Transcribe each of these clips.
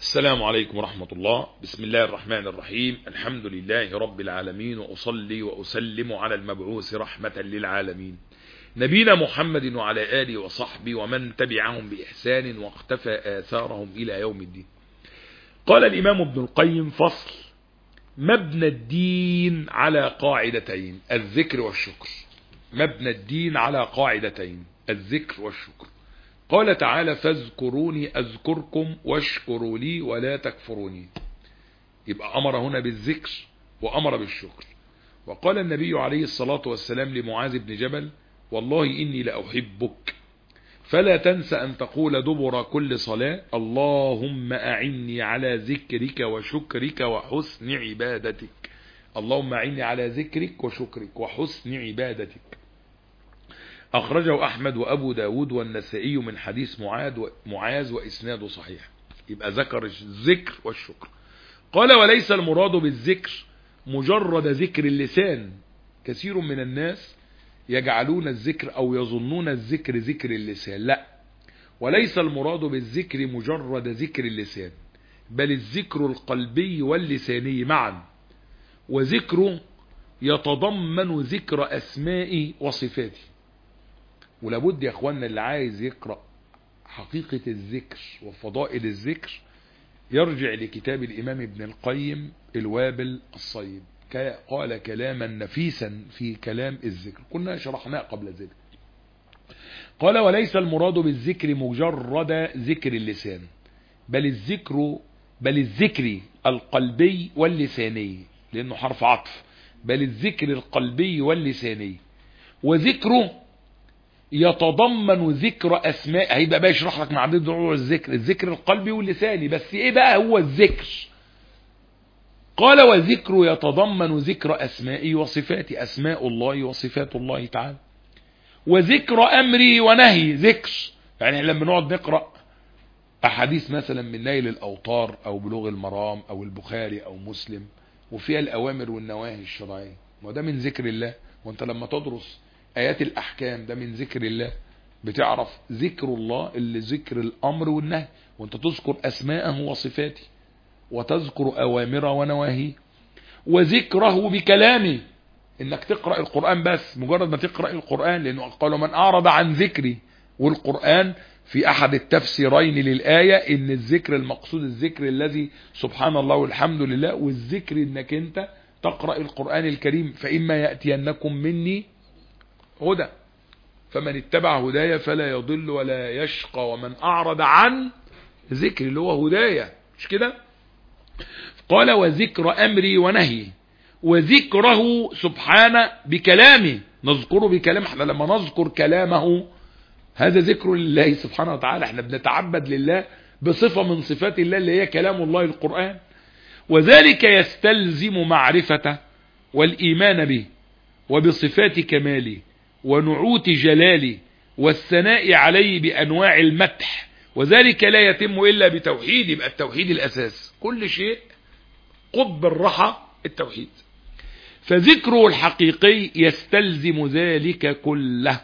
السلام عليكم ورحمة الله. بسم الله الرحمن الرحيم. الحمد لله رب العالمين، وأصلي وأسلم على المبعوث رحمة للعالمين نبينا محمد وعلى آله وصحبه ومن تبعهم بإحسان واقتفى آثارهم إلى يوم الدين. قال الإمام ابن القيم: فصل: مبنى الدين على قاعدتين، الذكر والشكر. مبنى الدين على قاعدتين، الذكر والشكر. قال تعالى: فاذكروني أذكركم واشكروا لي ولا تكفروني. يبقى أمر هنا بالذكر وأمر بالشكر. وقال النبي عليه الصلاة والسلام لمعاذ بن جبل: والله إني لأحبك فلا تنسى أن تقول دبر كل صلاة: اللهم أعني على ذكرك وشكرك وحسن عبادتك. اللهم أعني على ذكرك وشكرك وحسن عبادتك. أخرجه أحمد وأبو داود والنسائي من حديث معاذ وإسناده صحيح. يبقى ذكر الذكر والشكر. قال: وليس المراد بالذكر مجرد ذكر اللسان. كثير من الناس يجعلون الذكر أو يظنون الذكر ذكر اللسان. لا، وليس المراد بالذكر مجرد ذكر اللسان، بل الذكر القلبي واللساني معا. وذكره يتضمن ذكر أسماء وصفاته. ولابد يا اخوانا اللي عايز يقرأ حقيقة الذكر وفضائل الذكر يرجع لكتاب الإمام ابن القيم الوابل الصيب. قال كلاما نفيسا في كلام الذكر، كنا شرحناه قبل ذلك. قال: وليس المراد بالذكر مجرد ذكر اللسان، بل الذكر القلبي واللساني، لأنه حرف عطف. بل الذكر القلبي واللساني. وذكره يتضمن ذكر أسماء. هيبقى بقى يشرح لك مع عدد نوع الذكر القلبي واللساني. بس ايه بقى هو الذكر؟ قال: وذكر يتضمن ذكر أسماء وصفات، أسماء الله وصفات الله تعالى. وذكر أمري ونهي، ذكر يعني لما نقعد نقرأ أحاديث مثلا من نيل الأوطار أو بلوغ المرام أو البخاري أو مسلم وفيها الأوامر والنواهي الشرعية، وده من ذكر الله. وانت لما تدرس آيات الأحكام ده من ذكر الله. بتعرف ذكر الله اللي ذكر الأمر والنهي، وانت تذكر أسماءه وصفاته وتذكر أوامره ونواهيه. وذكره بكلامه، انك تقرأ القرآن بس، مجرد ما تقرأ القرآن، لأنه قالوا: من أعرض عن ذكري. والقرآن في أحد التفسيرين للآية إن الذكر المقصود الذكر الذي سبحان الله والحمد لله، والذكر انك انت تقرأ القرآن الكريم. فإما يأتينكم مني هدى فمن اتبع هدايا فلا يضل ولا يشقى ومن أعرض عن ذكر، اللي هو هدايا، مش كده؟ قال: وذكر أمري ونهي. وذكره سبحانه بكلامه، نذكره بكلامه. احنا لما نذكر كلامه هذا ذكر لله سبحانه وتعالى. احنا بنتعبد لله بصفة من صفات الله اللي هي كلام الله القرآن. وذلك يستلزم معرفته والإيمان به وبصفات كماله ونعوت جلاله والثناء عليه بأنواع المدح. وذلك لا يتم إلا بتوحيد. يبقى التوحيد الأساس كل شيء، قطب الرحى التوحيد. فذكره الحقيقي يستلزم ذلك كله،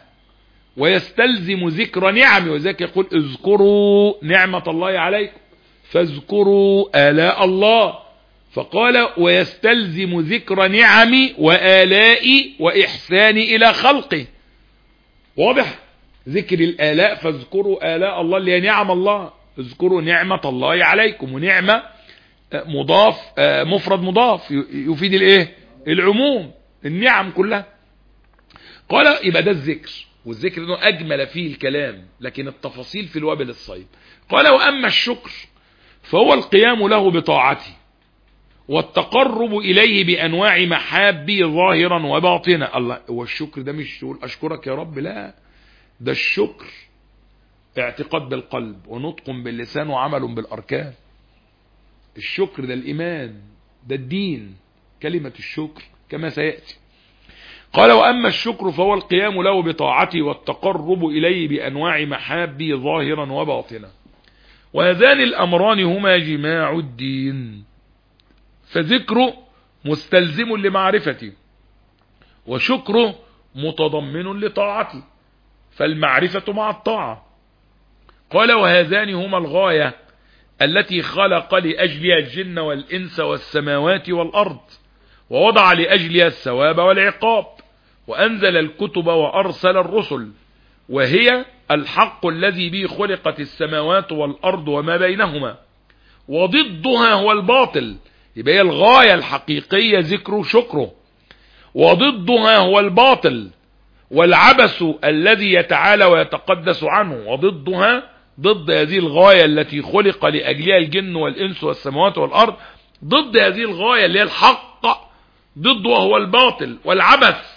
ويستلزم ذكر نعمه. وذلك يقول: اذكروا نعمة الله عليكم فاذكروا آلاء الله. فقال: ويستلزم ذكر نعمي وآلائي وإحساني إلى خلقه. واضح؟ ذكر الآلاء، فاذكروا آلاء الله اللي هي نعم الله. اذكروا نعمة الله عليكم. ونعمة مضاف، مفرد مضاف يفيد الايه؟ العموم، النعم كلها. قال: يبقى ده الذكر. والذكر انه اجمل فيه الكلام، لكن التفاصيل في الوابل الصيب. قال: واما الشكر فهو القيام له بطاعته والتقرب إليه بأنواع محابي ظاهرا وباطنا. الله، هو الشكر ده مش تقول أشكرك يا رب، لا، ده الشكر اعتقاد بالقلب ونطق باللسان وعمل بالأركان. الشكر ده الإيمان، ده الدين، كلمة الشكر كما سيأتي. قال: وأما الشكر فهو القيام له بطاعته والتقرب إليه بأنواع محابي ظاهرا وباطنا. وهذان الأمران هما جماع الدين. فذكره مستلزم لمعرفته، وشكره متضمن لطاعته، فالمعرفة مع الطاعة. قال: وهذان هما الغاية التي خلق لأجلها الجن والإنس والسماوات والأرض، ووضع لأجلها الثواب والعقاب، وأنزل الكتب وأرسل الرسل، وهي الحق الذي به خلقت السماوات والأرض وما بينهما، وضدها هو الباطل. يبقى هي الغاية الحقيقية ذكره شكره، وضدها هو الباطل والعبث الذي يتعالى ويتقدس عنه، وضدها ضد هذه الغاية التي خلق لأجلها الجن والإنس والسماوات والأرض، ضد هذه الغاية اللي هي الحق، ضده هو الباطل والعبث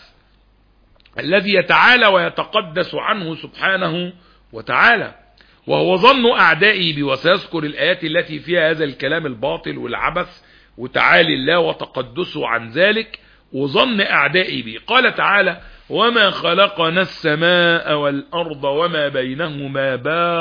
الذي يتعالى ويتقدس عنه سبحانه وتعالى، وهو ظن أعدائي بي. وسيذكر الآيات التي فيها هذا الكلام الباطل والعبث وتعالي الله وتقدسه عن ذلك، وظن أعدائي بي. قال تعالى: وما خلقنا السماء والأرض وما بينهما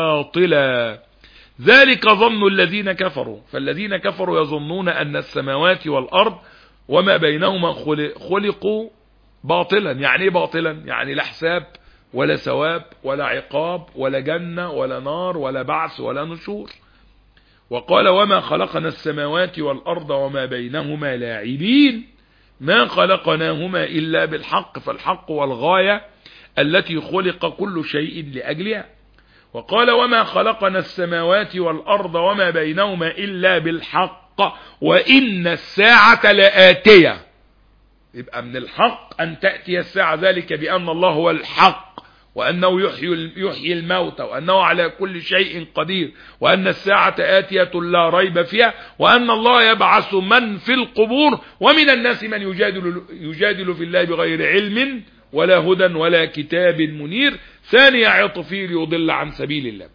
باطلا ذلك ظن الذين كفروا. فالذين كفروا يظنون أن السماوات والأرض وما بينهما خلقوا باطلا. يعني ايه باطلا؟ يعني لا حساب ولا ثواب ولا عقاب ولا جنة ولا نار ولا بعث ولا نشور. وقال: وما خلقنا السماوات والأرض وما بينهما لاعبين ما خلقناهما إلا بالحق. فالحق والغاية التي خلق كل شيء لأجلها. وقال: وما خلقنا السماوات والأرض وما بينهما إلا بالحق وإن الساعة لآتية. يبقى من الحق أن تأتي الساعة، ذلك بأن الله هو الحق، وأنه يحيي الموتى، وأنه على كل شيء قدير، وأن الساعة آتية لا ريب فيها، وأن الله يبعث من في القبور، ومن الناس من يجادل في الله بغير علم ولا هدى ولا كتاب منير ثاني عطفه ليضل عن سبيل الله.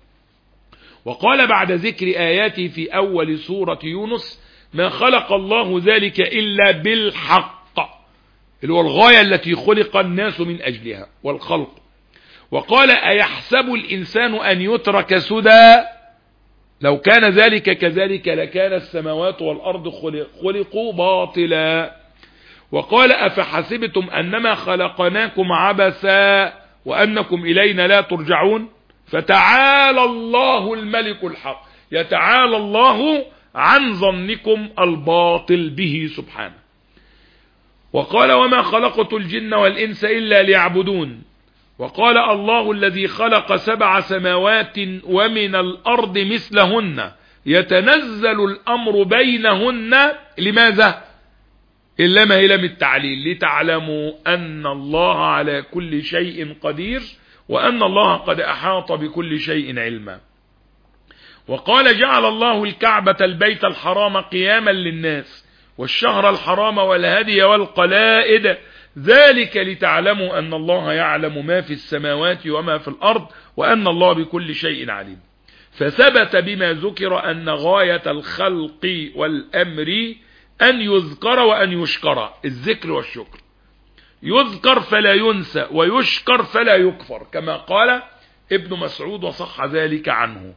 وقال بعد ذكر آياته في أول سورة يونس: ما خلق الله ذلك إلا بالحق، اللي هو الغاية التي خلق الناس من أجلها والخلق. وقال: أيحسب الإنسان أن يترك سدى لو كان ذلك كذلك لكان السماوات والأرض خلقوا باطلا. وقال: أفحسبتم أنما خلقناكم عبثا وأنكم إلينا لا ترجعون. فتعالى الله الملك الحق، يتعالى الله عن ظنكم الباطل به سبحانه. وقال: وما خلقت الجن والإنس إلا ليعبدون. وقال: الله الذي خلق 7 سماوات ومن الأرض مثلهن يتنزل الأمر بينهن. لماذا؟ إلا ما هي لم التعليل، لتعلموا أن الله على كل شيء قدير، وأن الله قد أحاط بكل شيء علما. وقال: جعل الله الكعبة البيت الحرام قياما للناس والشهر الحرام والهدي والقلائد ذلك لتعلموا أن الله يعلم ما في السماوات وما في الأرض وأن الله بكل شيء عليم. فثبت بما ذكر أن غاية الخلق والأمر أن يذكر وأن يشكر، الذكر والشكر. يذكر فلا ينسى، ويشكر فلا يكفر، كما قال ابن مسعود وصح ذلك عنه: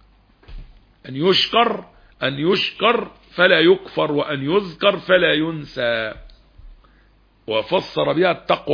أن يشكر فلا يكفر، وأن يذكر فلا ينسى. وفسر بها التقوى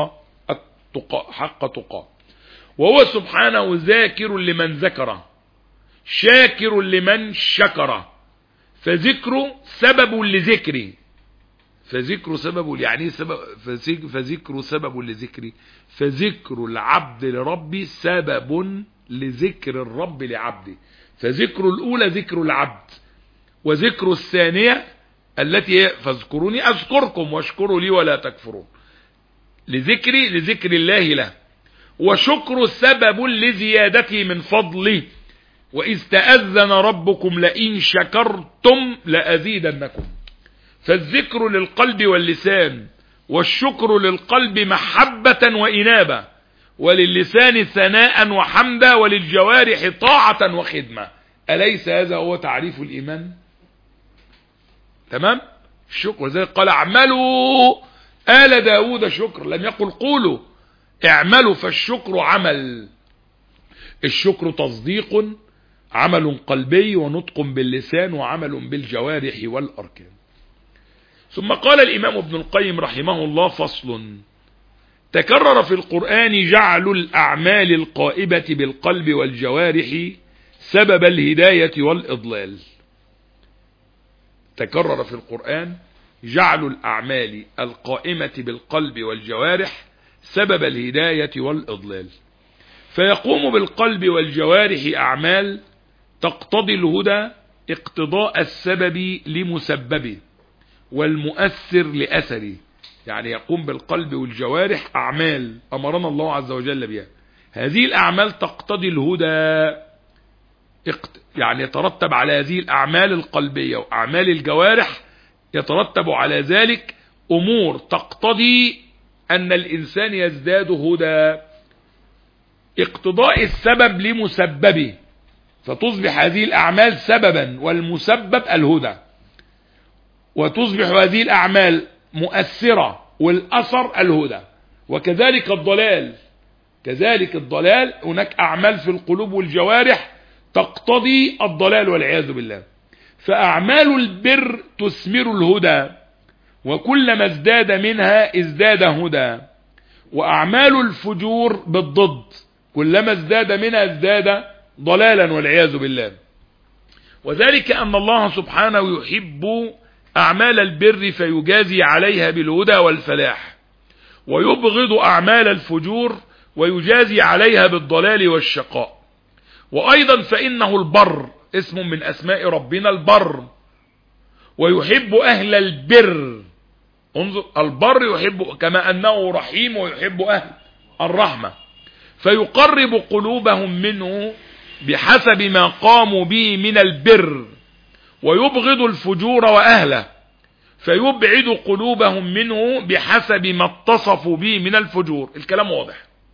حق تقى. وهو سبحانه ذاكر لمن ذكره، شاكر لمن شكره. فذكره سبب لذكري، فذكر سبب، يعني سبب، فذكر سبب لذكري. فذكر العبد لربي سبب لذكر الرب لعبده. فذكر الأولى ذكر العبد، وذكر الثانية التي فاذكروني أذكركم واشكروا لي ولا تكفرون. لذكري لذكر الله له، وشكر سبب لزيادته من فضله. وإذ تأذن ربكم لئن شكرتم لأزيدنكم. فالذكر للقلب واللسان، والشكر للقلب محبة وإنابة، وللسان ثناء وحمدا، وللجوارح طاعة وخدمة. أليس هذا هو تعريف الإيمان؟ تمام؟ الشكر زي قال: اعملوا آل داود شكر، لم يقل قولوا اعملوا. فالشكر عمل، الشكر تصديق، عمل قلبي ونطق باللسان وعمل بالجوارح والأركان. ثم قال الإمام ابن القيم رحمه الله: فصل: تكرر في القرآن جعل الأعمال القائبة بالقلب والجوارح سبب الهداية والإضلال. تكرر في القرآن جعل الأعمال القائمة بالقلب والجوارح سبب الهداية والإضلال. فيقوم بالقلب والجوارح أعمال تقتضي الهدى اقتضاء السبب لمسببه والمؤثر لأثره. يعني يقوم بالقلب والجوارح أعمال أمرنا الله عز وجل بها، هذه الأعمال تقتضي الهدى، يعني يترتب على هذه الأعمال القلبية وأعمال الجوارح يترتب على ذلك أمور تقتضي أن الإنسان يزداد هدى، اقتضاء السبب لمسببه، فتصبح هذه الأعمال سببا والمسبب الهدى، وتصبح هذه الأعمال مؤثرة والأثر الهدى. وكذلك الضلال، كذلك الضلال هناك أعمال في القلوب والجوارح تقتضي الضلال والعياذ بالله. فأعمال البر تثمر الهدى، وكلما ازداد منها ازداد هدى، وأعمال الفجور بالضد، كلما ازداد منها ازداد ضلالا والعياذ بالله. وذلك أن الله سبحانه يحب أعمال البر فيجازي عليها بالهدى والفلاح، ويبغض أعمال الفجور ويجازي عليها بالضلال والشقاء. وأيضا فإنه البر اسم من أسماء ربنا البر، ويحب أهل البر. انظر، البر يحب كما أنه رحيم ويحب أهل الرحمة، فيقرب قلوبهم منه بحسب ما قاموا به من البر، ويبغض الفجور وأهله فيبعد قلوبهم منه بحسب ما اتصفوا به من الفجور. الكلام واضح.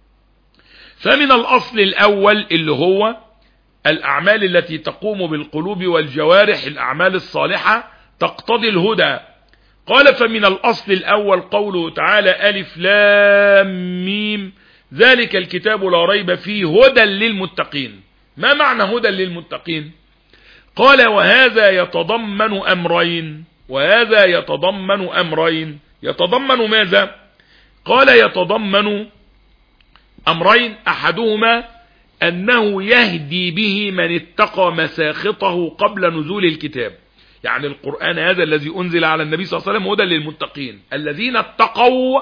فمن الأصل الأول اللي هو الأعمال التي تقوم بالقلوب والجوارح، الأعمال الصالحة تقتضي الهدى. قال فمن الأصل الأول قوله تعالى ألف لام ميم ذلك الكتاب لا ريب فيه هدى للمتقين. ما معنى هدى للمتقين؟ قال وهذا يتضمن أمرين، وهذا يتضمن أمرين. يتضمن ماذا؟ قال يتضمن أمرين، أحدهما أنه يهدي به من اتقى مساخطه قبل نزول الكتاب. يعني القرآن هذا الذي أنزل على النبي صلى الله عليه وسلم هدى للمتقين الذين اتقوا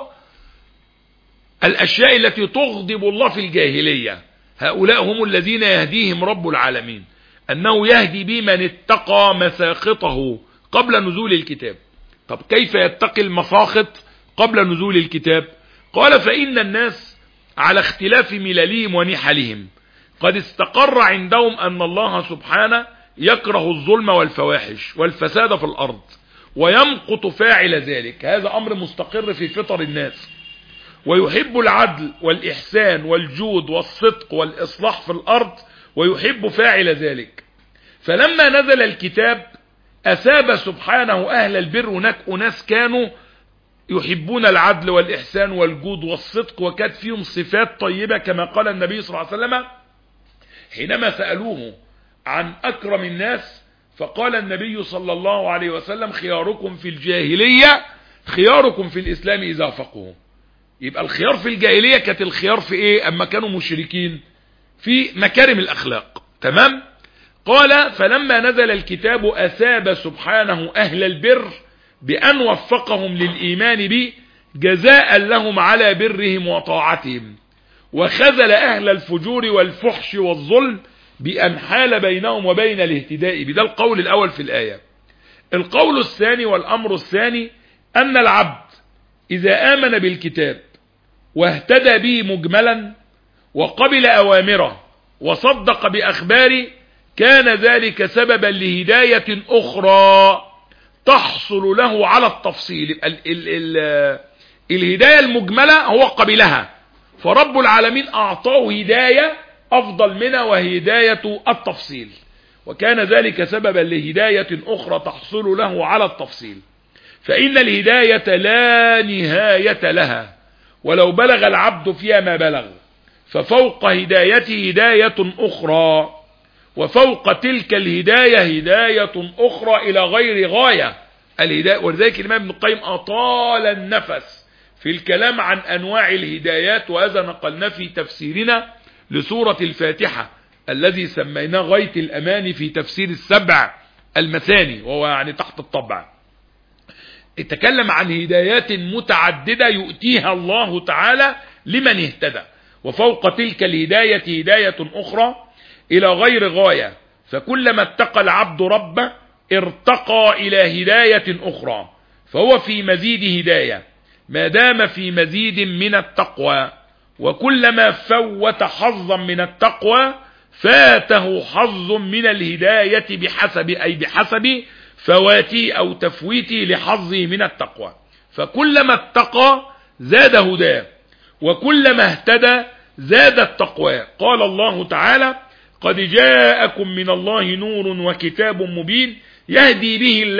الأشياء التي تغضب الله في الجاهلية، هؤلاء هم الذين يهديهم رب العالمين، أنه يهدي به من اتقى مساخطه قبل نزول الكتاب. طب كيف يتقي المساخط قبل نزول الكتاب؟ قال فإن الناس على اختلاف مللهم ونحلهم قد استقر عندهم أن الله سبحانه يكره الظلم والفواحش والفساد في الأرض ويمقت فاعل ذلك، هذا أمر مستقر في فطر الناس، ويحب العدل والإحسان والجود والصدق والإصلاح في الأرض ويحب فاعل ذلك. فلما نزل الكتاب أثاب سبحانه أهل البر، هناك أناس كانوا يحبون العدل والإحسان والجود والصدق وكانت فيهم صفات طيبة كما قال النبي صلى الله عليه وسلم حينما سألوه عن أكرم الناس، فقال النبي صلى الله عليه وسلم خياركم في الجاهلية خياركم في الإسلام إذا فقهوا. يبقى الخيار في الجاهلية كانت الخيار في إيه؟ أما كانوا مشركين في مكارم الأخلاق. تمام؟ قال فلما نزل الكتاب أثاب سبحانه أهل البر بأن وفقهم للإيمان به جزاء لهم على برهم وطاعتهم، وخذل أهل الفجور والفحش والظلم بأن حال بينهم وبين الاهتداء. بده القول الأول في الآية. القول الثاني والأمر الثاني أن العبد إذا آمن بالكتاب واهتدى به مجملا وقبل أوامره وصدق بأخباره كان ذلك سببا لهداية أخرى تحصل له على التفصيل. الهداية المجملة هو قبلها، فرب العالمين أعطاه هداية أفضل منها وهداية التفصيل، وكان ذلك سببا لهداية أخرى تحصل له على التفصيل. فإن الهداية لا نهاية لها ولو بلغ العبد فيها ما بلغ، ففوق هدايته هداية أخرى، وفوق تلك الهداية هداية أخرى إلى غير غاية الهداية. ولذلك الإمام ابن القيم أطال النفس في الكلام عن أنواع الهدايات، وهذا نقلنا في تفسيرنا لسورة الفاتحة الذي سميناه غاية الأمان في تفسير السبع المثاني، وهو يعني تحت الطبع. اتكلم عن هدايات متعددة يؤتيها الله تعالى لمن اهتدى، وفوق تلك الهداية هداية أخرى إلى غير غاية، فكلما اتقى العبد ربه ارتقى إلى هداية أخرى، فهو في مزيد هداية ما دام في مزيد من التقوى، وكلما فوت حظا من التقوى فاته حظ من الهداية بحسب فواتي أو تفويتي لحظه من التقوى. فكلما اتقى زاد هداه، وكلما اهتدى زاد التقوى. قال الله تعالى: قد جاءكم من الله نور وكتاب مبين يهدي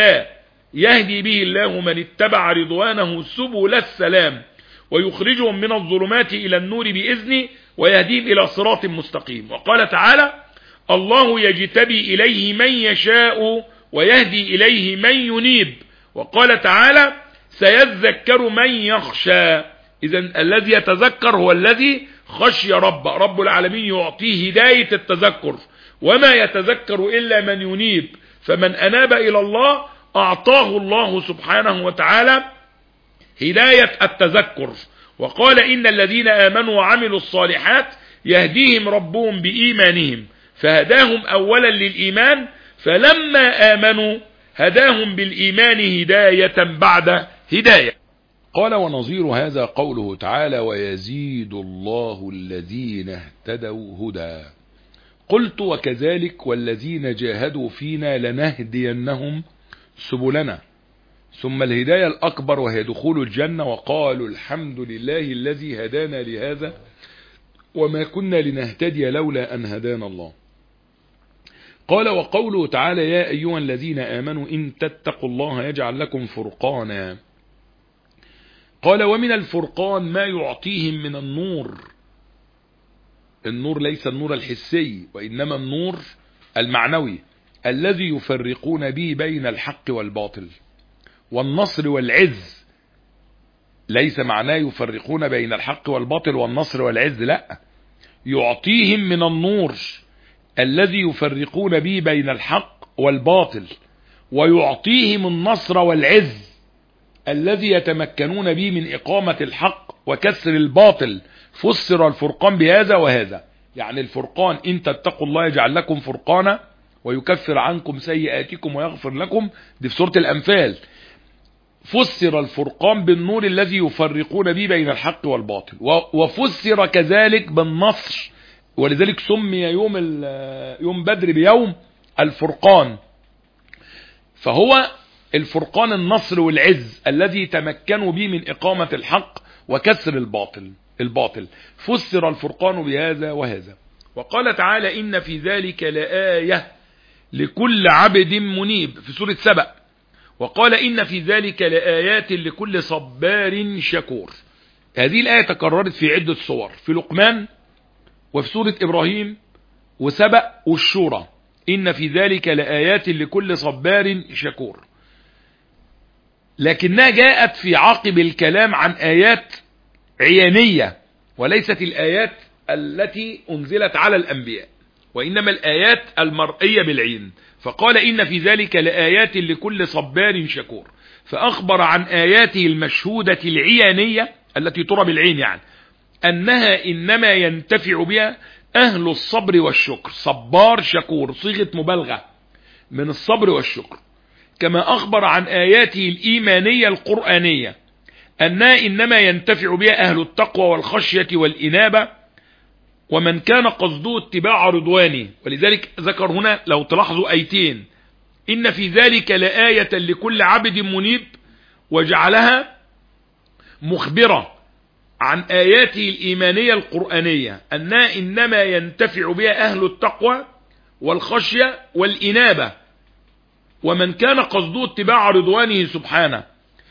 به الله من اتبع رضوانه سبل السلام ويخرجهم من الظلمات إلى النور بإذنه ويهديهم إلى صراط مستقيم. وقال تعالى: الله يجتبي إليه من يشاء ويهدي إليه من ينيب. وقال تعالى: سيذكر من يخشى. إذن الذي يتذكر هو الذي خشي رب العالمين يعطيه هداية التذكر، وما يتذكر إلا من ينيب. فمن أناب إلى الله أعطاه الله سبحانه وتعالى هداية التذكر. وقال: إن الذين آمنوا وعملوا الصالحات يهديهم ربهم بإيمانهم فهداهم أولا للإيمان، فلما آمنوا هداهم بالإيمان هداية بعد هداية. قال: ونظير هذا قوله تعالى: ويزيد الله الذين اهتدوا هدى. قلت: وكذلك والذين جاهدوا فينا لنهدينهم سبلنا. ثم الهداية الأكبر وهي دخول الجنة، وقالوا الحمد لله الذي هدانا لهذا وما كنا لنهتدي لولا أن هدانا الله. قال: وقوله تعالى: يا أيها الذين آمنوا إن تتقوا الله يجعل لكم فرقانا. قال: ومن الفرقان ما يعطيهم من النور. النور ليس النور الحسي، وإنما النور المعنوي الذي يفرقون به بين الحق والباطل. والنصر والعز ليس معناه يفرقون بين الحق والباطل والنصر والعز، لا، يعطيهم من النور الذي يفرقون به بين الحق والباطل، ويعطيهم النصر والعز الذي يتمكنون به من إقامة الحق وكسر الباطل. فسر الفرقان بهذا وهذا، يعني الفرقان إن تتقوا الله يجعل لكم فرقانا ويكفر عنكم سيئاتكم ويغفر لكم، دي في سورة الأنفال. فسر الفرقان بالنور الذي يفرقون به بين الحق والباطل، وفسر كذلك بالنصر، ولذلك سمي يوم بدر بيوم الفرقان. فهو الفرقان النصر والعز الذي تمكنوا به من إقامة الحق وكسر الباطل. فسر الفرقان بهذا وهذا. وقال تعالى: إن في ذلك لآية لكل عبد منيب في سورة سبأ. وقال: إن في ذلك لآيات لكل صبار شكور. هذه الآية تكررت في عدة صور، في لقمان وفي سورة إبراهيم وسبأ والشورى. إن في ذلك لآيات لكل صبار شكور، لكنها جاءت في عقب الكلام عن آيات عيانية، وليست الآيات التي أنزلت على الأنبياء، وإنما الآيات المرئية بالعين. فقال: إن في ذلك لآيات لكل صبار شكور، فأخبر عن آياته المشهودة العيانية التي ترى بالعين، يعني أنها إنما ينتفع بها أهل الصبر والشكر. صبار شكور صيغة مبالغة من الصبر والشكر. كما أخبر عن آياته الإيمانية القرآنية أنها إنما ينتفع بها أهل التقوى والخشية والإنابة ومن كان قصده اتباع رضوانه. ولذلك ذكر هنا لو تلاحظوا آيتين: إن في ذلك لآية لكل عبد منيب، وجعلها مخبرة عن آياته الإيمانية القرآنية أنها إنما ينتفع بها أهل التقوى والخشية والإنابة ومن كان قصده اتباع رضوانه سبحانه،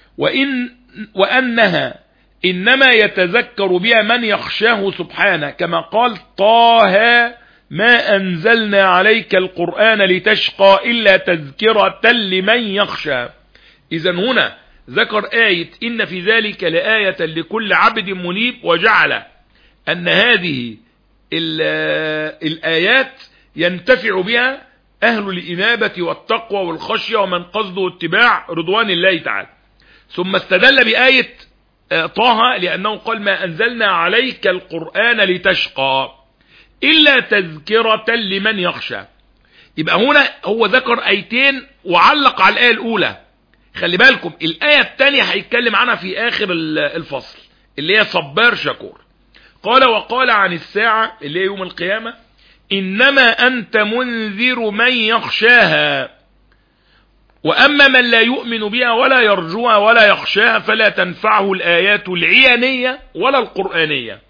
وأنها إنما يتذكر بها من يخشاه سبحانه، كما قال: طه ما أنزلنا عليك القرآن لتشقى إلا تذكرة لمن يخشى. إذن هنا ذكر آية إن في ذلك لآية لكل عبد منيب، وجعل أن هذه الآيات ينتفع بها أهل الإنابة والتقوى والخشية ومن قصده اتباع رضوان الله تعالى. ثم استدل بآية طه لأنه قال ما أنزلنا عليك القرآن لتشقى إلا تذكرة لمن يخشى. يبقى هنا هو ذكر آيتين وعلق على الآية الأولى. خلي بالكم الآية الثانية هيتكلم عنها في آخر الفصل اللي هي صبار شكور. قال وقال عن الساعة اللي هي يوم القيامة إنما أنت منذر من يخشاها وأما من لا يؤمن بها ولا يرجوها ولا يخشاها فلا تنفعه الآيات العيانية ولا القرآنية،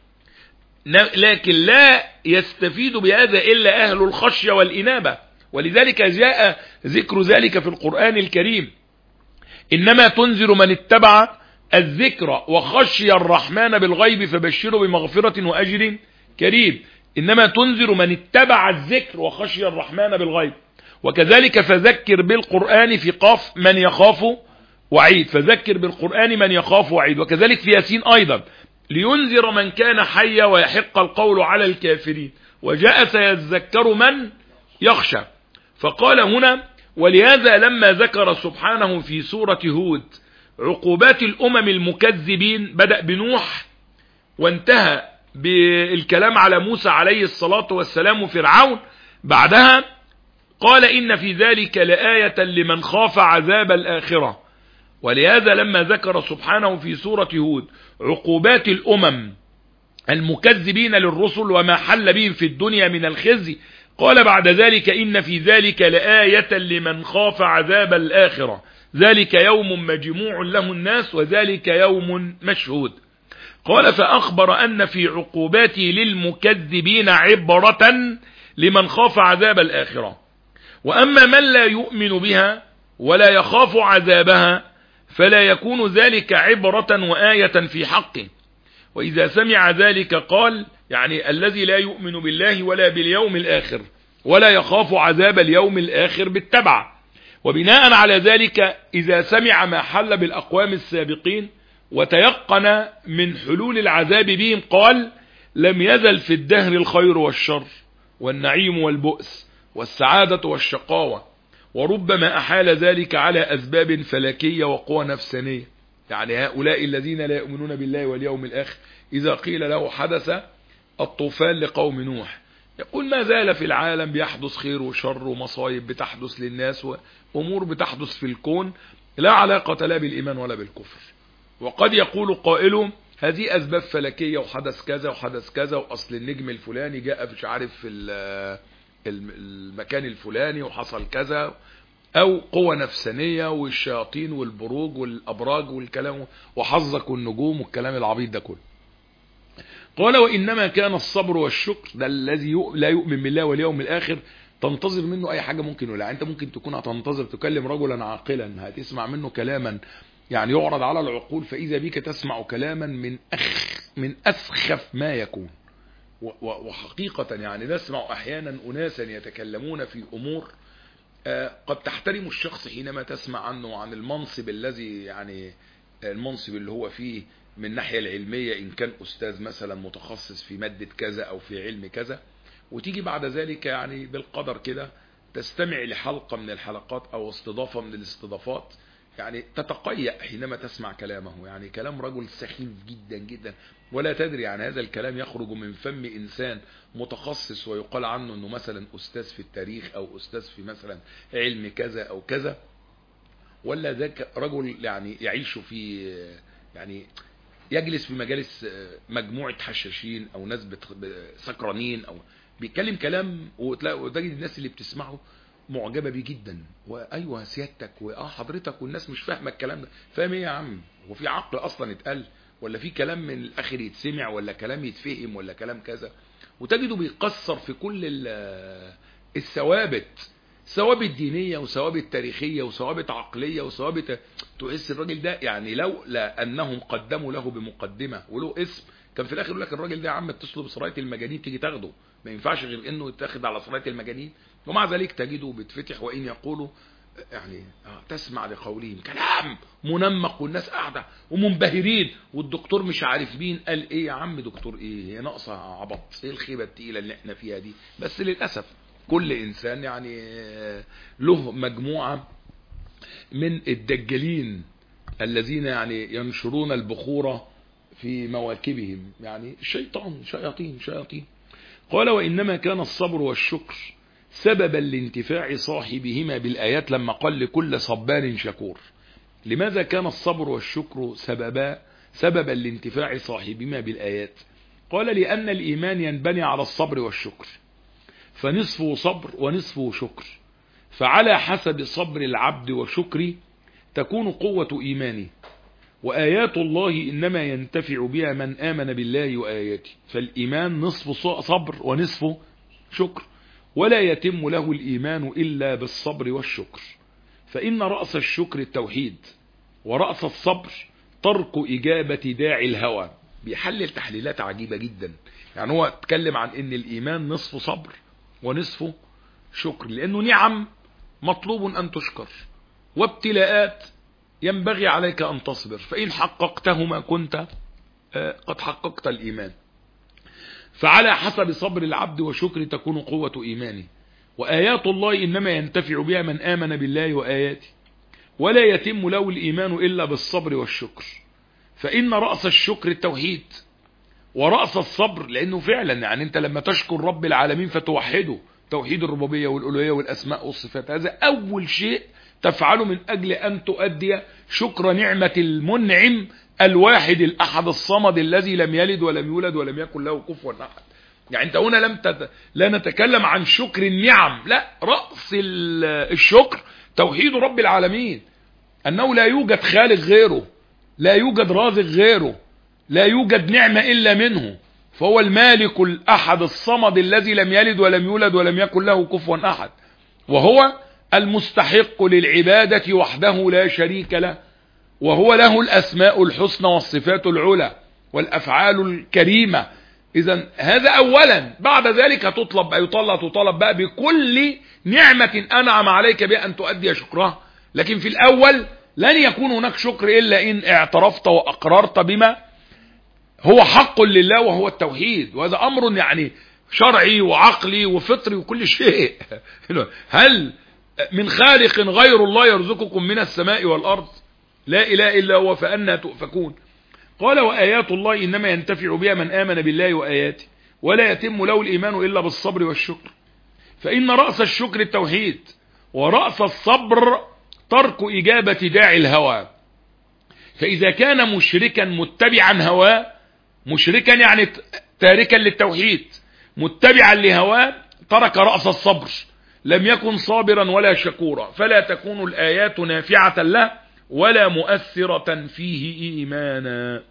لكن لا يستفيد بهذا إلا أهل الخشية والإنابة. ولذلك جاء ذكر ذلك في القرآن الكريم إنما تنذر من اتبع الذكر وخشي الرحمن بالغيب فبشره بمغفرة وأجر كريم. إنما تنذر من اتبع الذكر وخشي الرحمن بالغيب. وكذلك فذكر بالقرآن في قاف من يخاف وعيد، فذكر بالقرآن من يخاف وعيد. وكذلك في ياسين أيضا لينذر من كان حيا ويحق القول على الكافرين وجاء سيذكر من يخشى. فقال هنا ولهذا لما ذكر سبحانه في سورة هود عقوبات الأمم المكذبين بدأ بنوح وانتهى بالكلام على موسى عليه الصلاة والسلام وفرعون، بعدها قال إن في ذلك لآية لمن خاف عذاب الآخرة. ولهذا لما ذكر سبحانه في سورة هود عقوبات الأمم المكذبين للرسل وما حل بهم في الدنيا من الخزي قال بعد ذلك إن في ذلك لآية لمن خاف عذاب الآخرة ذلك يوم مجموع له الناس وذلك يوم مشهود. قال فأخبر أن في عقوباته للمكذبين عبرة لمن خاف عذاب الآخرة. وأما من لا يؤمن بها ولا يخاف عذابها فلا يكون ذلك عبرة وآية في حقه. وإذا سمع ذلك قال يعني الذي لا يؤمن بالله ولا باليوم الآخر ولا يخاف عذاب اليوم الآخر بالتبع. وبناء على ذلك إذا سمع ما حل بالأقوام السابقين وتيقن من حلول العذاب بهم قال لم يزل في الدهر الخير والشر والنعيم والبؤس والسعادة والشقاوة وربما أحال ذلك على أسباب فلكية وقوى نفسانية. يعني هؤلاء الذين لا يؤمنون بالله واليوم الآخر إذا قيل له حدث الطوفان لقوم نوح يقول ما زال في العالم بيحدث خير وشر ومصايب بتحدث للناس وأمور بتحدث في الكون لا علاقة لا بالإيمان ولا بالكفر. وقد يقول قائلهم هذه أسباب فلكية وحدث كذا وحدث كذا وأصل النجم الفلاني جاء مش عارف في المكان الفلاني وحصل كذا أو قوة نفسانية والشياطين والبروج والأبراج والكلام وحظك والنجوم والكلام العبيط ده كله. قال وإنما كان الصبر والشكر ده الذي لا يؤمن بالله واليوم الآخر تنتظر منه أي حاجة ممكن ولا أنت ممكن تكون هتنتظر تكلم رجلا عاقلا هتسمع منه كلاما يعني يعرض على العقول فإذا بك تسمع كلاما من أسخف ما يكون. وحقيقة يعني نسمع أحيانا أناسا يتكلمون في أمور قد تحترم الشخص حينما تسمع عنه عن المنصب الذي يعني المنصب اللي هو فيه من الناحية العلمية إن كان أستاذ مثلا متخصص في مادة كذا أو في علم كذا وتيجي بعد ذلك يعني بالقدر كده تستمع لحلقة من الحلقات أو استضافة من الاستضافات يعني تتقيأ حينما تسمع كلامه يعني كلام رجل سخيف جدا جدا ولا تدري عن هذا الكلام يخرج من فم إنسان متخصص ويقال عنه أنه مثلا أستاذ في التاريخ أو أستاذ في مثلا علم كذا أو كذا ولا ذاك رجل يعني يعيش في يعني يجلس في مجالس مجموعة حشاشين أو ناس سكرانين أو بيتكلم كلام وتجد الناس اللي بتسمعه معجبة بيه جدا وأيوة سيادتك حضرتك والناس مش فاهمة الكلام ده. فاهم ايه يا عم؟ وفي عقل أصلا يتقال ولا في كلام من الآخر يتسمع ولا كلام يتفهم ولا كلام كذا وتجده بيقصر في كل الثوابت دينية وثوابت تاريخية وثوابت عقلية وثوابت تحس الراجل ده يعني لولا أنهم قدموا له بمقدمة وله اسم كان في الآخر يقول لك الراجل ده عم اتصلوا بسراية المجانين تيجي تاخده ما ينفعش غير انه يتاخد على صلاة المجانين. ومع ذلك تجده بتفتح وإن يقولوا يعني تسمع لقولهم كلام منمق والناس قاعدة ومنبهرين والدكتور مش عارف مين قال ايه يا عم دكتور ايه هي ناقصة عبط ايه الخيبة التقيلة اللي احنا فيها دي. بس للأسف كل انسان يعني له مجموعة من الدجالين الذين يعني ينشرون البخور في مواكبهم، يعني شياطين. قال وإنما كان الصبر والشكر سببا لانتفاع صاحبهما بالآيات، لما قال لكل صبار شكور. لماذا كان الصبر والشكر سببا لانتفاع صاحبهما بالآيات؟ قال لأن الإيمان ينبني على الصبر والشكر، فنصفه صبر ونصفه شكر، فعلى حسب صبر العبد وشكره تكون قوة إيمانه. وآيات الله إنما ينتفع بها من آمن بالله وآياته، فالإيمان نصف صبر ونصف شكر، ولا يتم له الإيمان إلا بالصبر والشكر. فإن رأس الشكر التوحيد، ورأس الصبر ترك إجابة داعي الهوى. بيحلل تحليلات عجيبة جدا، يعني هو اتكلم عن ان الإيمان نصف صبر ونصف شكر، لأنه نعم مطلوب أن تشكر، وابتلاءات ينبغي عليك أن تصبر، فإن حققتهما كنت قد حققت الإيمان. فعلى حسب صبر العبد وشكر تكون قوة إيمانه. وآيات الله إنما ينتفع بها من آمن بالله وآياته، ولا يتم له الإيمان إلا بالصبر والشكر. فإن رأس الشكر التوحيد، ورأس الصبر، لأنه فعلا يعني أنت لما تشكر رب العالمين فتوحده، توحيد الربوبية والألوهية والأسماء والصفات، هذا أول شيء تفعله من أجل أن تؤدي شكر نعمة المنعم الواحد الأحد الصمد الذي لم يلد ولم يولد ولم يكن له كفوا أحد. يعني أنت هنا لا نتكلم عن شكر النعم، لا، رأس الشكر توحيد رب العالمين، أنه لا يوجد خالق غيره، لا يوجد رازق غيره، لا يوجد نعمة إلا منه، فهو المالك الأحد الصمد الذي لم يلد ولم يولد ولم يكن له كفوا أحد، وهو المستحق للعبادة وحده لا شريك له، وهو له الأسماء الحسنى والصفات العلى والأفعال الكريمة. إذن هذا أولا، بعد ذلك تطلب بقى بكل نعمة أنعم عليك بها أن تؤدي شكرها. لكن في الأول لن يكون هناك شكر إلا إن اعترفت وأقررت بما هو حق لله وهو التوحيد، وهذا أمر يعني شرعي وعقلي وفطري وكل شيء. هل من خالق غير الله يرزقكم من السماء والأرض؟ لا إله إلا هو، فأنا تؤفكون. قال وآيات الله إنما ينتفع بها من آمن بالله وآياته، ولا يتم له الإيمان إلا بالصبر والشكر. فإن رأس الشكر التوحيد، ورأس الصبر ترك إجابة داعي الهوى. فإذا كان مشركا متبعا هواه، مشركا يعني تاركا للتوحيد متبعا لهواه، ترك رأس الصبر، لم يكن صابرا ولا شكورا، فلا تكون الآيات نافعة له ولا مؤثرة فيه إيمانا.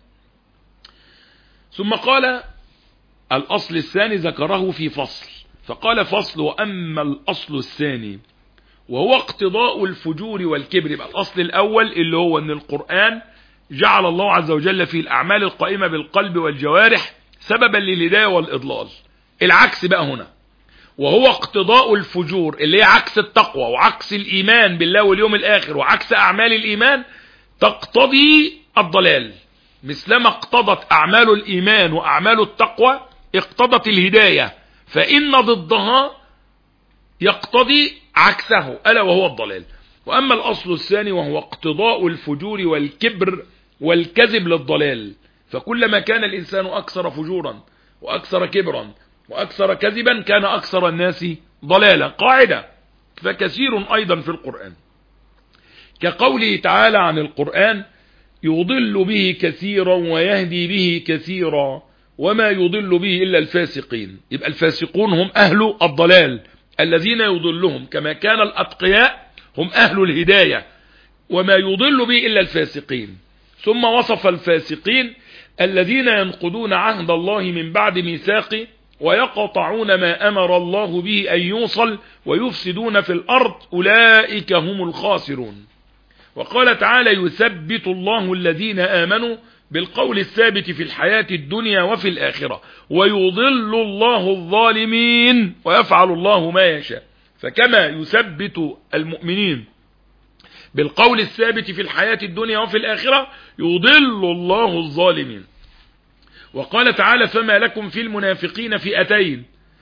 ثم قال الأصل الثاني ذكره في فصل، فقال فصل وأما الأصل الثاني وهو اقتضاء الفجور والكبر. يبقى الأصل الأول اللي هو أن القرآن جعل الله عز وجل في الأعمال القائمة بالقلب والجوارح سببا للهداية والإضلال. العكس بقى هنا، وهو اقتضاء الفجور اللي هي عكس التقوى وعكس الإيمان بالله واليوم الآخر وعكس أعمال الإيمان، تقتضي الضلال. مثلما اقتضت أعمال الإيمان وأعمال التقوى اقتضت الهداية، فإن ضدها يقتضي عكسه ألا وهو الضلال. وأما الأصل الثاني وهو اقتضاء الفجور والكبر والكذب للضلال، فكلما كان الإنسان أكثر فجورا وأكثر كبرا وأكثر كذبا كان أكثر الناس ضلالا. قاعدة فكثير أيضا في القرآن، كقوله تعالى عن القرآن يضل به كثيرا ويهدي به كثيرا وما يضل به إلا الفاسقين. يبقى الفاسقون هم أهل الضلال الذين يضلهم، كما كان الأتقياء هم أهل الهداية، وما يضل به إلا الفاسقين. ثم وصف الفاسقين الذين ينقضون عهد الله من بعد ميثاقه ويقطعون ما أمر الله به أن يوصل ويفسدون في الأرض، أولئك هم الخاسرون. وقال تعالى يثبت الله الذين آمنوا بالقول الثابت في الحياة الدنيا وفي الآخرة ويضل الله الظالمين ويفعل الله ما يشاء. فكما يثبت المؤمنين بالقول الثابت في الحياة الدنيا وفي الآخرة يضل الله الظالمين. وقال تعالى فما لكم في المنافقين فئتين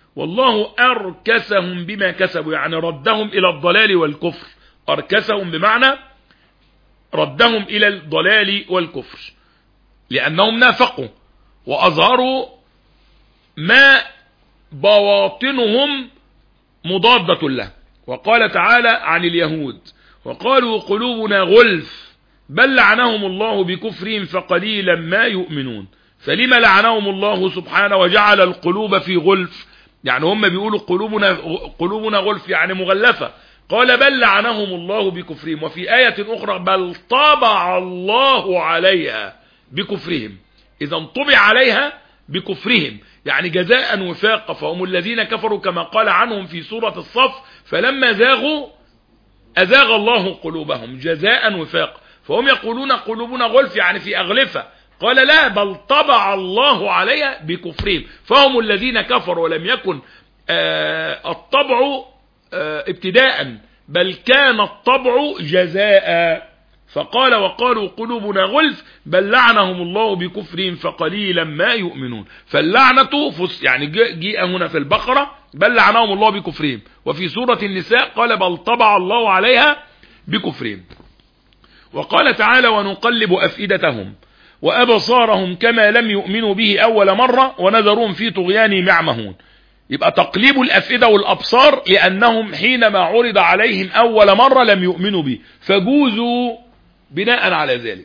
والله أركسهم بما كسبوا، يعني ردهم إلى الضلال والكفر. أركسهم بمعنى ردهم إلى الضلال والكفر، لأنهم نافقوا وأظهروا ما بواطنهم مضادة له. وقال تعالى عن اليهود: وقالوا قلوبنا غلف بل لعنهم الله بكفرهم فقليلا ما يؤمنون. فلما لعنهم الله سبحانه وجعل القلوب في غلف؟ يعني هم بيقولوا قلوبنا غلف يعني مغلفة. قال بل لعنهم الله بكفرهم. وفي آية أخرى: بل طبع الله عليها بكفرهم. إذا طبع عليها بكفرهم يعني جزاء وفاقا. فهم الذين كفروا كما قال عنهم في سورة الصف: فلما زاغوا أزاغ الله قلوبهم جزاء وفاقا. فهم يقولون قلوبنا غلف يعني في أغلفة. قال لا، بل طبع الله عليها بكفرهم. فهم الذين كفروا ولم يكن الطبع ابتداء، بل كان الطبع جزاء. فقال: وقالوا قلوبنا غلف بل لعنهم الله بكفرهم فقليلا ما يؤمنون. فاللعنة يعني جاء هنا في البقرة بل لعنهم الله بكفرهم، وفي سورة النساء قال بل طبع الله عليها بكفرهم. وقال تعالى: ونقلب أفئدتهم وأبصارهم كما لم يؤمنوا به أول مرة ونذرهم في طغيانهم يعمهون. يبقى تقليب الأفئدة والأبصار لأنهم حينما عرض عليهم أول مرة لم يؤمنوا به، فجوزوا بناء على ذلك.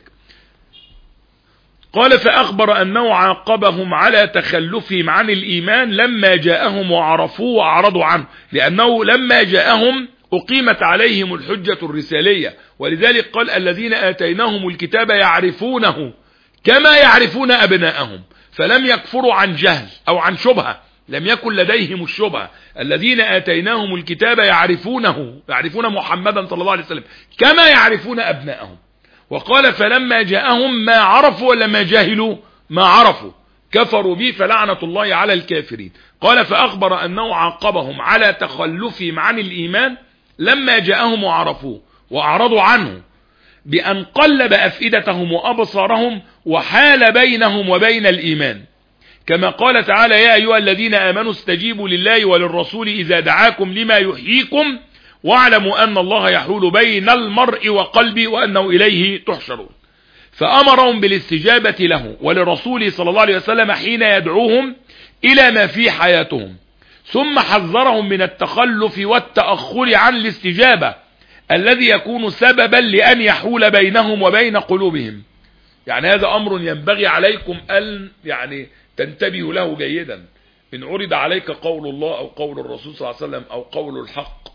قال: فأخبر أنه عاقبهم على تخلفهم عن الإيمان لما جاءهم وعرفوه وأعرضوا عنه، لأنه لما جاءهم أقيمت عليهم الحجة الرسالية. ولذلك قال: الذين آتيناهم الكتاب يعرفونه كما يعرفون أبناءهم. فلم يكفروا عن جهل أو عن شبهة، لم يكن لديهم الشبهة. الذين آتيناهم الكتاب يعرفون محمدا صلى الله عليه وسلم كما يعرفون أبناءهم. وقال: فلما جاءهم ما عرفوا ولما جاهلوا ما عرفوا كفروا به فلعنة الله على الكافرين. قال: فأخبر أنه عاقبهم على تخلفهم عن الإيمان لما جاءهم وعرفوه وأعرضوا عنه بأن قلب أفئدتهم وأبصارهم وحال بينهم وبين الإيمان، كما قال تعالى: يا أيها الذين آمنوا استجيبوا لله وللرسول إذا دعاكم لما يحييكم واعلموا أن الله يحول بين المرء وقلبه وأنه إليه تحشرون. فأمرهم بالاستجابة له ولرسوله صلى الله عليه وسلم حين يدعوهم إلى ما في حياتهم، ثم حذرهم من التخلف والتأخر عن الاستجابة الذي يكون سببا لأن يحول بينهم وبين قلوبهم. يعني هذا أمر ينبغي عليكم أن يعني تنتبهوا له جيدا. إن عرض عليك قول الله أو قول الرسول صلى الله عليه وسلم أو قول الحق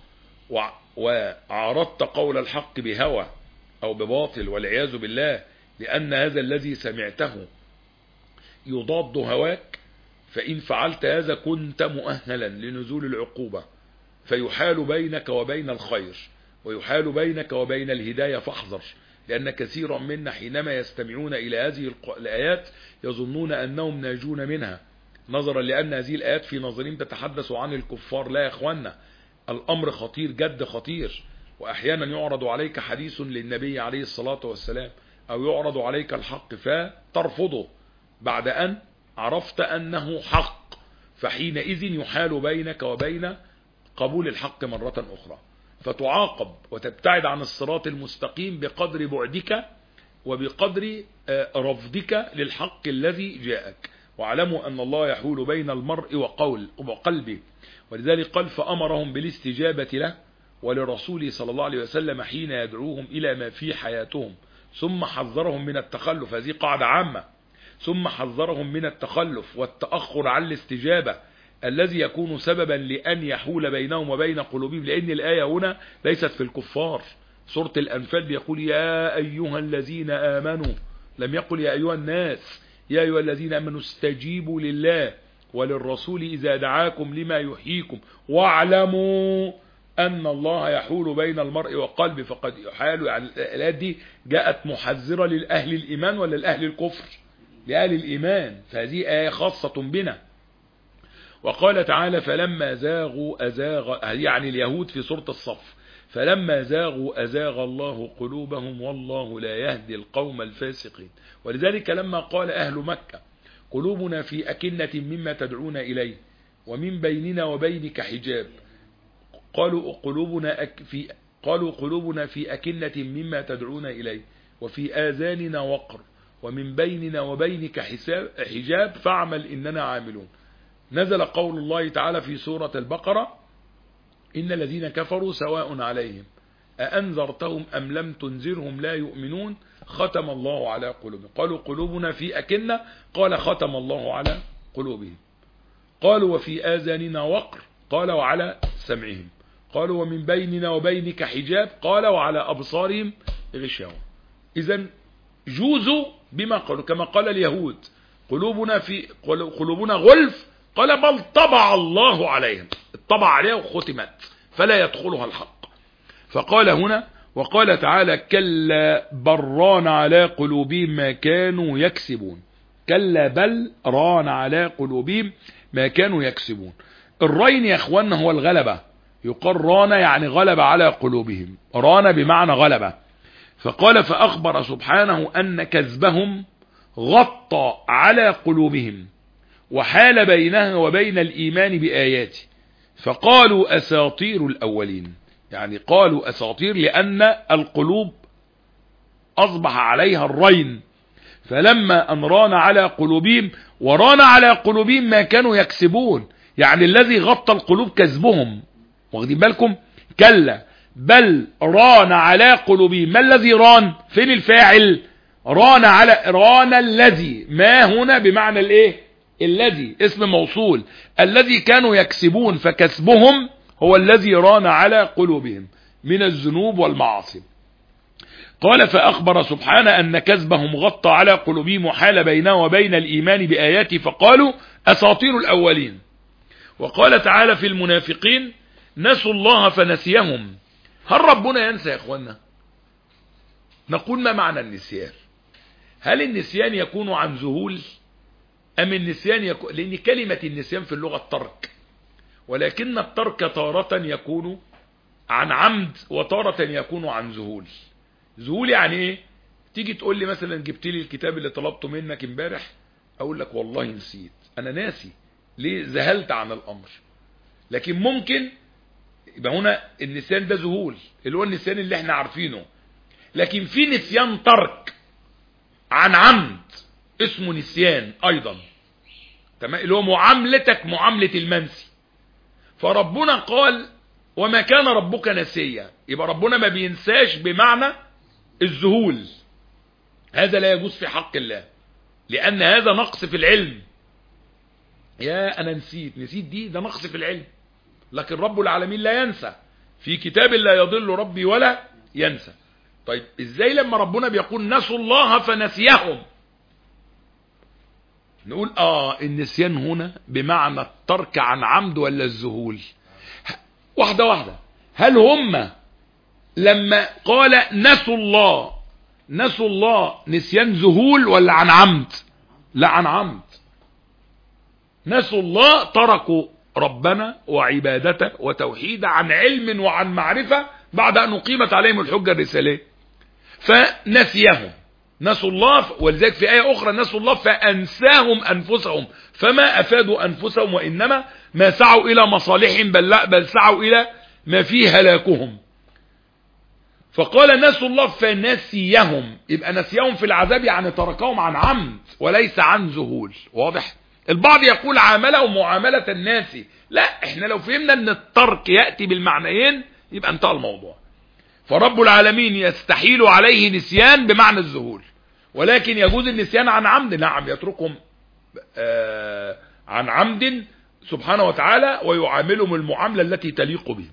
وعارضت قول الحق بهوى أو بباطل والعياذ بالله، لأن هذا الذي سمعته يضاد هواك، فإن فعلت هذا كنت مؤهلا لنزول العقوبة، فيحال بينك وبين الخير ويحال بينك وبين الهداية. فاحذر، لأن كثيرا منا حينما يستمعون إلى هذه الآيات يظنون أنهم ناجون منها، نظرا لأن هذه الآيات في نظرهم تتحدث عن الكفار. لا يا إخوانا، الأمر خطير جد خطير. وأحيانا يعرض عليك حديث للنبي عليه الصلاة والسلام أو يعرض عليك الحق فترفضه بعد أن عرفت أنه حق، فحينئذ يحال بينك وبين قبول الحق مرة أخرى، فتعاقب وتبتعد عن الصراط المستقيم بقدر بعدك وبقدر رفضك للحق الذي جاءك. واعلموا أن الله يحول بين المرء وقلبه. ولذلك قال: فأمرهم بالاستجابة له ولرسوله صلى الله عليه وسلم حين يدعوهم إلى ما في حياتهم، ثم حذرهم من التخلف. هذه قاعدة عامة. ثم حذرهم من التخلف والتأخر عن الاستجابة الذي يكون سببا لأن يحول بينهم وبين قلوبهم، لأن الآية هنا ليست في الكفار. سورة الأنفال بيقول: يا أيها الذين آمنوا، لم يقل يا أيها الناس. يا أيها الذين آمنوا استجيبوا لله وللرسول إذا دعاكم لما يحييكم واعلموا أن الله يحول بين المرء وقلبه. فقد يحال. يعني الآيات دي جاءت محذرة للأهل الإيمان ولا لأهل الكفر؟ لأهل الإيمان. فهذه آية خاصة بنا. وقال تعالى: فلما زاغوا أزاغ، يعني اليهود في سورة الصف: فلما زاغوا أزاغ الله قلوبهم والله لا يهدي القوم الفاسقين. ولذلك لما قال أهل مكة: قلوبنا في أكنة مما تدعون إليه ومن بيننا وبينك حجاب قالوا قلوبنا في أكنة مما تدعون إليه وفي آذاننا وقر ومن بيننا وبينك حجاب فاعمل إننا عاملون. نزل قول الله تعالى في سورة البقرة إن الذين كفروا سواء عليهم أأنذرتهم أم لم تنذرهم لا يؤمنون ختم الله على قلوبهم. قالوا قلوبنا في أكنة قال ختم الله على قلوبهم. قالوا وفي آذاننا وقر قال وعلى سمعهم. قالوا ومن بيننا وبينك حجاب قال وعلى أبصارهم غشاوة. إذن جوزوا بما قالوا كما قال اليهود قلوبنا غلف قال بل طبع الله عليهم، طبع عليها وختمت فلا يدخلها الحق. فقال هنا وقال تعالى كلا بل ران على قلوبهم ما كانوا يكسبون. كلا بل ران على قلوبهم ما كانوا يكسبون. الرين يا اخوانا هو الغلبة، يقال ران يعني غلب على قلوبهم، ران بمعنى غلبة. فقال فأخبر سبحانه أن كذبهم غطى على قلوبهم وحال بينها وبين الإيمان بآياته فقالوا أساطير الأولين. يعني قالوا أساطير لأن القلوب أصبح عليها الرين، فلما أن ران على قلوبهم وران على قلوبهم ما كانوا يكسبون، يعني الذي غطى القلوب كذبهم. واخدين بالكم؟ كلا بل ران على قلوبهم. ما الذي ران؟ فين الفاعل؟ ران الذي، ما هنا بمعنى الايه؟ الذي اسم موصول، الذي كانوا يكسبون، فكسبهم هو الذي ران على قلوبهم من الذنوب والمعاصي. قال فأخبر سبحانه أن كذبهم غطى على قلوبهم وحال بينه وبين الإيمان بآياته فقالوا أساطير الأولين. وقال تعالى في المنافقين نسوا الله فنسيهم. هل ربنا ينسى يا اخوانا؟ نقول ما معنى النسيان؟ هل النسيان يكون عن ذهول أم النسيان يكون، لأن كلمة النسيان في اللغة الترك، ولكن الترك تارة يكون عن عمد وتارة يكون عن ذهول. ذهول يعني ايه؟ تيجي تقول لي مثلا جبت لي الكتاب اللي طلبته منك امبارح، اقول لك والله نسيت، انا ناسي، ليه؟ ذهلت عن الامر. لكن ممكن يبقى هنا النسيان ده ذهول اللي هو النسيان اللي احنا عارفينه، لكن في نسيان ترك عن عمد اسمه نسيان ايضا، تمام، اللي هو معاملتك معاملة المنسي. فربنا قال وما كان ربك نسيا، يبقى ربنا ما بينساش بمعنى الذهول، هذا لا يجوز في حق الله، لان هذا نقص في العلم. يا انا نسيت دي، ده نقص في العلم. لكن رب العالمين لا ينسى، في كتاب لا يضل ربي ولا ينسى. طيب ازاي لما ربنا بيقول نسوا الله فنسيهم نقول النسيان هنا بمعنى الترك عن عمد ولا الذهول؟ واحدة واحدة. هل هم لما قال نسوا الله نسيان ذهول ولا عن عمد؟ لا عن عمد. نسوا الله، تركوا ربنا وعبادته وتوحيده عن علم وعن معرفة بعد أن أقيمت عليهم الحجة الرسالية، فنسيهم. نسوا الله، ولذلك في آية أخرى نسوا الله فأنساهم أنفسهم فما أفادوا أنفسهم وإنما ما سعوا إلى مصالحهم بل سعوا إلى ما فيه هلاكهم. فقال نسوا الله فنسيهم، يبقى نسيهم في العذاب يعني تركهم عن عمد وليس عن ذهول. واضح؟ البعض يقول عاملهم معاملة الناس، لا، احنا لو فهمنا ان الترك يأتي بالمعنيين يبقى انتهى الموضوع. فرب العالمين يستحيل عليه نسيان بمعنى الذهول، ولكن يجوز النسيان عن عمد، نعم، يتركهم عن عمد سبحانه وتعالى ويعاملهم المعاملة التي تليق بهم.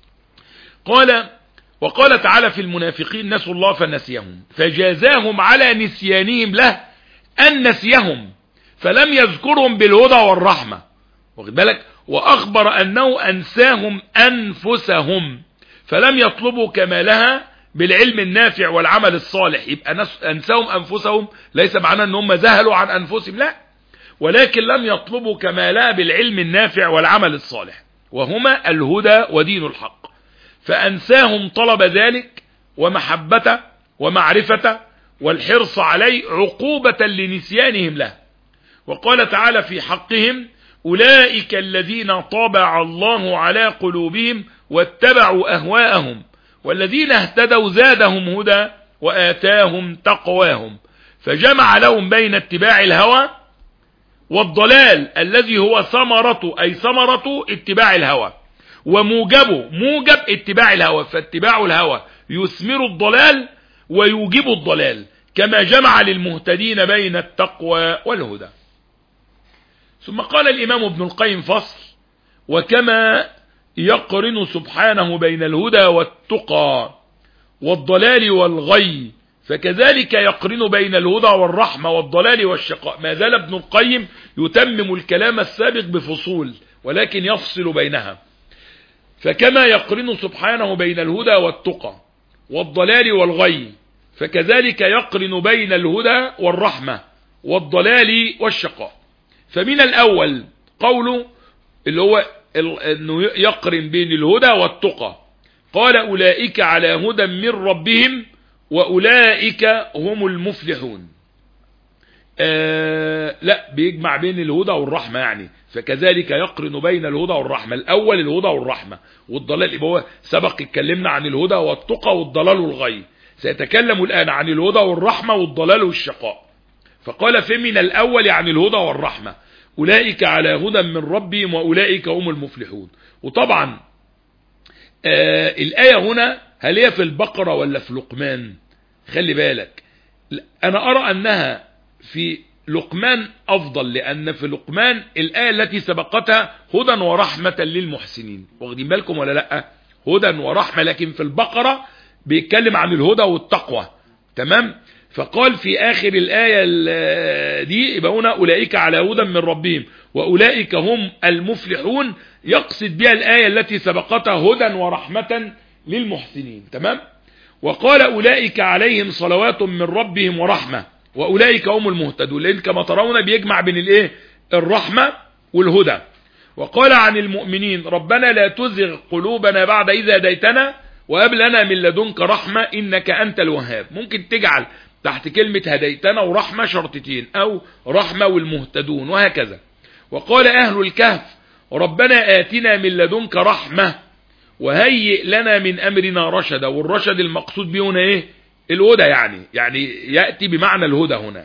وقال تعالى في المنافقين نسوا الله فنسيهم فجازاهم على نسيانهم له أن نسيهم فلم يذكرهم بالهدى والرحمة. واخد بالك؟ وأخبر أنه أنساهم أنفسهم فلم يطلبوا كمالها بالعلم النافع والعمل الصالح. يبقى أنساهم أنفسهم ليس معناه أنهم ذهلوا عن أنفسهم، لا، ولكن لم يطلبوا كمالها بالعلم النافع والعمل الصالح وهما الهدى ودين الحق، فأنساهم طلب ذلك ومحبته ومعرفته والحرص عليه عقوبة لنسيانهم له. وقال تعالى في حقهم أولئك الذين طبع الله على قلوبهم واتبعوا أهواءهم والذين اهتدوا زادهم هدى وآتاهم تقواهم. فجمع لهم بين اتباع الهوى والضلال الذي هو ثمرة أي ثمرة اتباع الهوى وموجبه موجب اتباع الهوى، فاتباع الهوى يثمر الضلال ويوجب الضلال، كما جمع للمهتدين بين التقوى والهدى. ثم قال الإمام ابن القيم فصل: وكما يقرن سبحانه بين الهدى والتقى والضلال والغي فكذلك يقرن بين الهدى والرحمة والضلال والشقاء. ما زال ابن القيم يتمم الكلام السابق بفصول ولكن يفصل بينها. فكما يقرن سبحانه بين الهدى والتقى والضلال والغي فكذلك يقرن بين الهدى والرحمة والضلال والشقاء. فمن الأول قوله اللي هو أنه يقرن بين الهدى والتقى، قال: أولئك على هدى من ربهم وأولئك هم المفلحون. لا، بيجمع بين الهدى والرحمة، يعني فكذلك يقرن بين الهدى والرحمة. الأول الهدى والرحمة والضلال، يبقى هو سبق اتكلمنا عن الهدى والتقى والضلال والغي، سيتكلم الآن عن الهدى والرحمة والضلال والشقاء. فقال: فمن الأول يعني الهدى والرحمة، أولئك على هدى من ربهم وأولئك هم المفلحون. وطبعا الآية هنا هل هي في البقرة ولا في لقمان؟ خلي بالك، أنا أرى أنها في لقمان أفضل، لأن في لقمان الآية التي سبقتها هدى ورحمة للمحسنين، واخدين بالكم ولا لأ؟ هدى ورحمة، لكن في البقرة بيتكلم عن الهدى والتقوى. تمام؟ فقال في آخر الآية دي يبقى هنا أولئك على هدى من ربهم وأولئك هم المفلحون، يقصد بها الآية التي سبقتها هدى ورحمة للمحسنين. تمام؟ وقال: أولئك عليهم صلوات من ربهم ورحمة وأولئك هم المهتدون، لأن كما ترون بيجمع بين الايه؟ الرحمة والهدى. وقال عن المؤمنين: ربنا لا تزغ قلوبنا بعد إذ هديتنا وهب لنا من لدنك رحمة إنك أنت الوهاب. ممكن تجعل تحت كلمة هديتنا ورحمة شرطتين، أو رحمة والمهتدون، وهكذا. وقال أهل الكهف: ربنا آتنا من لدنك رحمة وهيئ لنا من أمرنا رشدا. والرشد المقصود به هنا إيه؟ الهدى، يعني يأتي بمعنى الهدى هنا.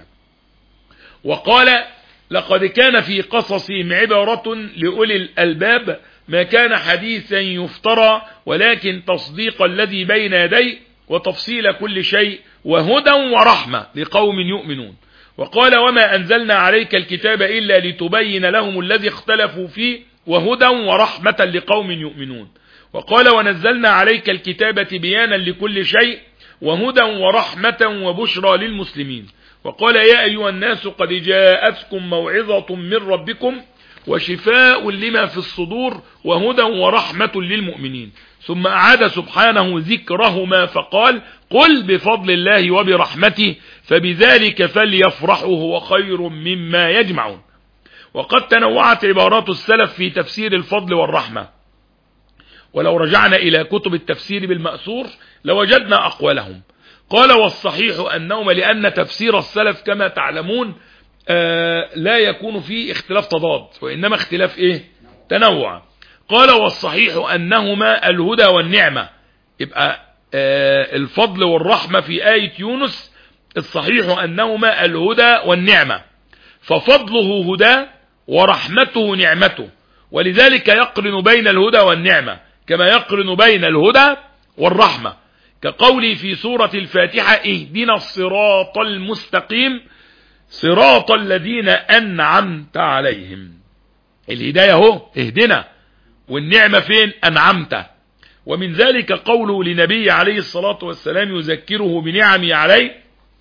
وقال: لقد كان في قصصهم عبرة لأولي الألباب ما كان حديثا يفترى ولكن تصديق الذي بين يديه وتفصيل كل شيء وهدى ورحمة لقوم يؤمنون. وقال: وما أنزلنا عليك الكتاب إلا لتبين لهم الذي اختلفوا فيه وهدى ورحمة لقوم يؤمنون. وقال: ونزلنا عليك الكتاب بيانا لكل شيء وهدى ورحمة وبشرى للمسلمين. وقال: يا أيها الناس قد جاءتكم موعظة من ربكم وشفاء لما في الصدور وهدى ورحمة للمؤمنين. ثم أعاد سبحانه ذكرهما فقال: قل بفضل الله وبرحمته فبذلك فليفرحوا هو خير مما يجمعون. وقد تنوعت عبارات السلف في تفسير الفضل والرحمة، ولو رجعنا إلى كتب التفسير بالمأثور لوجدنا أقوالهم. قال: والصحيح أنهما، لأن تفسير السلف كما تعلمون لا يكون فيه اختلاف تضاد وإنما اختلاف تنوع. قال: والصحيح أنهما الهدى والنعمة. يبقى الفضل والرحمة في آية يونس الصحيح أنهما الهدى والنعمة، ففضله هدى ورحمته نعمته، ولذلك يقرن بين الهدى والنعمة كما يقرن بين الهدى والرحمة، كقوله في سورة الفاتحة: اهدنا الصراط المستقيم صراط الذين أنعمت عليهم. الهداية هو اهدنا، والنعمة فين؟ أنعمت. ومن ذلك قوله لنبي عليه الصلاة والسلام يذكره بنعمه عليه: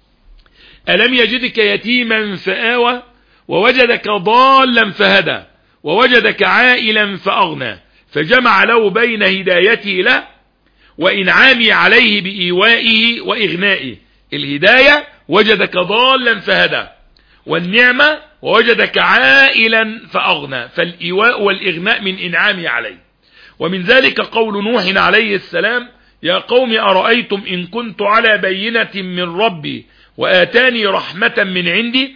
ألم يجدك يتيما فآوى ووجدك ضالا فهدى ووجدك عائلا فأغنى، فجمع له بين هدايته له وإنعامه عليه بإيوائه وإغنائه. الهداية وجدك ضالا فهدى، والنعمة ووجدك عائلا فأغنى، فالإيواء والإغناء من إنعامه عليه. ومن ذلك قول نوح عليه السلام: يا قوم أرأيتم إن كنت على بينة من ربي وآتاني رحمة من عندي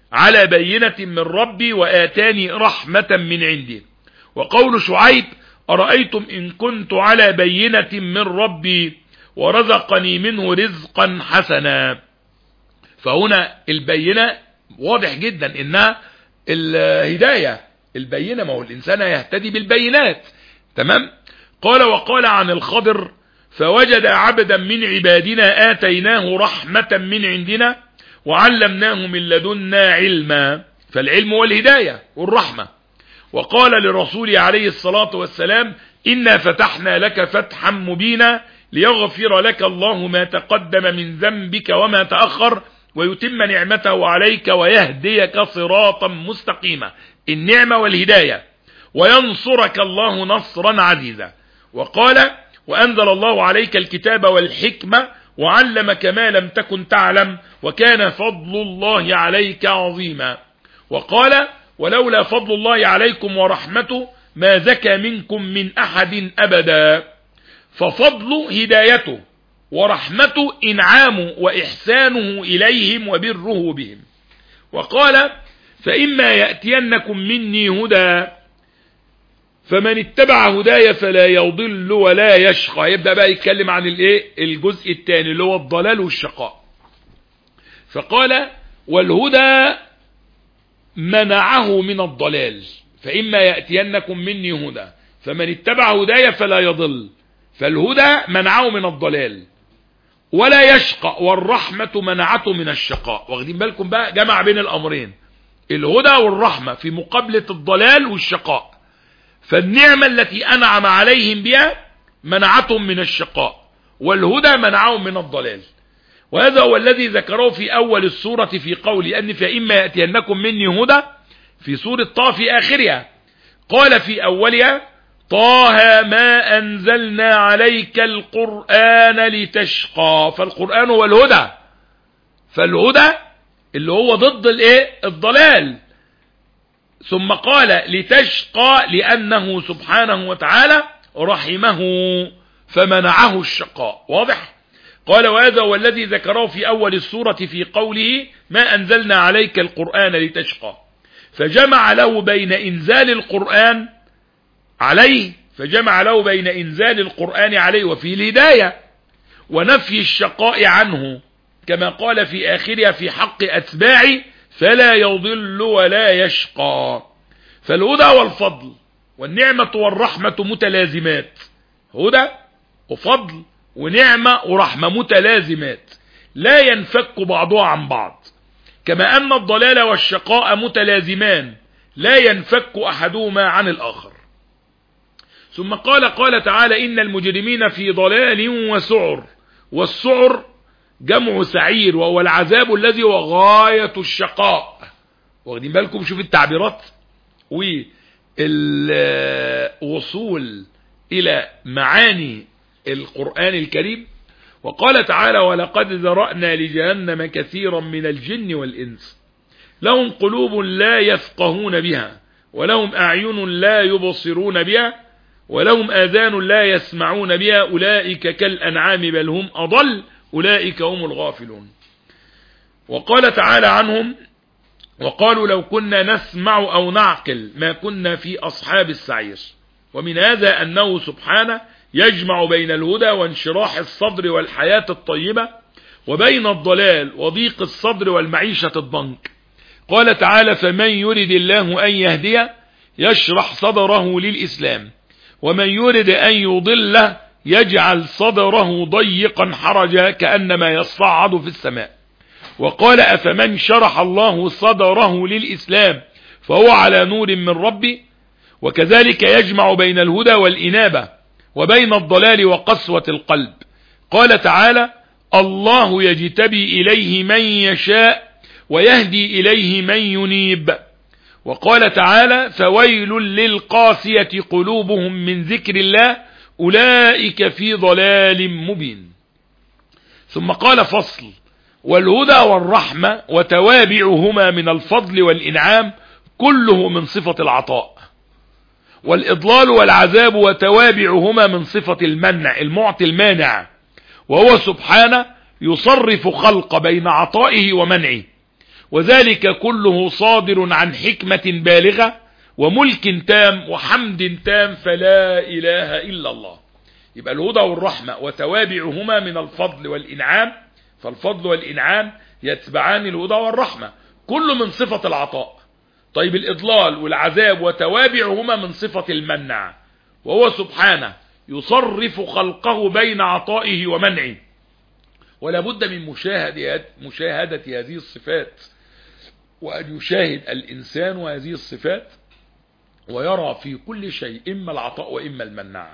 على بينة من ربي وآتاني رحمة من عندي. وقول شعيب أرأيتم إن كنت على بينة من ربي ورزقني منه رزقا حسنا. فهنا البينة واضح جدا إنها الهداية، البينة، ما هو الإنسان يهتدي بالبينات. تمام. قال وقال عن الخضر فوجد عبدا من عبادنا آتيناه رحمة من عندنا وعلمناه من لدنا علما. فالعلم والهداية والرحمة. وقال لرسوله عليه الصلاة والسلام إنا فتحنا لك فتحا مبينا ليغفر لك الله ما تقدم من ذنبك وما تأخر ويتم نعمته عليك ويهديك صراطا مستقيما. النعمة والهداية. وينصرك الله نصرا عزيزا. وقال وأنزل الله عليك الكتاب والحكمة وعلمك ما لم تكن تعلم وكان فضل الله عليك عظيما. وقال ولولا فضل الله عليكم ورحمته ما زكى منكم من أحد أبدا. ففضل هدايته ورحمته إنعامه وإحسانه إليهم وبره بهم. وقال فإما يأتينكم مني هدى فمن اتبع هدايا فلا يضل ولا يشقى. يبدأ بقى يتكلم عن الجزء الثاني اللي هو الضلال والشقاء. فقال والهدى منعه من الضلال. فإما يأتينكم مني هدى فمن اتبع هدايا فلا يضل. فالهدى منعه من الضلال ولا يشقى، والرحمة منعته من الشقاء. واخدين بالكم بقى جمع بين الأمرين، الهدى والرحمة في مقابلة الضلال والشقاء. فالنعمة التي أنعم عليهم بها منعتهم من الشقاء والهدى منعهم من الضلال. وهذا هو الذي ذكره في أول السورة في قول أن فإما يأتينكم مني هدى في سورة طه في آخرها. قال في أولها طه ما أنزلنا عليك القرآن لتشقى. فالقرآن هو الهدى، فالهدى اللي هو ضد الضلال. ثم قال لتشقى لأنه سبحانه وتعالى رحمه فمنعه الشقاء. واضح؟ قال وهذا هو الذي ذكره في أول السورة في قوله ما أنزلنا عليك القرآن لتشقى. فجمع له بين إنزال القرآن عليه وفي الهداية ونفي الشقاء عنه، كما قال في آخرها في حق أتباعه فلا يضل ولا يشقى. فالهدى والفضل والنعمة والرحمة متلازمات. هدى وفضل ونعمة ورحمة متلازمات لا ينفك بعضها عن بعض، كما أن الضلال والشقاء متلازمان لا ينفك أحدهما عن الآخر. ثم قال تعالى إن المجرمين في ضلال وسعر. والسعر جمع سعير وهو العذاب الذي هو غاية الشقاء. واخدين بالكم؟ شوف التعبيرات والوصول إلى معاني القرآن الكريم. وقال تعالى ولقد ذرأنا لجهنم كثيرا من الجن والإنس لهم قلوب لا يفقهون بها ولهم أعين لا يبصرون بها ولهم آذان لا يسمعون بها أولئك كالأنعام بل هم أضل أولئك هم الغافلون. وقال تعالى عنهم وقالوا لو كنا نسمع أو نعقل ما كنا في أصحاب السعير. ومن هذا أنه سبحانه يجمع بين الهدى وانشراح الصدر والحياة الطيبة وبين الضلال وضيق الصدر والمعيشة الضنك. قال تعالى فمن يرد الله أن يهديه يشرح صدره للإسلام ومن يرد أن يضله يجعل صدره ضيقا حرجا كأنما يصعد في السماء. وقال أفمن شرح الله صدره للإسلام فهو على نور من ربه. وكذلك يجمع بين الهدى والإنابة وبين الضلال وقسوة القلب. قال تعالى الله يجتبي إليه من يشاء ويهدي إليه من ينيب. وقال تعالى فويل للقاسية قلوبهم من ذكر الله أولئك في ضلال مبين. ثم قال فصل والهدى والرحمة وتوابعهما من الفضل والإنعام كله من صفة العطاء، والإضلال والعذاب وتوابعهما من صفة المنع المعطي المانع، وهو سبحانه يصرف خلق بين عطائه ومنعه. وذلك كله صادر عن حكمة بالغة وملك تام وحمد تام، فلا إله إلا الله. يبقى الهدى والرحمة وتوابعهما من الفضل والإنعام، فالفضل والإنعام يتبعان الهدى والرحمة، كل من صفة العطاء. طيب الإضلال والعذاب وتوابعهما من صفة المنع، وهو سبحانه يصرف خلقه بين عطائه ومنعه. ولا بد من مشاهدة هذه الصفات، وأن يشاهد الإنسان هذه الصفات ويرى في كل شيء إما العطاء وإما المنع،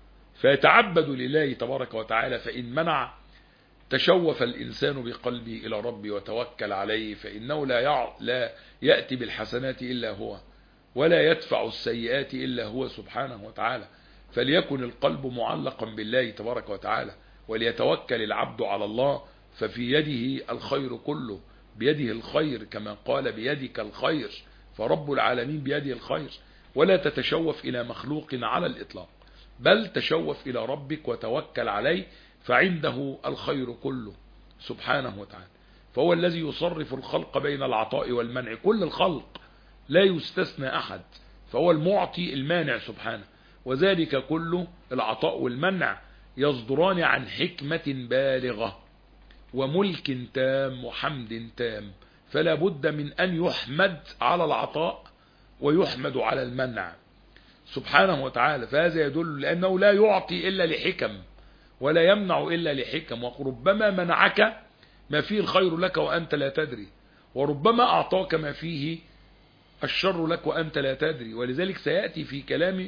فيتعبد لله تبارك وتعالى. فإن منع تشوف الإنسان بقلبه إلى ربه وتوكل عليه، فإنه لا يأتي بالحسنات إلا هو، ولا يدفع السيئات إلا هو سبحانه وتعالى. فليكن القلب معلقا بالله تبارك وتعالى، وليتوكل العبد على الله، ففي يده الخير كله، بيده الخير كما قال بيدك الخير، فرب العالمين بيده الخير. ولا تتشوف إلى مخلوق على الإطلاق، بل تشوف إلى ربك وتوكل عليه، فعنده الخير كله سبحانه وتعالى. فهو الذي يصرف الخلق بين العطاء والمنع، كل الخلق لا يستثنى أحد، فهو المعطي المانع سبحانه. وذلك كله العطاء والمنع يصدران عن حكمة بالغة وملك تام وحمد تام، فلا بد من أن يحمد على العطاء ويحمد على المنع سبحانه وتعالى. فهذا يدل لأنه لا يعطي إلا لحكم، ولا يمنع إلا لحكم. وربما منعك ما فيه الخير لك وأنت لا تدري، وربما أعطاك ما فيه الشر لك وأنت لا تدري. ولذلك سيأتي في كلام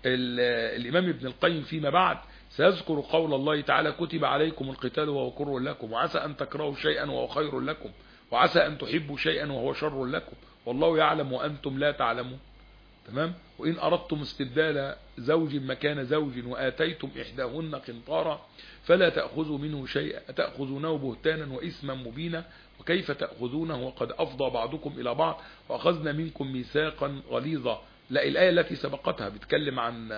الإمام ابن القيم فيما بعد، سيذكر قول الله تعالى: كتب عليكم القتال وهو كره لكم، وعسى أن تكرهوا شيئا وهو خير لكم، وعسى أن تحبوا شيئا وهو شر لكم، والله يعلم وأنتم لا تعلمون. تمام. وإن أردتم استبدال زوج مكان زوج وآتيتم إحداهن قنطارا فلا تأخذوا منه شيئا، تأخذونه بهتانا وإثما مبينا، وكيف تأخذونه وقد أفضى بعضكم إلى بعض وأخذنا منكم ميثاقا غليظا. لا، الآية التي سبقتها بتكلم عن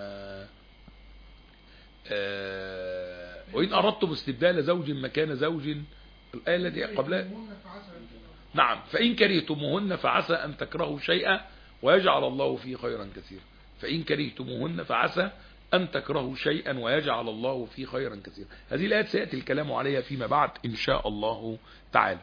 وإن أردتم استبدال زوج مكان زوج، الآية التي قبلها. نعم. فإن كرهتموهن فعسى أن تكرهوا شيئا ويجعل الله فيه خيرا كثيرا. فإن كرهتموهن فعسى أن تكرهوا شيئا ويجعل الله فيه خيرا كثيرا. هذه الآيات سيأتي الكلام عليها فيما بعد إن شاء الله تعالى.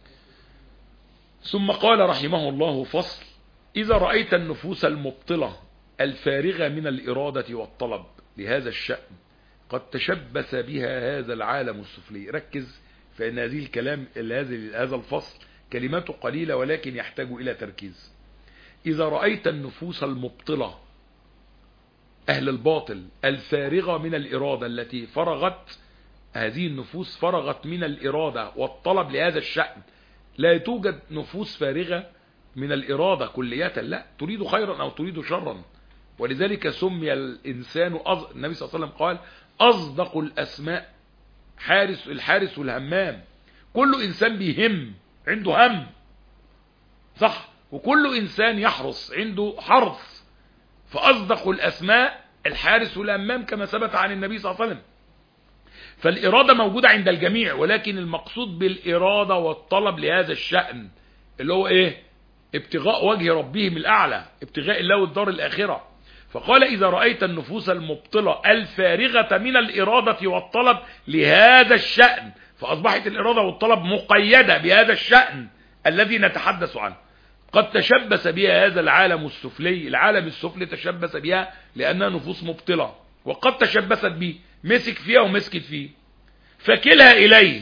ثم قال رحمه الله: فصل: إذا رأيت النفوس المبطلة الفارغة من الإرادة والطلب لهذا الشأن قد تشبث بها هذا العالم السفلي. ركز، فإن هذه الكلام هذا الفصل كلماته قليلة ولكن يحتاج إلى تركيز. إذا رأيت النفوس المبطلة، أهل الباطل، الفارغة من الإرادة، التي فرغت، هذه النفوس فرغت من الإرادة والطلب لهذا الشأن. لا توجد نفوس فارغة من الإرادة كلية، لا، تريد خيرا أو تريد شرا. ولذلك سمي الإنسان النبي صلى الله عليه وسلم قال: أصدق الأسماء الحارس والهمام. كل إنسان بيهم، عنده هم، صح، وكل إنسان يحرص، عنده حرص. فأصدق الأسماء الحارس والهمام كما ثبت عن النبي صلى الله عليه وسلم. فالإرادة موجودة عند الجميع، ولكن المقصود بالإرادة والطلب لهذا الشأن اللي هو إيه؟ ابتغاء وجه ربهم الأعلى، ابتغاء الله والدار الآخرة. فقال: إذا رأيت النفوس المبطلة الفارغة من الإرادة والطلب لهذا الشأن، فأصبحت الإرادة والطلب مقيدة بهذا الشأن الذي نتحدث عنه. قد تشبث بها هذا العالم السفلي، العالم السفلي تشبث بها لأنها نفوس مبطلة، وقد تشبثت به، مسك فيها ومسكت فيه. فكلها إليه،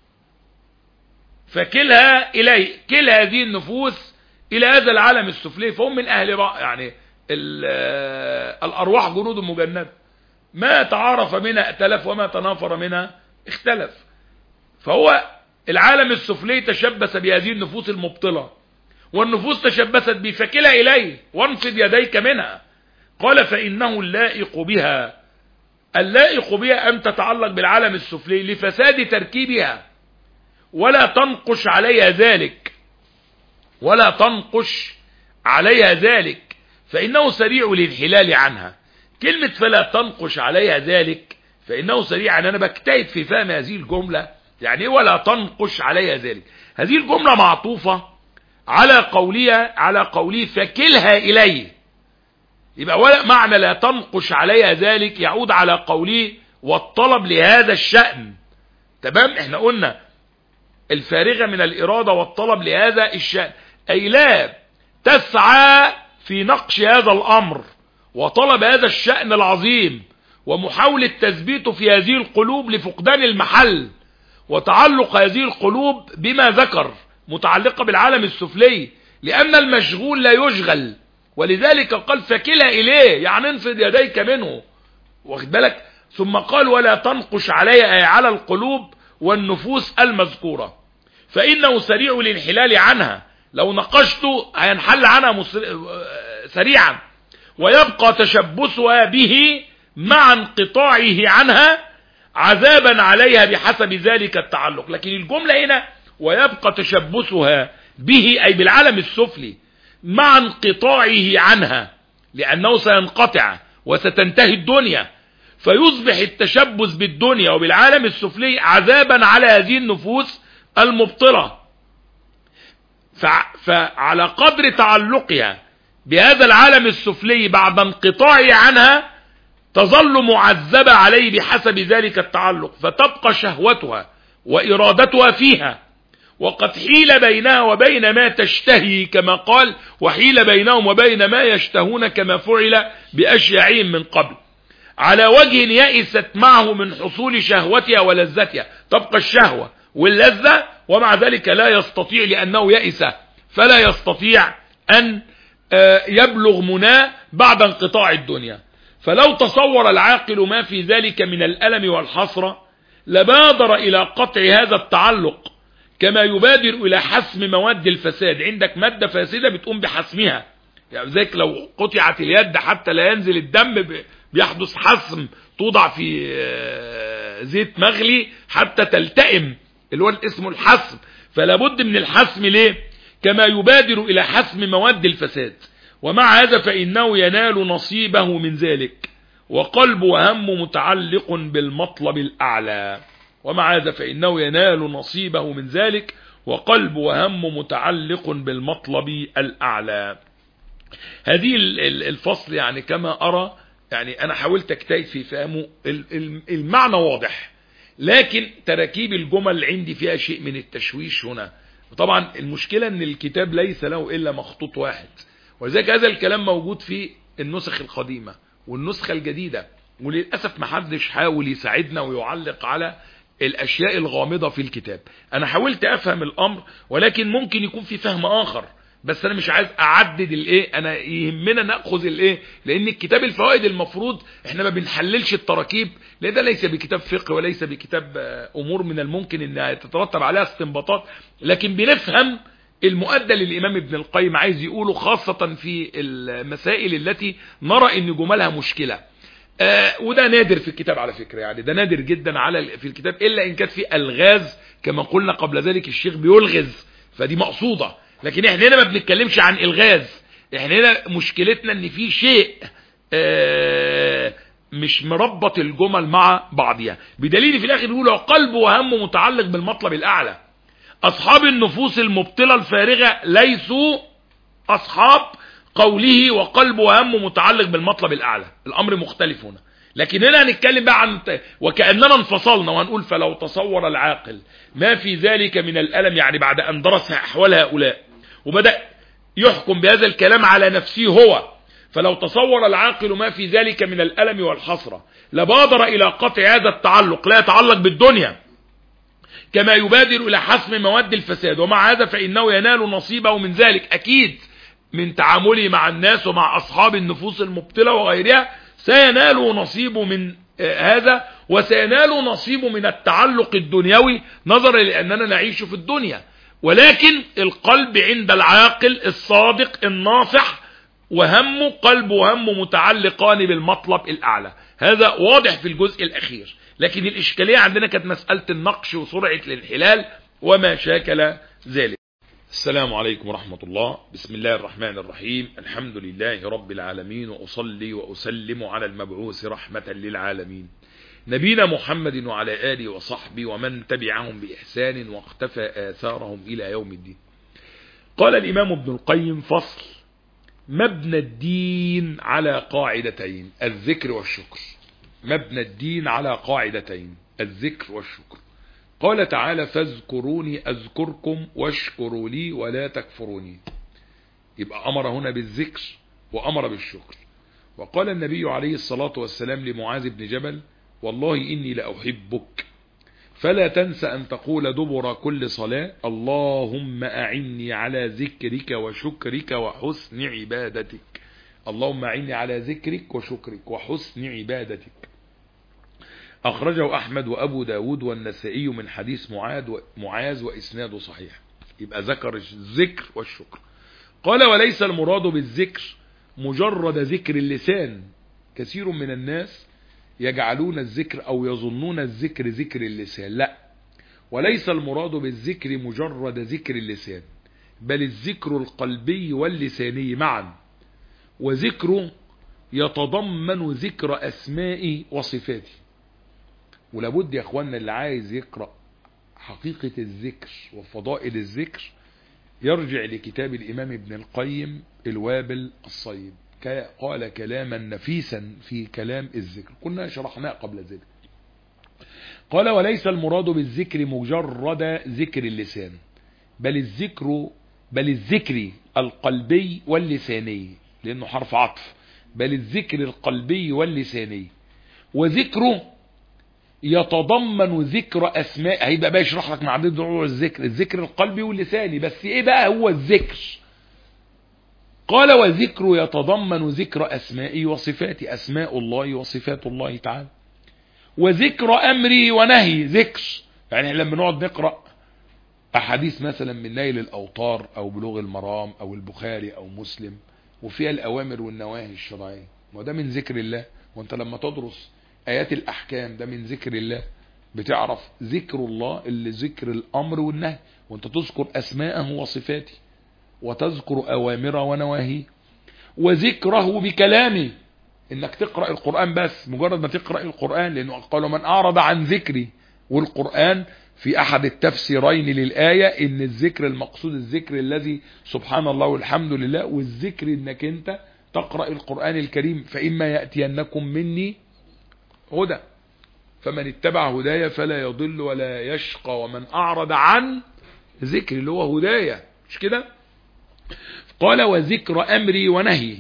فكلها إليه، كل هذه النفوس إلى هذا العالم السفلي. فهم من أهل يعني الأرواح جنود مجندة، ما تعارف منها ائتلف وما تنافر منها اختلف. فهو العالم السفلي تشبث بهذه النفوس المبطلة، والنفوس تشبثت به، فكلها إليه وانفض يديك منها. قال: فإنه اللائق بها، اللائق بها أن تتعلق بالعالم السفلي لفساد تركيبها، ولا تنقش عليها ذلك، ولا تنقش عليها ذلك، فإنه سريع الانحلال عنها. كلمة فلا تنقش عليها ذلك، فإنه سريع. أنا بجتهد في فهم هذه الجملة يعني ايه ولا تنقش عليها ذلك؟ هذه الجملة معطوفة على قوله فكلها إليه. يبقى ولا معنى لا تنقش عليها ذلك يعود على قوله والطلب لهذا الشأن. تمام؟ احنا قلنا الفارغة من الإرادة والطلب لهذا الشأن، أي لا تسعى في نقش هذا الأمر وطلب هذا الشأن العظيم ومحاولة تثبيته في هذه القلوب لفقدان المحل وتعلق هذه القلوب بما ذكر متعلقة بالعالم السفلي، لأن المشغول لا يشغل، ولذلك قال فكلا إليه، يعني انفض يديك منه، واخد بالك؟ ثم قال ولا تنقش عليها، أي على القلوب والنفوس المذكورة، فإنه سريع الانحلال عنها، لو نقشته هينحل عنها سريعا، ويبقى تشبثها به مع انقطاعه عنها عذابا عليها بحسب ذلك التعلق. لكن الجملة هنا ويبقى تشبثها به، أي بالعالم السفلي، مع انقطاعه عنها، لأنه سينقطع وستنتهي الدنيا، فيصبح التشبث بالدنيا وبالعالم السفلي عذابا على هذه النفوس المبطلة. فعلى قدر تعلقها بهذا العالم السفلي بعد انقطاعه عنها تظل معذبة عليه بحسب ذلك التعلق، فتبقى شهوتها وإرادتها فيها، وقد حيل بينها وبين ما تشتهي كما قال وحيل بينهم وبين ما يشتهون كما فعل بأشياعهم من قبل، على وجه يئست معه من حصول شهوتها ولذتها. تبقى الشهوة واللذة ومع ذلك لا يستطيع، لأنه يئس فلا يستطيع أن يبلغ مناه بعد انقطاع الدنيا. فلو تصور العاقل ما في ذلك من الألم والحسرة لبادر إلى قطع هذا التعلق، كما يبادر إلى حسم مواد الفساد. عندك مادة فاسدة بتقوم بحسمها، يعني ذلك لو قطعت اليد حتى لا ينزل الدم بيحدث حسم، توضع في زيت مغلي حتى تلتئم، اللي هو اسمه الحسم. فلا بد من الحسم، ليه؟ كما يبادر إلى حسم مواد الفساد. ومع هذا فإنه ينال نصيبه من ذلك وقلب وهم متعلق بالمطلب الأعلى. ومع هذا فإنه ينال نصيبه من ذلك وقلب وهم متعلق بالمطلب الأعلى. هذه الفصل يعني كما أرى، يعني أنا حاولت أجتهد في فهمه، المعنى واضح، لكن تركيب الجمل عندي فيها شيء من التشويش هنا. وطبعا المشكلة أن الكتاب ليس له إلا مخطوط واحد، ولذلك هذا الكلام موجود في النسخ القديمة والنسخة الجديدة، وللأسف محدش حاول يساعدنا ويعلق على الأشياء الغامضة في الكتاب. أنا حاولت أفهم الأمر، ولكن ممكن يكون في فهم آخر، بس أنا مش عايز أعدد الإيه، أنا يهمنا نأخذ الإيه، لأن الكتاب الفوائد المفروض إحنا ما بنحللش التراكيب، لأن ده ليس بكتاب فقه وليس بكتاب أمور من الممكن أنها تترتب عليها استنباطات، لكن بنفهم المؤدى للإمام ابن القيم عايز يقوله، خاصة في المسائل التي نرى أن جملها مشكلة. وده نادر في الكتاب على فكرة، يعني ده نادر جدا في الكتاب، إلا إن كانت في ألغاز كما قلنا قبل ذلك، الشيخ بيلغز فدي مقصودة، لكن احنا هنا ما بنتكلمش عن إلغاز، احنا هنا مشكلتنا ان في شيء مش مربط الجمل مع بعضها، بدليل في الآخر يقول قلب وهم متعلق بالمطلب الأعلى. أصحاب النفوس المبطلة الفارغة ليسوا أصحاب قوله وقلب وهم متعلق بالمطلب الأعلى، الأمر مختلف هنا. لكن هنا هنتكلم بقى عن وكأننا انفصلنا وهنقول فلو تصور العاقل ما في ذلك من الألم، يعني بعد أن درس أحوال هؤلاء وبدأ يحكم بهذا الكلام على نفسه هو، فلو تصور العاقل ما في ذلك من الألم والحسرة لبادر إلى قطع هذا التعلق، لا يتعلق بالدنيا، كما يبادر إلى حسم مواد الفساد. ومع هذا فإنه ينال نصيبه من ذلك، أكيد من تعامله مع الناس ومع أصحاب النفوس المبطلة وغيرها سينال نصيبه من هذا، وسينال نصيبه من التعلق الدنيوي نظرا لأننا نعيش في الدنيا. ولكن القلب عند العاقل الصادق الناصح وهم قلب وهم متعلقان بالمطلب الأعلى، هذا واضح في الجزء الأخير. لكن الإشكالية عندنا كانت مسألة النقش وسرعة الانحلال وما شاكل ذلك. السلام عليكم ورحمة الله. بسم الله الرحمن الرحيم. الحمد لله رب العالمين، وأصلي وأسلم على المبعوث رحمة للعالمين نبينا محمد وعلى آله وصحبه ومن تبعهم بإحسان واقتفى آثارهم إلى يوم الدين. قال الإمام ابن القيم: فصل: مبنى الدين على قاعدتين، الذكر والشكر. مبنى الدين على قاعدتين، الذكر والشكر. قال تعالى: فاذكروني أذكركم واشكروا لي ولا تكفروني. يبقى أمر هنا بالذكر وأمر بالشكر. وقال النبي عليه الصلاة والسلام لمعاذ بن جبل: والله إني لأحبك فلا تنس أن تقول دبر كل صلاة: اللهم أعني على ذكرك وشكرك وحسن عبادتك. اللهم أعني على ذكرك وشكرك وحسن عبادتك. أخرجه أحمد وأبو داود والنسائي من حديث معاذ وإسناده صحيح. يبقى ذكر الذكر والشكر. قال: وليس المراد بالذكر مجرد ذكر اللسان. كثير من الناس يجعلون الذكر أو يظنون الذكر ذكر اللسان. لا، وليس المراد بالذكر مجرد ذكر اللسان، بل الذكر القلبي واللساني معا. وذكره يتضمن ذكر أسماء وصفاته. ولابد يا اخوانا اللي عايز يقرأ حقيقة الذكر وفضائل الذكر يرجع لكتاب الإمام ابن القيم الوابل الصيب. قال كلاما نفيسا في كلام الذكر، كنا شرحناه قبل ذلك. قال: وليس المراد بالذكر مجرد ذكر اللسان، بل الذكر القلبي واللساني، لأنه حرف عطف. بل الذكر القلبي واللساني. وذكره يتضمن ذكر أسماء. هيبقى بقى يشرح لك مع موضوع الذكر القلبي واللساني. بس ايه بقى هو الذكر؟ قال: وذكر يتضمن ذكر أسماء وصفات، أسماء الله وصفات الله تعالى. وذكر أمره ونهي، ذكر يعني لما نقعد نقرأ أحاديث مثلا من نيل الأوطار أو بلوغ المرام أو البخاري أو مسلم وفيها الأوامر والنواهي الشرعية، وده من ذكر الله. وانت لما تدرس آيات الأحكام ده من ذكر الله. بتعرف ذكر الله اللي ذكر الأمر والنهي، وانت تذكر أسماءه وصفاته وتذكر أوامره ونواهيه. وذكره بكلامه، انك تقرأ القرآن بس، مجرد ما تقرأ القرآن، لأنه قال: من أعرض عن ذكري. والقرآن في أحد التفسيرين للآية إن الذكر المقصود الذكر الذي سبحان الله والحمد لله، والذكر إنك أنت تقرأ القرآن الكريم. فإما يأتينكم مني هدى فمن اتبع هدايا فلا يضل ولا يشقى ومن أعرض عن ذكر، اللي هو هدايا، مش كده؟ قال: وذكر أمري ونهي.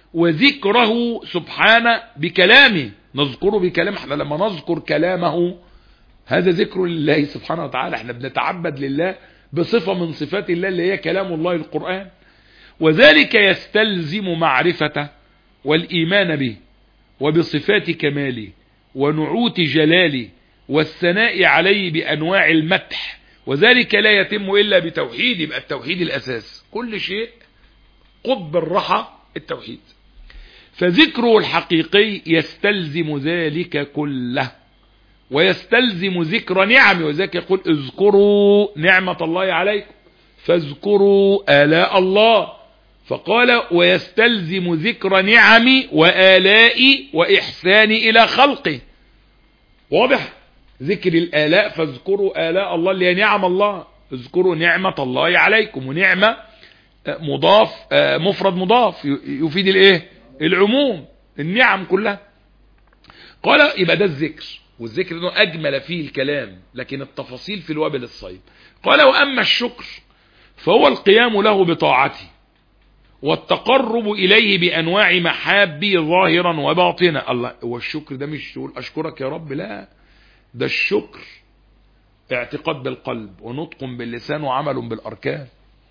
وذكره سبحانه بكلامه، نذكره بكلامه. احنا لما نذكر كلامه هذا ذكر لله سبحانه وتعالى. احنا بنتعبد لله بصفة من صفات الله اللي هي كلام الله القرآن. وذلك يستلزم معرفته والإيمان به وبصفات كماله ونعوت جلاله والثناء عليه بأنواع المدح. وذلك لا يتم إلا بتوحيد. يبقى التوحيد الأساس، كل شيء قطب الرحى التوحيد. فذكره الحقيقي يستلزم ذلك كله، ويستلزم ذكر نعمه. وذلك يقول: اذكروا نعمة الله عليكم فاذكروا آلاء الله. فقال: ويستلزم ذكر نعمي وآلائي وإحساني إلى خلقه. واضح؟ ذكر الآلاء، فاذكروا آلاء الله اللي هي نعم الله. اذكروا نعمة الله عليكم. ونعمة مضاف، مفرد مضاف يفيد الايه؟ العموم، النعم كلها. قال: يبقى ده الذكر. والذكر انه اجمل فيه الكلام، لكن التفاصيل في الوابل الصيب. قال: واما الشكر فهو القيام له بطاعته والتقرب اليه بانواع محابه ظاهرا وباطنا. الله، هو الشكر ده مش تقول اشكرك يا رب، لا، ده الشكر اعتقاد بالقلب ونطق باللسان وعمل بالاركان.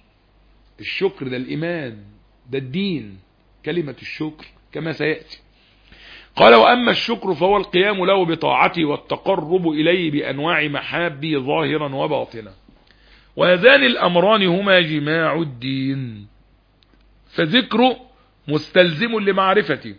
الشكر ده الايمان، ده الدين، كلمة الشكر كما سيأتي. قال: وأما الشكر فهو القيام له بطاعته والتقرب إليه بأنواع محابه ظاهرا وباطنا. وهذان الأمران هما جماع الدين. فذكره مستلزم لمعرفته،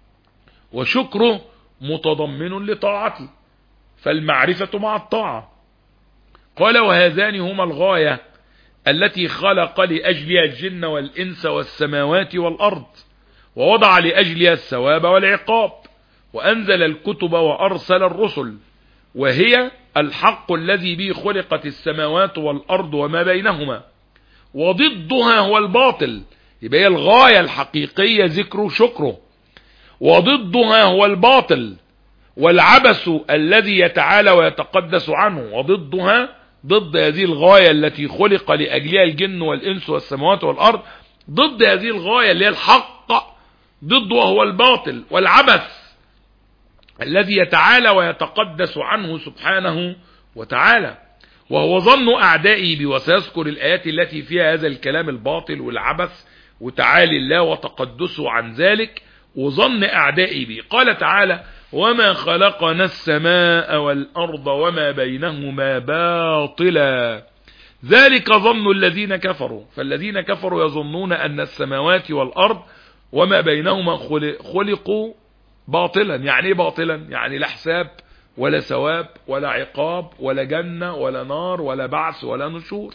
وشكره متضمن لطاعته، فالمعرفة مع الطاعة. قال: وهذان هما الغاية التي خلق لأجلها الجن والإنس والسماوات والأرض، ووضع لأجلها الثواب والعقاب. وأنزل الكتب وأرسل الرسل، وهي الحق الذي به خلقت السماوات والأرض وما بينهما، وضدها هو الباطل. يبقى هي الغاية الحقيقية ذكره شكره، وضدها هو الباطل والعبث الذي يتعالى ويتقدس عنه. وضدها، ضد هذه الغاية التي خلق لأجلها الجن والإنس والسماوات والأرض، ضد هذه الغاية اللي هي الحق، ضده هو الباطل والعبث الذي يتعالى ويتقدس عنه سبحانه وتعالى. وهو ظن أعدائي بي، وسيذكر الآيات التي فيها هذا الكلام الباطل والعبث وتعالي الله وتقدسه عن ذلك. وظن أعدائي بي، قال تعالى: وما خلقنا السماء والأرض وما بينهما باطلا ذلك ظن الذين كفروا. فالذين كفروا يظنون أن السماوات والأرض وما بينهما خلقوا باطلا. يعني ايه باطلا؟ يعني لا حساب ولا ثواب ولا عقاب ولا جنة ولا نار ولا بعث ولا نشور.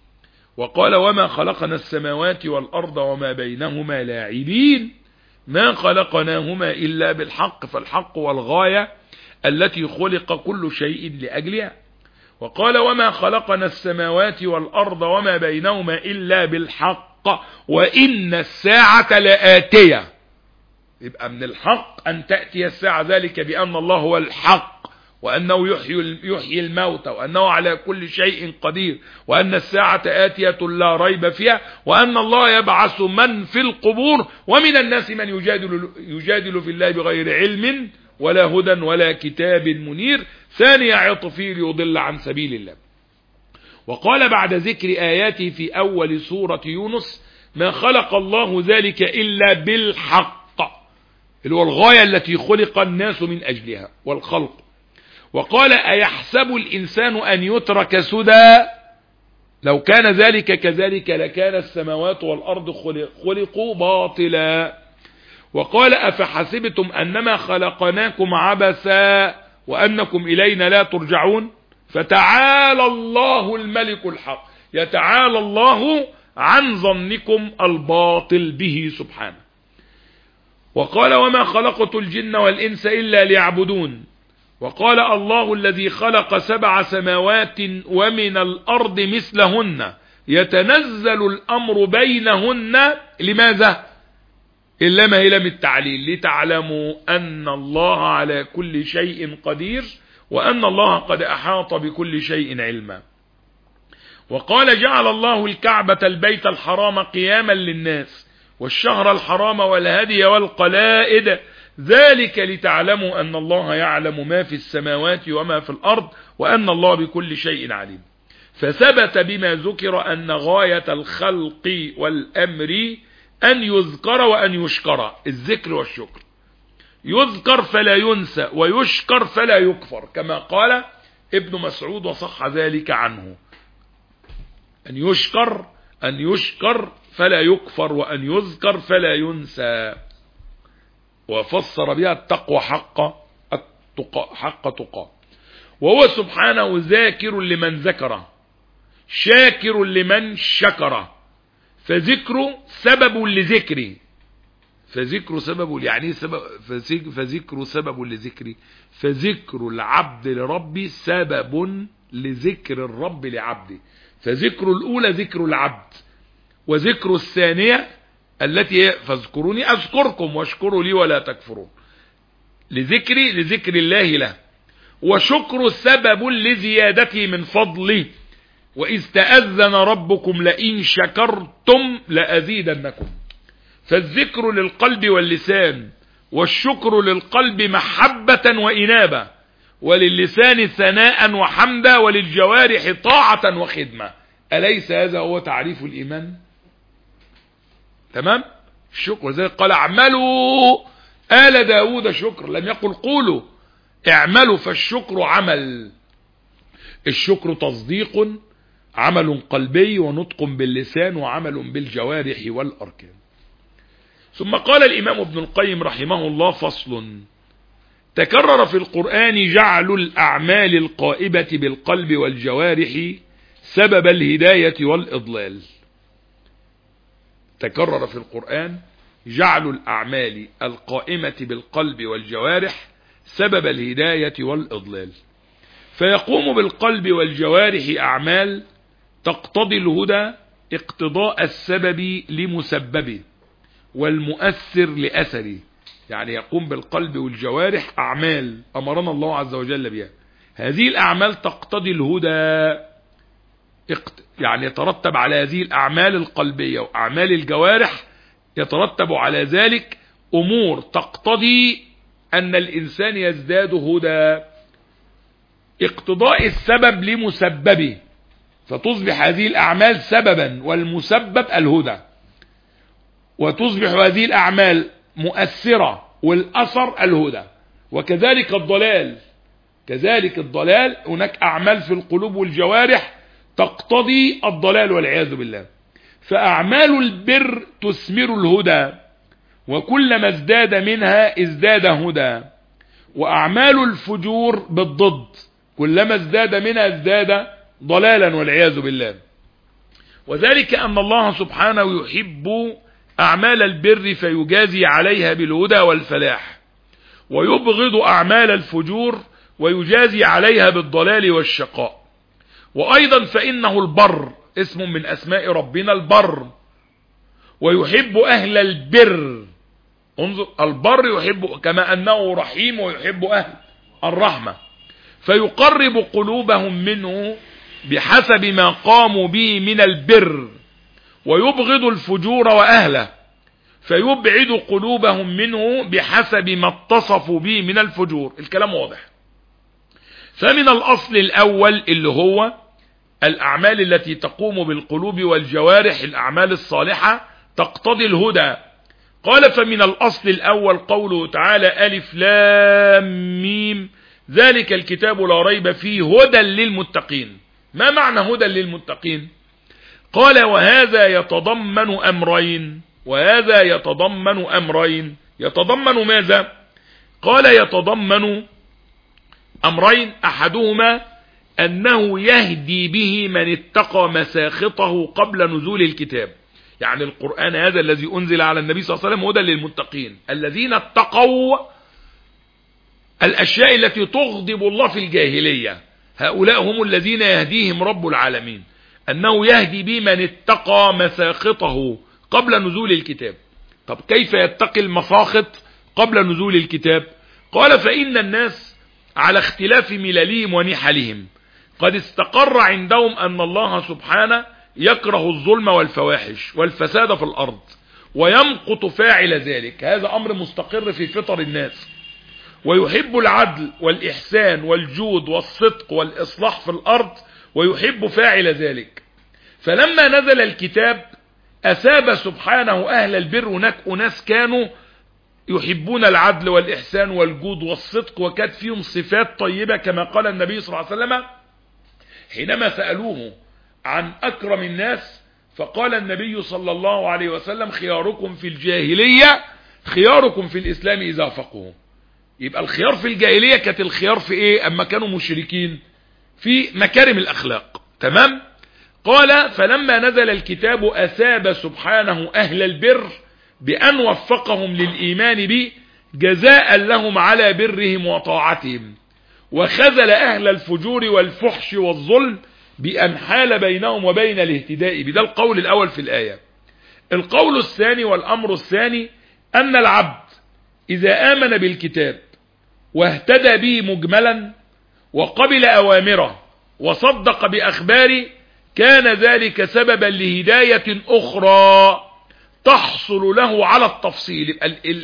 وقال: وما خلقنا السماوات والأرض وما بينهما لاعبين ما خلقناهما إلا بالحق. فالحق والغاية التي خلق كل شيء لأجلها. وقال: وما خلقنا السماوات والأرض وما بينهما إلا بالحق وإن الساعة لآتية. يبقى من الحق أن تأتي الساعة، ذلك بأن الله هو الحق، وأنه يحيي الموتى، وأنه على كل شيء قدير، وأن الساعة آتية لا ريب فيها، وأن الله يبعث من في القبور، ومن الناس من يجادل في الله بغير علم ولا هدى ولا كتاب منير ثاني عطفه ليضل عن سبيل الله. وقال بعد ذكر آياته في أول سورة يونس: ما خلق الله ذلك إلا بالحق، اللي هو الغاية التي خلق الناس من أجلها والخلق. وقال: أيحسب الإنسان أن يترك سدى لو كان ذلك كذلك لكان السماوات والأرض خلقوا باطلا. وقال: أفحسبتم أنما خلقناكم عبثا وأنكم إلينا لا ترجعون. فتعالى الله الملك الحق، يتعالى الله عن ظنكم الباطل به سبحانه. وقال: وما خلقت الجن والإنس إلا ليعبدون. وقال: الله الذي خلق 7 سماوات ومن الأرض مثلهن يتنزل الأمر بينهن. لماذا؟ إلا ما هي لم التعليل، لتعلموا أن الله على كل شيء قدير، وأن الله قد أحاط بكل شيء علما. وقال: جعل الله الكعبة البيت الحرام قياما للناس والشهر الحرام والهدي والقلائد ذلك لتعلموا أن الله يعلم ما في السماوات وما في الأرض وأن الله بكل شيء عليم. فثبت بما ذكر أن غاية الخلق والأمر أن يذكر وأن يشكر، الذكر والشكر. يذكر فلا ينسى، ويشكر فلا يكفر، كما قال ابن مسعود وصح ذلك عنه: أن يشكر فلا يكفر، وأن يذكر فلا ينسى. وفسر بها التقوى حق تقى. وهو سبحانه ذاكر لمن ذكره، شاكر لمن شكره. فذكره سبب لذكري، فذكر سبب، يعني سبب، فذكر سبب لذكري. فذكر العبد لربي سبب لذكر الرب لعبده. فذكر الأولى ذكر العبد، وذكر الثانية التي فاذكروني أذكركم واشكروا لي ولا تكفرون. لذكري، لذكر الله له. وشكر سبب لزيادته من فضله. وإذ تأذن ربكم لئن شكرتم لأزيدنكم. فالذكر للقلب واللسان، والشكر للقلب محبة وإنابة، وللسان ثناء وحمدا، وللجوارح طاعة وخدمة. أليس هذا هو تعريف الإيمان؟ تمام؟ الشكر زي قال: اعملوا آل داود شكر، لم يقل قولوا اعملوا. فالشكر عمل، الشكر تصديق، عمل قلبي ونطق باللسان وعمل بالجوارح والأركان. ثم قال الإمام ابن القيم رحمه الله: فصل: تكرر في القرآن جعل الأعمال القائبة بالقلب والجوارح سبب الهداية والإضلال. تكرر في القرآن جعل الأعمال القائمة بالقلب والجوارح سبب الهداية والإضلال. فيقوم بالقلب والجوارح أعمال تقتضي الهدى اقتضاء السبب لمسببه والمؤثر لأثره. يعني يقوم بالقلب والجوارح أعمال أمرنا الله عز وجل بها، هذه الأعمال تقتضي الهدى، يعني يترتب على هذه الأعمال القلبية وأعمال الجوارح يترتب على ذلك أمور تقتضي أن الإنسان يزداد هدى، اقتضاء السبب لمسببه، فتصبح هذه الأعمال سببا والمسبب الهدى، وتصبح هذه الأعمال مؤثرة والأثر الهدى. وكذلك الضلال، كذلك الضلال هناك أعمال في القلوب والجوارح تقتضي الضلال والعياذ بالله. فأعمال البر تثمر الهدى، وكلما ازداد منها ازداد هدى، وأعمال الفجور بالضد، كلما ازداد منها ازداد ضلالا والعياذ بالله. وذلك أن الله سبحانه يحب أعمال البر فيجازي عليها بالهدى والفلاح، ويبغض أعمال الفجور ويجازي عليها بالضلال والشقاء. وأيضا فإنه البر اسم من أسماء ربنا البر، ويحب أهل البر. انظر، البر يحب كما أنه رحيم ويحب أهل الرحمة، فيقرب قلوبهم منه بحسب ما قاموا به من البر، ويبغض الفجور وأهله فيبعد قلوبهم منه بحسب ما اتصفوا به من الفجور. الكلام واضح. فمن الأصل الأول اللي هو الأعمال التي تقوم بالقلوب والجوارح، الأعمال الصالحة تقتضي الهدى. قال فمن الأصل الأول قوله تعالى ألف لام ميم ذلك الكتاب لا ريب فيه هدى للمتقين. ما معنى هدى للمتقين؟ قال وهذا يتضمن أمرين، وهذا يتضمن أمرين. يتضمن ماذا؟ قال يتضمن أمرين، أحدهما أنه يهدي به من اتقى مساخطه قبل نزول الكتاب. يعني القرآن هذا الذي أنزل على النبي صلى الله عليه وسلم هدى للمتقين الذين اتقوا الأشياء التي تغضب الله في الجاهلية، هؤلاء هم الذين يهديهم رب العالمين، أنه يهدي به من اتقى مساخطه قبل نزول الكتاب. طب كيف يتقي المساخط قبل نزول الكتاب؟ قال فإن الناس على اختلاف مللهم ونحلهم قد استقر عندهم أن الله سبحانه يكره الظلم والفواحش والفساد في الأرض ويمقت فاعل ذلك، هذا أمر مستقر في فطر الناس، ويحب العدل والإحسان والجود والصدق والإصلاح في الأرض ويحب فاعل ذلك. فلما نزل الكتاب أثاب سبحانه أهل البر، هناك أناس كانوا يحبون العدل والإحسان والجود والصدق وكانت فيهم صفات طيبة كما قال النبي صلى الله عليه وسلم حينما سألوه عن أكرم الناس، فقال النبي صلى الله عليه وسلم خياركم في الجاهلية خياركم في الإسلام إذا فقهوا. يبقى الخيار في الجاهلية كانت الخيار في إيه؟ أما كانوا مشركين في مكارم الأخلاق. تمام؟ قال فلما نزل الكتاب أثاب سبحانه أهل البر بأن وفقهم للإيمان به جزاء لهم على برهم وطاعتهم، وخذل أهل الفجور والفحش والظلم بأن حال بينهم وبين الاهتداء. بده القول الأول في الآية. القول الثاني والأمر الثاني أن العبد إذا آمن بالكتاب واهتدى به مجملا وقبل أوامره وصدق بأخباره كان ذلك سببا لهداية أخرى تحصل له على التفصيل.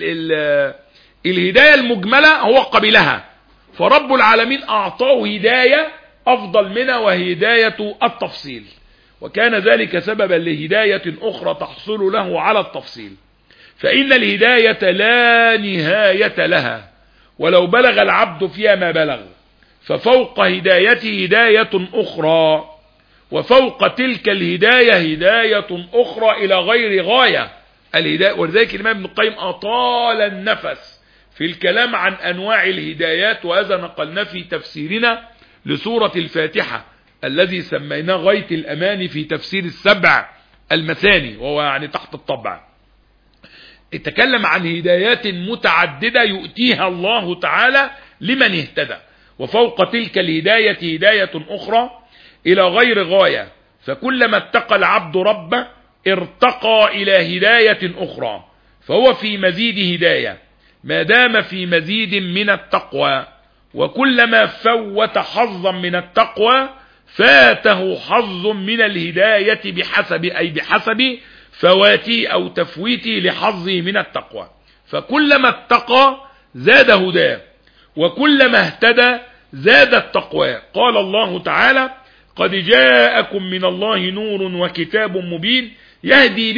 الهداية المجملة هو قبلها، فرب العالمين أعطاه هداية أفضل منها وهداية التفصيل، وكان ذلك سببا لهداية أخرى تحصل له على التفصيل. فإن الهداية لا نهاية لها ولو بلغ العبد فيها ما بلغ، ففوق هدايته هداية أخرى، وفوق تلك الهداية هداية أخرى إلى غير غاية الهداية. ولذلك الإمام ابن القيم أطال النفس في الكلام عن أنواع الهدايات، وهذا نقلنا في تفسيرنا لسورة الفاتحة الذي سميناه غاية الأمان في تفسير السبع المثاني، وهو يعني تحت الطبع. اتكلم عن هدايات متعددة يؤتيها الله تعالى لمن اهتدى، وفوق تلك الهداية هداية أخرى إلى غير غاية، فكلما اتقى العبد ربه ارتقى إلى هداية أخرى، فهو في مزيد هداية ما دام في مزيد من التقوى، وكلما فوت حظا من التقوى فاته حظ من الهداية بحسب فواتي أو تفويتي لحظه من التقوى. فكلما اتقى زاد هداه، وكلما اهتدى زادت تقواه. قال الله تعالى: قد جاءكم من الله نور وكتاب مبين يهدي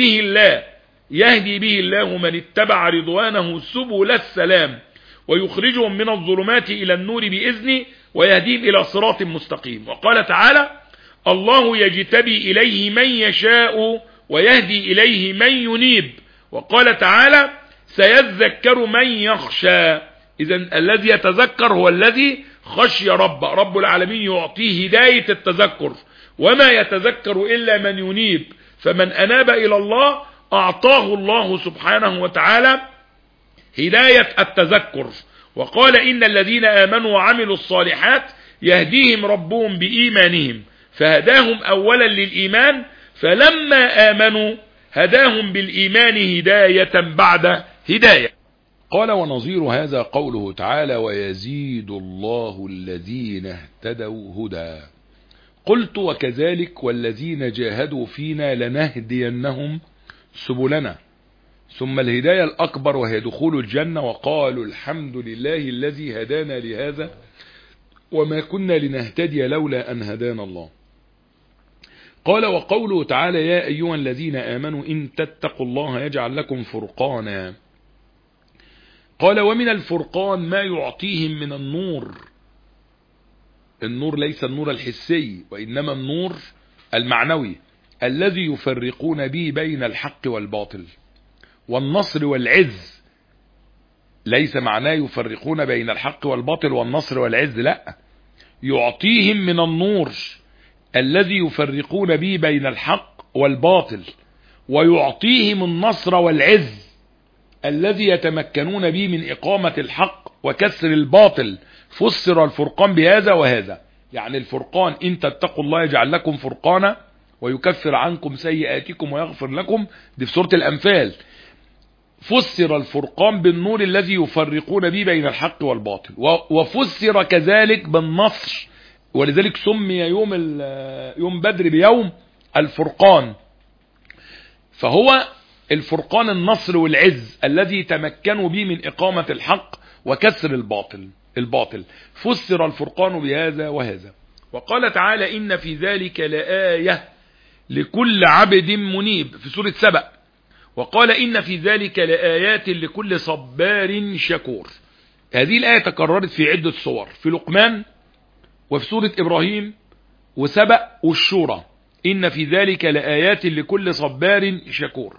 به الله من اتبع رضوانه سبل السلام ويخرجهم من الظلمات إلى النور بإذنه ويهديهم إلى صراط مستقيم. وقال تعالى: الله يجتبي إليه من يشاء ويهدي إليه من ينيب. وقال تعالى: سيذكر من يخشى. إذن الذي يتذكر هو الذي خشي رب العالمين يعطيه هداية التذكر، وما يتذكر إلا من ينيب. فمن أناب إلى الله أعطاه الله سبحانه وتعالى هداية التذكر. وقال: إن الذين آمنوا وعملوا الصالحات يهديهم ربهم بإيمانهم، فهداهم أولا للإيمان، فلما آمنوا هداهم بالإيمان هداية بعد هداية. قال: ونظير هذا قوله تعالى: ويزيد الله الذين اهتدوا هدى. قلت: وكذلك والذين جاهدوا فينا لنهدينهم سبلنا. ثم الهداية الأكبر وهي دخول الجنة، وقالوا الحمد لله الذي هدانا لهذا وما كنا لنهتدي لولا أن هدانا الله. قال: وقوله تعالى: يا أيها الذين آمنوا إن تتقوا الله يجعل لكم فرقانا. قال: ومن الفرقان ما يعطيهم من النور. النور ليس النور الحسي، وإنما النور المعنوي الذي يفرقون به بين الحق والباطل. والنصر والعز ليس معناه يفرقون بين الحق والباطل والنصر والعز، لا، يعطيهم من النور الذي يفرقون به بين الحق والباطل، ويعطيهم النصر والعز الذي يتمكنون به من إقامة الحق وكسر الباطل. فسر الفرقان بهذا وهذا، يعني الفرقان إن تتقوا الله يجعل لكم فرقانا ويكفر عنكم سيئاتكم ويغفر لكم، دي في سورة الأنفال. فسر الفرقان بالنور الذي يفرقون به بين الحق والباطل، وفسر كذلك بالنصر، ولذلك سمي يوم بدر بيوم الفرقان. فهو الفرقان النصر والعز الذي تمكنوا به من إقامة الحق وكسر الباطل. فسر الفرقان بهذا وهذا. وقال تعالى: إن في ذلك لآية لكل عبد منيب في سورة سبأ. وقال: إن في ذلك لآيات لكل صبار شكور. هذه الآية تكررت في عدة صور، في لقمان وفي سورة إبراهيم وسبأ والشورى. إن في ذلك لآيات لكل صبار شكور،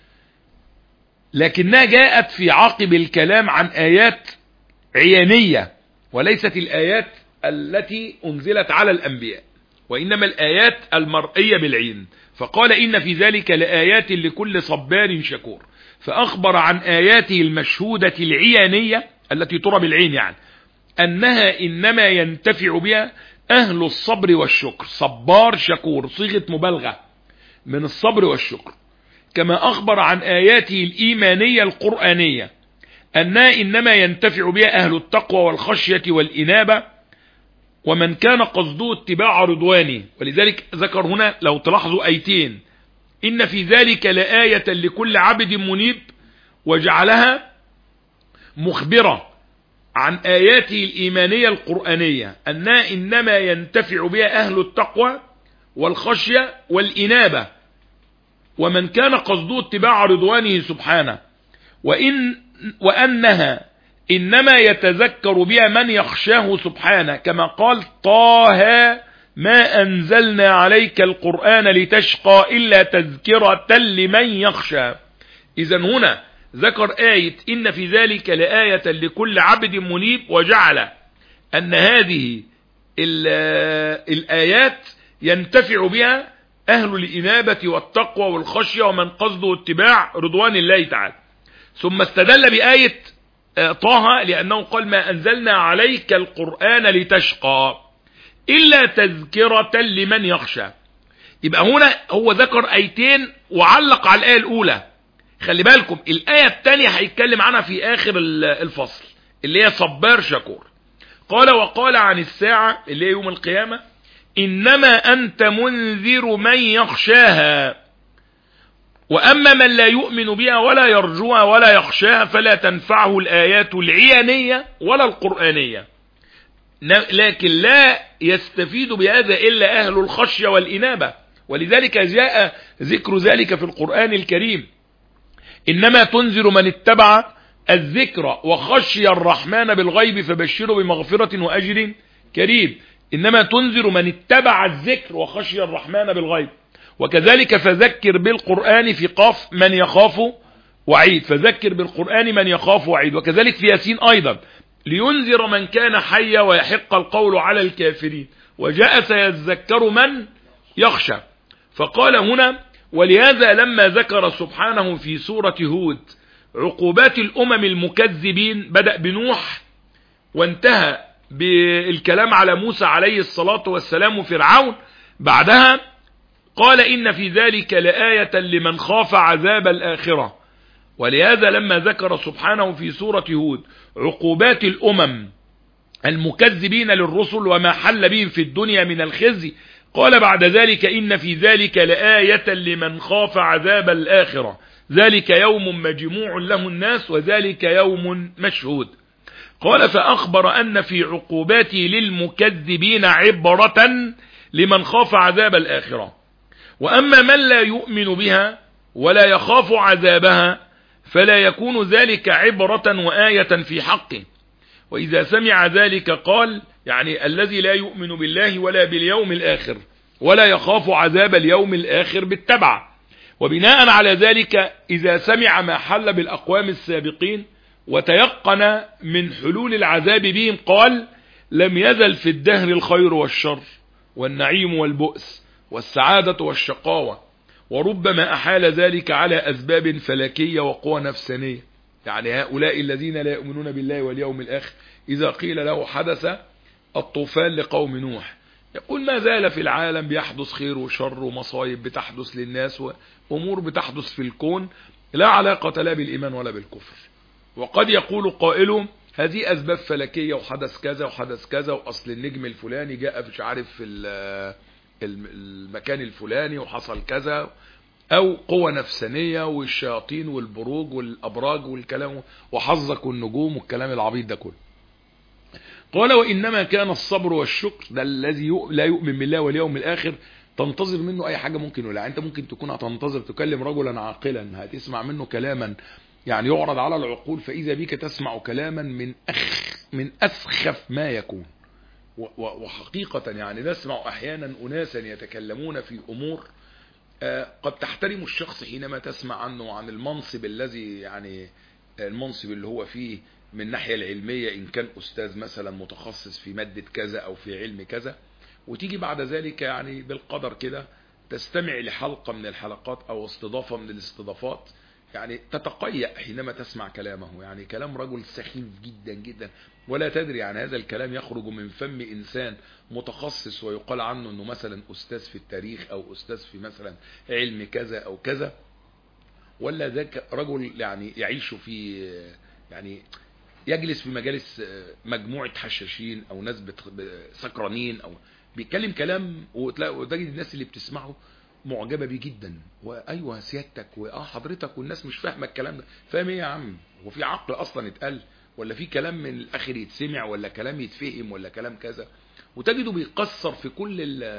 لكنها جاءت في عقب الكلام عن آيات عيانية، وليست الآيات التي أنزلت على الأنبياء، وإنما الآيات المرئية بالعين. فقال: إن في ذلك لآيات لكل صبار شكور، فأخبر عن آياته المشهودة العيانية التي ترى بالعين، يعني أنها إنما ينتفع بها أهل الصبر والشكر. صبار شكور صيغة مبالغة من الصبر والشكر. كما أخبر عن آياته الإيمانية القرآنية أنها إنما ينتفع بها أهل التقوى والخشية والإنابة ومن كان قصده اتباع رضوانه. ولذلك ذكر هنا لو تلاحظوا آيتين: إن في ذلك لآية لكل عبد منيب، وجعلها مخبرة عن آياته الإيمانية القرآنية أنها إنما ينتفع بها أهل التقوى والخشية والإنابة ومن كان قصده اتباع رضوانه سبحانه، وأنها إنما يتذكر بها من يخشاه سبحانه، كما قال: طه ما أنزلنا عليك القرآن لتشقى إلا تذكرة لمن يخشى. إذن هنا ذكر آية إن في ذلك لآية لكل عبد منيب، وجعل أن هذه الآيات ينتفع بها أهل الإنابة والتقوى والخشية ومن قصده اتباع رضوان الله تعالى. ثم استدل بآية طه لأنه قال ما أنزلنا عليك القرآن لتشقى إلا تذكرة لمن يخشى. يبقى هنا هو ذكر آيتين وعلق على الآية الأولى. خلي بالكم الآية الثانية هيتكلم عنها في آخر الفصل اللي هي صبار شكور. قال وقال عن الساعة اللي هي يوم القيامة إنما أنت منذر من يخشاها وأما من لا يؤمن بها ولا يرجوها ولا يخشاها فلا تنفعه الآيات العيانية ولا القرآنية، لكن لا يستفيد بهذا إلا أهل الخشية والإنابة. ولذلك جاء ذكر ذلك في القرآن الكريم إنما تنذر من اتبع الذكر وخشي الرحمن بالغيب فبشره بمغفرة وأجر كريم. إنما تنذر من اتبع الذكر وخشي الرحمن بالغيب. وكذلك فذكر بالقرآن في قاف من يخاف وعيد، فذكر بالقرآن من يخاف وعيد. وكذلك في ياسين أيضا لينذر من كان حيا ويحق القول على الكافرين وجاء سيذكر من يخشى. فقال هنا ولهذا لما ذكر سبحانه في سورة هود عقوبات الأمم المكذبين بدأ بنوح وانتهى بالكلام على موسى عليه الصلاة والسلام وفرعون، بعدها قال إن في ذلك لآية لمن خاف عذاب الآخرة. ولهذا لما ذكر سبحانه في سورة هود عقوبات الأمم المكذبين للرسل وما حل بهم في الدنيا من الخزي قال بعد ذلك إن في ذلك لآية لمن خاف عذاب الآخرة ذلك يوم مجموع له الناس وذلك يوم مشهود. قال فأخبر أن في عقوباته للمكذبين عبرة لمن خاف عذاب الآخرة. وأما من لا يؤمن بها ولا يخاف عذابها فلا يكون ذلك عبرة وآية في حقه. وإذا سمع ذلك قال يعني الذي لا يؤمن بالله ولا باليوم الآخر ولا يخاف عذاب اليوم الآخر بالتبع. وبناء على ذلك إذا سمع ما حل بالأقوام السابقين وتيقن من حلول العذاب بهم قال لم يزل في الدهر الخير والشر والنعيم والبؤس والسعادة والشقاوة، وربما أحال ذلك على أسباب فلكية وقوى نفسانية. يعني هؤلاء الذين لا يؤمنون بالله واليوم الآخر إذا قيل له حدث الطوفان لقوم نوح يقول ما زال في العالم بيحدث خير وشر ومصايب بتحدث للناس وأمور بتحدث في الكون لا علاقة لا بالإيمان ولا بالكفر. وقد يقول قائل هذه أسباب فلكية وحدث كذا وحدث كذا وأصل النجم الفلاني جاء مش عارف في المكان الفلاني وحصل كذا، أو قوة نفسانية والشياطين والبروج والأبراج والكلام وحظك والنجوم والكلام العبيط ده كله. قال وإنما كان الصبر والشكر ده الذي لا يؤمن بالله واليوم الآخر تنتظر منه أي حاجة ممكن ولا أنت ممكن تكون هتنتظر تكلم رجلا عاقلا هتسمع منه كلاما يعني يعرض على العقول فإذا بك تسمع كلاما من أسخف ما يكون. وحقيقة يعني نسمع أحيانا أناسا يتكلمون في أمور قد تحترم الشخص حينما تسمع عنه عن المنصب الذي يعني المنصب اللي هو فيه من الناحية العلمية إن كان أستاذ مثلا متخصص في مادة كذا أو في علم كذا، وتيجي بعد ذلك يعني بالقدر كده تستمع لحلقة من الحلقات أو استضافة من الاستضافات يعني تتقيأ حينما تسمع كلامه، يعني كلام رجل سخيف جدا جدا ولا تدري عن هذا الكلام يخرج من فم إنسان متخصص ويقال عنه أنه مثلا أستاذ في التاريخ أو أستاذ في مثلا علم كذا أو كذا، ولا ذاك رجل يعني يعيش في يعني يجلس في مجالس مجموعة حشاشين أو ناس سكرانين أو بيتكلم كلام وتجد الناس اللي بتسمعه معجبة بيه جدا وأيوة سيادتك حضرتك والناس مش فاهمة الكلام ده. فاهم ايه يا عم؟ وفي عقل أصلا يتقال ولا في كلام من الآخر يتسمع ولا كلام يتفهم ولا كلام كذا؟ وتجده بيقصر في كل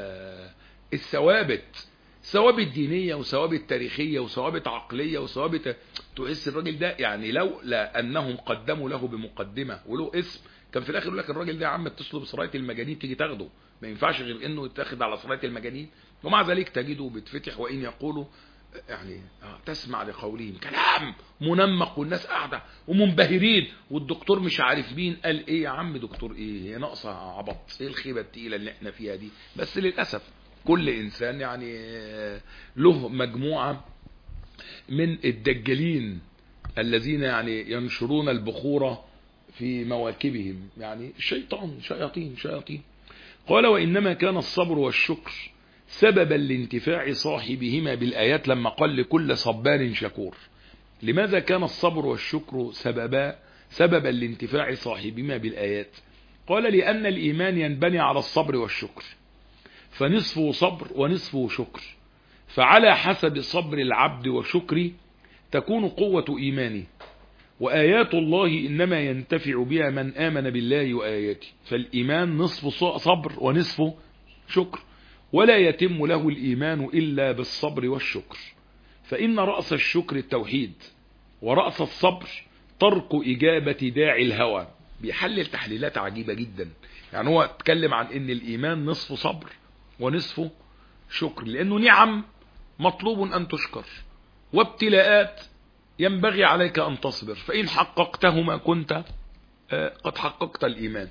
الثوابت دينية وثوابت تاريخية وثوابت عقلية وثوابت تحس الراجل ده يعني لولا أنهم قدموا له بمقدمة وله اسم كان في الآخر يقول لك الراجل ده يا عم اتصلوا بسراية المجانين تيجي تاخده، ما ينفعش غير انه يتاخد على سراية المجانين. ومع ذلك تجده بتفتح وإن يقولوا يعني تسمع لقولهم كلام منمق والناس قاعدة ومنبهرين والدكتور مش عارف مين قال ايه. يا عم دكتور ايه؟ هي ناقصة عبط؟ ايه الخيبة التقيلة اللي احنا فيها دي؟ بس للأسف كل إنسان يعني له مجموعة من الدجالين الذين يعني ينشرون البخور في مواكبهم، يعني شياطين. قال وإنما كان الصبر والشكر سببا لانتفاع صاحبهما بالآيات، لما قال لكل صبار شكور. لماذا كان الصبر والشكر سببا لانتفاع صاحبهما بالآيات؟ قال لأن الإيمان ينبني على الصبر والشكر، فنصفه صبر ونصفه شكر، فعلى حسب صبر العبد وشكره تكون قوة إيمانه. وآيات الله إنما ينتفع بها من آمن بالله وآياته، فالإيمان نصف صبر ونصف شكر، ولا يتم له الإيمان إلا بالصبر والشكر. فإن رأس الشكر التوحيد، ورأس الصبر ترك إجابة داعي الهوى. بيحلل تحليلات عجيبة جدا، يعني هو اتكلم عن ان الإيمان نصف صبر ونصف شكر، لأنه نعم مطلوب أن تشكر، وابتلاءات ينبغي عليك أن تصبر، فإن حققتهما كنت قد حققت الإيمان.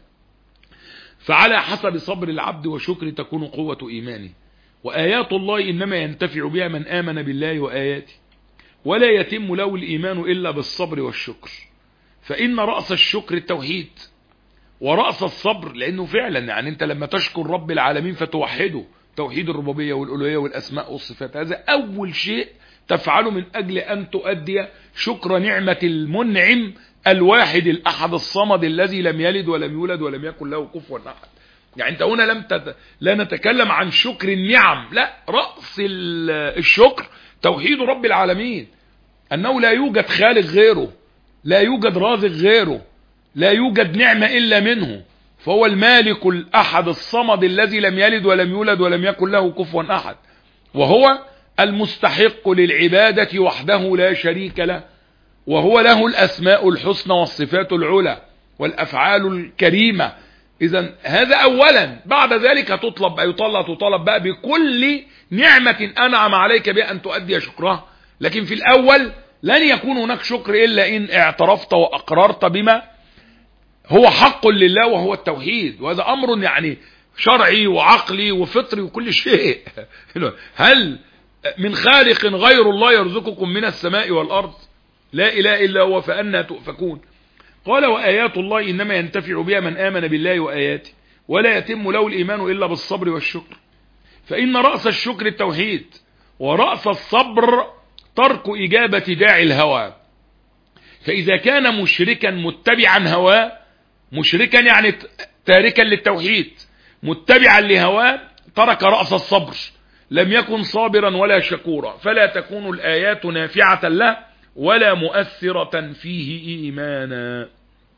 فعلى حسب صبر العبد وشكر تكون قوة إيمانه. وآيات الله إنما ينتفع بها من آمن بالله وآياته، ولا يتم له الإيمان إلا بالصبر والشكر. فإن رأس الشكر التوحيد، ورأس الصبر، لأنه فعلا يعني أنت لما تشكر رب العالمين فتوحده، توحيد الربوبية والألوهية والأسماء والصفات، هذا أول شيء تفعله من أجل أن تؤدي شكر نعمة المنعم الواحد الأحد الصمد الذي لم يلد ولم يولد ولم يكن له كفوا أحد. يعني أنت هنا لا نتكلم عن شكر النعم، لا، رأس الشكر توحيد رب العالمين، أنه لا يوجد خالق غيره، لا يوجد رازق غيره، لا يوجد نعمة إلا منه، فهو المالك الأحد الصمد الذي لم يلد ولم يولد ولم يكن له كفوا أحد، وهو المستحق للعبادة وحده لا شريك له، وهو له الأسماء الحسنى والصفات العلى والأفعال الكريمة. إذن هذا أولا، بعد ذلك تطلب بقى بكل نعمة أنعم عليك بها أن تؤدي شكرها. لكن في الأول لن يكون هناك شكر إلا إن اعترفت وأقررت بما هو حق لله وهو التوحيد، وهذا أمر يعني شرعي وعقلي وفطري وكل شيء. هل من خالق غير الله يرزقكم من السماء والأرض؟ لا إله إلا هو، فأنا تؤفكون. قال وآيات الله إنما ينتفع بها من آمن بالله وآياته، ولا يتم له الإيمان إلا بالصبر والشكر. فإن رأس الشكر التوحيد، ورأس الصبر ترك إجابة داعي الهوى. فإذا كان مشركا متبعا هواه، مشركا يعني تاركا للتوحيد متبعا لهواه، ترك رأس الصبر، لم يكن صابرا ولا شكورا، فلا تكون الآيات نافعة له ولا مؤثرة فيه إيمانا.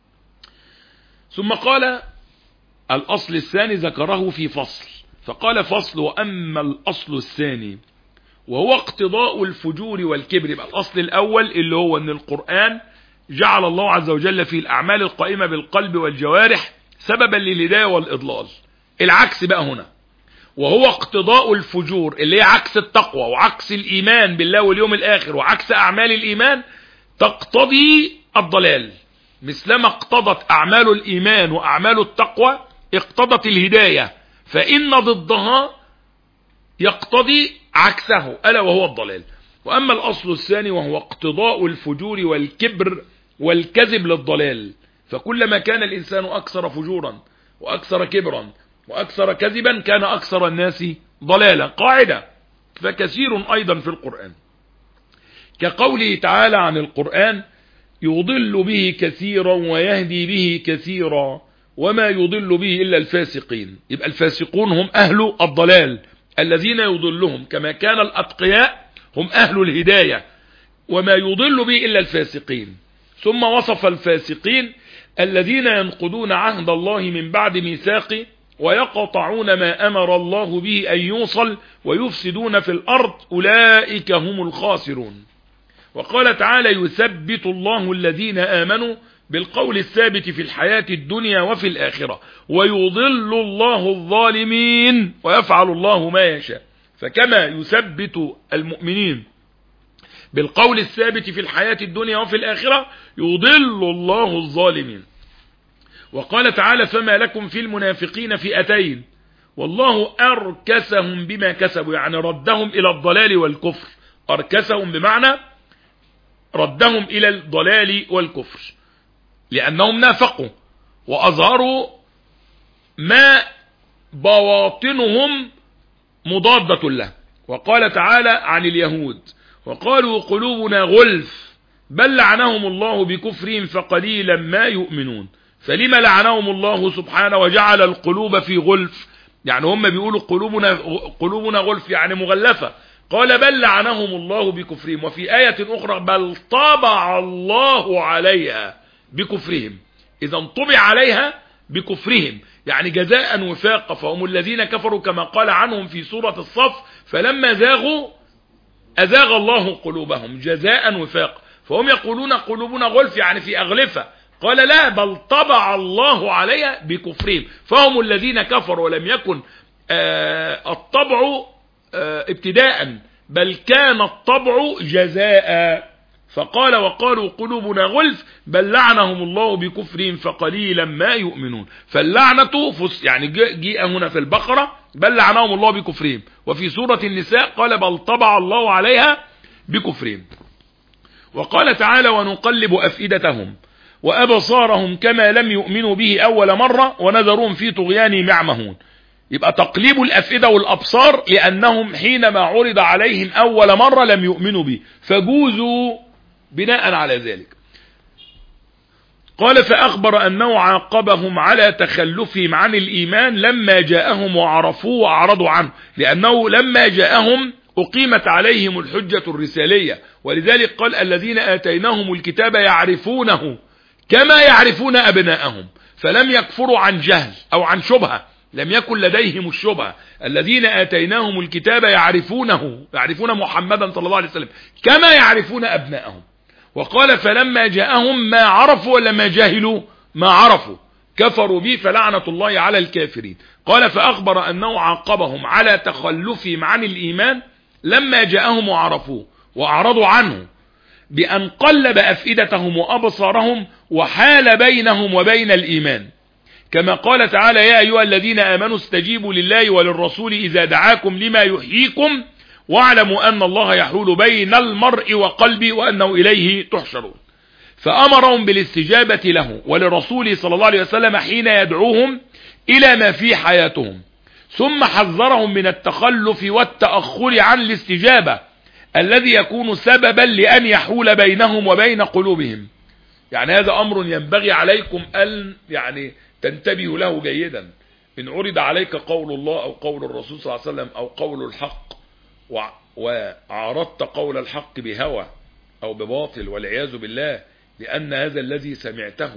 ثم قال الأصل الثاني ذكره في فصل، فقال فصل وأما الأصل الثاني وهو اقتضاء الفجور والكبر. يبقى الأصل الأول اللي هو أن القرآن جعل الله عز وجل في الأعمال القائمة بالقلب والجوارح سببا للهداية والإضلال. العكس بقى هنا، وهو اقتضاء الفجور اللي هي عكس التقوى وعكس الإيمان بالله واليوم الآخر وعكس أعمال الإيمان، تقتضي الضلال، مثلما اقتضت أعمال الإيمان وأعمال التقوى اقتضت الهداية، فإن ضدها يقتضي عكسه ألا وهو الضلال. وأما الأصل الثاني وهو اقتضاء الفجور والكبر والكذب للضلال، فكلما كان الإنسان أكثر فجورا وأكثر كبرا وأكثر كذبا كان أكثر الناس ضلالا. قاعدة فكثير أيضا في القرآن، كقوله تعالى عن القرآن يضل به كثيرا ويهدي به كثيرا وما يضل به إلا الفاسقين. يبقى الفاسقون هم أهل الضلال الذين يضلهم، كما كان الأتقياء هم أهل الهداية، وما يضل به إلا الفاسقين. ثم وصف الفاسقين الذين ينقضون عهد الله من بعد ميثاقه ويقطعون ما أمر الله به أن يوصل ويفسدون في الأرض، أولئك هم الخاسرون. وقال تعالى يثبت الله الذين آمنوا بالقول الثابت في الحياة الدنيا وفي الآخرة ويضل الله الظالمين ويفعل الله ما يشاء. فكما يثبت المؤمنين بالقول الثابت في الحياة الدنيا وفي الآخرة يضل الله الظالمين. وقال تعالى فما لكم في المنافقين فئتين والله أركسهم بما كسبوا، يعني ردهم إلى الضلال والكفر. أركسهم بمعنى ردهم إلى الضلال والكفر، لأنهم نافقوا وأظهروا ما بواطنهم مضادة له. وقال تعالى عن اليهود: وقالوا قلوبنا غلف بل لعنهم الله بكفرهم فقليلا ما يؤمنون. فلما لعنهم الله سبحانه وجعل القلوب في غلف؟ يعني هم بيقولوا قلوبنا غلف يعني مغلفة، قال بل لعنهم الله بكفرهم. وفي آية أخرى: بل طبع الله عليها بكفرهم. إذا طبع عليها بكفرهم يعني جزاء وفاقا، فهم الذين كفروا كما قال عنهم في سورة الصف: فلما زاغوا أزاغ الله قلوبهم جزاء وفاقا. فهم يقولون قلوبنا غلف يعني في أغلفة، قال لا، بل طبع الله عليها بكفرهم، فهم الذين كفروا، ولم يكن الطبع ابتداء، بل كان الطبع جزاء. فقال: وقالوا قلوبنا غلف بل لعنهم الله بكفرهم فقليلا ما يؤمنون. فاللعنة يعني جاء هنا في البقرة بل لعنهم الله بكفرهم، وفي سورة النساء قال بل طبع الله عليها بكفرهم. وقال تعالى: ونقلب أفئدتهم وأبصارهم كما لم يؤمنوا به أول مرة ونذرهم في طغيانهم يعمهون. يبقى تقليب الأفئدة والأبصار لأنهم حينما عرض عليهم أول مرة لم يؤمنوا به، فجوزوا بناء على ذلك. قال: فأخبر أنه عاقبهم على تخلفهم عن الإيمان لما جاءهم وعرفوه وأعرضوا عنه، لأنه لما جاءهم أقيمت عليهم الحجة الرسالية، ولذلك قال: الذين آتيناهم الكتاب يعرفونه كما يعرفون أبناءهم، فلم يكفروا عن جهل أو عن شبهة، لم يكن لديهم الشبهة. الذين آتيناهم الكتاب يعرفون محمدا صلى الله عليه وسلم كما يعرفون أبناءهم. وقال: فلما جاءهم ما عرفوا ولما جاهلوا ما عرفوا كفروا به فلعنة الله على الكافرين. قال: فأخبر أنه عاقبهم على تخلفهم عن الإيمان لما جاءهم وعرفوه وأعرضوا عنه بأن قلب أفئدتهم وأبصارهم وحال بينهم وبين الإيمان، كما قال تعالى: يا أيها الذين آمنوا استجيبوا لله وللرسول إذا دعاكم لما يحييكم واعلموا أن الله يحول بين المرء وقلبه وأنه إليه تحشرون. فأمرهم بالاستجابة له ولرسوله صلى الله عليه وسلم حين يدعوهم إلى ما في حياتهم، ثم حذرهم من التخلف والتأخر عن الاستجابة الذي يكون سببا لأن يحول بينهم وبين قلوبهم. يعني هذا أمر ينبغي عليكم أن يعني تنتبهوا له جيدا. إن عرض عليك قول الله أو قول الرسول صلى الله عليه وسلم أو قول الحق وعارضت قول الحق بهوى أو بباطل والعياذ بالله، لأن هذا الذي سمعته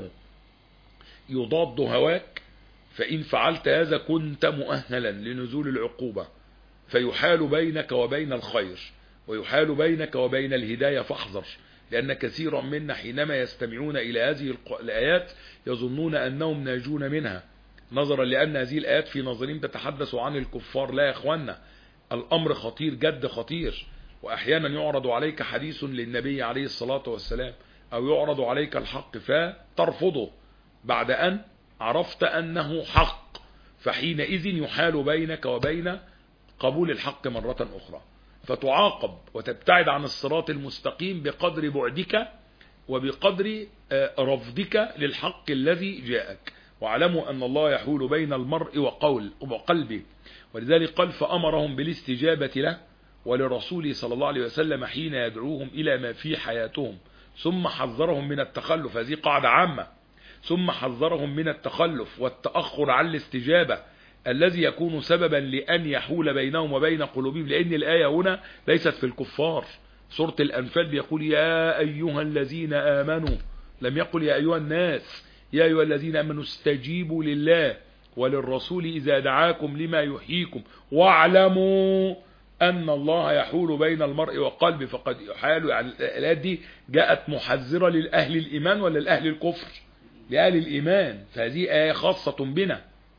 يضاد هواك، فإن فعلت هذا كنت مؤهلا لنزول العقوبة، فيحال بينك وبين الخير ويحال بينك وبين الهداية، فاحذر. لأن كثيرا منا حينما يستمعون إلى هذه الآيات يظنون أنهم ناجون منها، نظرا لأن هذه الآيات في نظرهم تتحدث عن الكفار. لا يا أخوانا، الأمر خطير جد خطير. وأحيانا يعرض عليك حديث للنبي عليه الصلاة والسلام أو يعرض عليك الحق فترفضه بعد أن عرفت أنه حق، فحينئذ يحال بينك وبين قبول الحق مرة أخرى، فتعاقب وتبتعد عن الصراط المستقيم بقدر بعدك وبقدر رفضك للحق الذي جاءك. واعلموا أن الله يحول بين المرء وقلبه. ولذلك قال: فأمرهم بالاستجابة له ولرسوله صلى الله عليه وسلم حين يدعوهم إلى ما في حياتهم، ثم حذرهم من التخلف. هذه قاعدة عامة. ثم حذرهم من التخلف والتأخر عن الاستجابة الذي يكون سببا لأن يحول بينهم وبين قلوبهم، لأن الآية هنا ليست في الكفار. سورة الأنفال بيقول: يا أيها الذين آمنوا، لم يقل يا أيها الناس. يا أيها الذين آمنوا استجيبوا لله وللرسول إذا دعاكم لما يحييكم واعلموا أن الله يحول بين المرء وقلبه. فقد يحال. يعني الآيات دي جاءت محذرة للأهل الإيمان ولا لأهل الكفر؟ لأهل الإيمان، فهذه آية خاصة بنا.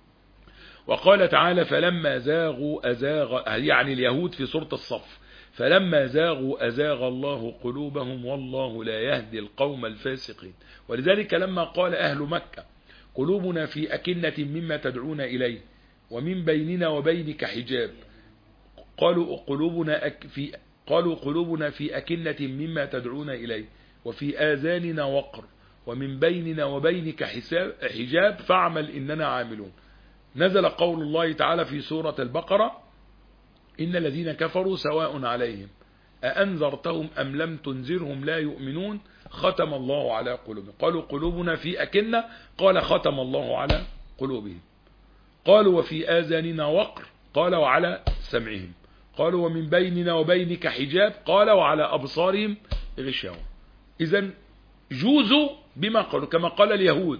وقال تعالى: فلما زاغوا أزاغ، يعني اليهود في سورة الصف، فلما زاغوا أزاغ الله قلوبهم والله لا يهدي القوم الفاسقين. ولذلك لما قال أهل مكة: قلوبنا في أكنة مما تدعون إليه ومن بيننا وبينك حجاب، قالوا قلوبنا في أكنة مما تدعون إليه وفي آذاننا وقر ومن بيننا وبينك حجاب فاعمل إننا عاملون. نزل قول الله تعالى في سورة البقرة إن الذين كفروا سواء عليهم أأنذرتهم أم لم تنذرهم لا يؤمنون ختم الله على قلوبهم. قالوا قلوبنا في أكنة قال ختم الله على قلوبهم. قالوا وفي آذاننا وقر قال وعلى سمعهم. قالوا ومن بيننا وبينك حجاب قال وعلى أبصارهم غشاوة. إذن جوزوا بما قالوا كما قال اليهود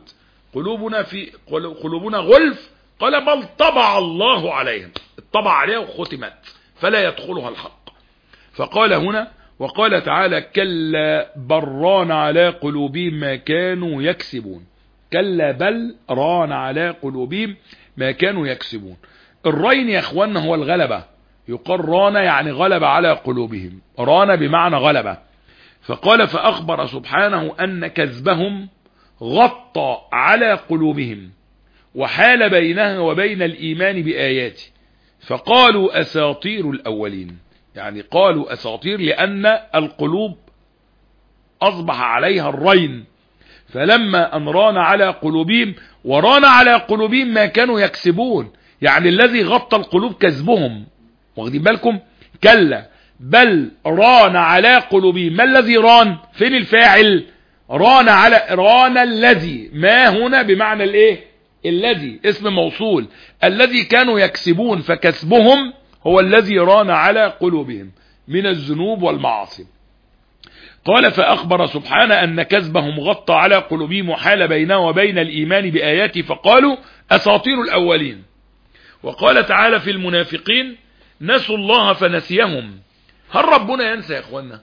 قلوبنا غلف قال بل طبع الله عليهم، طبع عليها وختمت فلا يدخلها الحق. فقال هنا وقال تعالى كلا بران على قلوبهم ما كانوا يكسبون. كلا بل ران على قلوبهم ما كانوا يكسبون. الرين يا اخوانا هو الغلبة، يقال ران يعني غلب على قلوبهم، ران بمعنى غلبة. فقال فأخبر سبحانه أن كذبهم غطى على قلوبهم وحال بينها وبين الإيمان بآياته، فقالوا أساطير الأولين. يعني قالوا أساطير لأن القلوب أصبح عليها الرين، فلما أن ران على قلوبهم وران على قلوبهم ما كانوا يكسبون، يعني الذي غطى القلوب كذبهم. واخدين بالكم؟ كلا بل ران على قلوبهم. ما الذي ران؟ فين الفاعل؟ ران الذي، ما هنا بمعنى الايه؟ الذي اسم موصول، الذي كانوا يكسبون، فكسبهم هو الذي ران على قلوبهم من الذنوب والمعاصي. قال فأخبر سبحانه أن كذبهم غطى على قلوبهم وحال بينه وبين الإيمان بآياته، فقالوا أساطير الأولين. وقال تعالى في المنافقين نسوا الله فنسيهم. هل ربنا ينسى يا اخوانا؟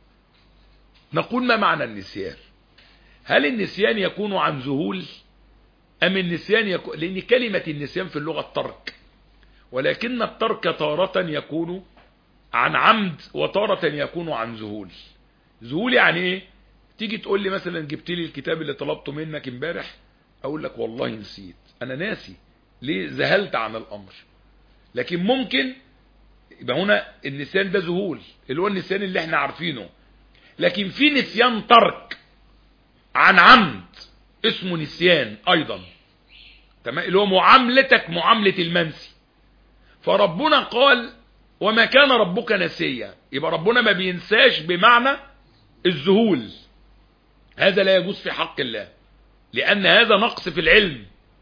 نقول ما معنى النسيان؟ هل النسيان يكون عن ذهول أم النسيان يكون، لأن كلمة النسيان في اللغة الترك، ولكن الترك تارة يكون عن عمد وتارة يكون عن ذهول. ذهول يعني ايه؟ تيجي تقول لي مثلا جبت لي الكتاب اللي طلبته منك امبارح، اقول لك والله نسيت، انا ناسي، ليه؟ ذهلت عن الامر. لكن ممكن يبقى هنا النسيان ده ذهول اللي هو النسيان اللي احنا عارفينه، لكن في نسيان ترك عن عمد اسمه نسيان ايضا، تمام، اللي هو معاملتك معاملة المنسي. فربنا قال وما كان ربك نسيا، يبقى ربنا ما بينساش بمعنى الذهول، هذا لا يجوز في حق الله، لأن هذا نقص في العلم.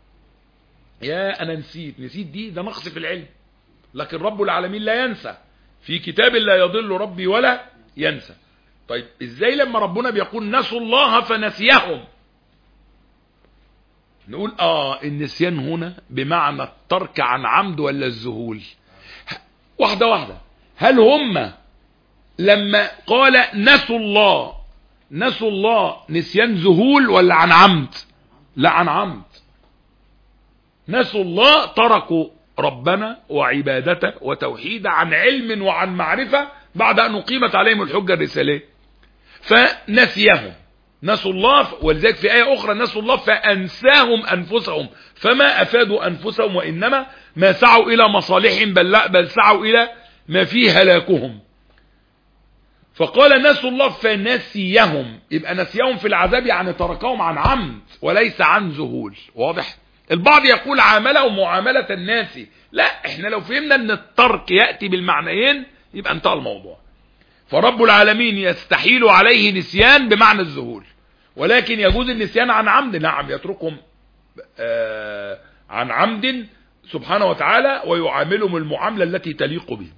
يا أنا نسيت دي، ده نقص في العلم. لكن رب العالمين لا ينسى، في كتاب لا يضل ربي ولا ينسى. طيب ازاي لما ربنا بيقول نسوا الله فنسيهم نقول النسيان هنا بمعنى الترك عن عمد ولا الذهول؟ واحدة واحدة. هل هم لما قال نسوا الله نسيان ذهول ولا عن عمد؟ لا عن عمد. نسوا الله، تركوا ربنا وعبادته وتوحيده عن علم وعن معرفة بعد أن أقيمت عليهم الحجة الرسالية، فنسيهم. نسوا الله، ولذلك في آية أخرى نسوا الله فأنساهم أنفسهم فما أفادوا أنفسهم وإنما ما سعوا إلى مصالحهم بل سعوا إلى ما فيه هلاكهم. فقال نسوا الله فنسيهم، يبقى نسيهم في العذاب يعني تركهم عن عمد وليس عن ذهول. واضح؟ البعض يقول عاملهم معاملة الناس، لا، احنا لو فهمنا ان الترك يأتي بالمعنيين يبقى انتهى الموضوع. فرب العالمين يستحيل عليه نسيان بمعنى الذهول، ولكن يجوز النسيان عن عمد، نعم، يتركهم عن عمد سبحانه وتعالى ويعاملهم المعاملة التي تليق به.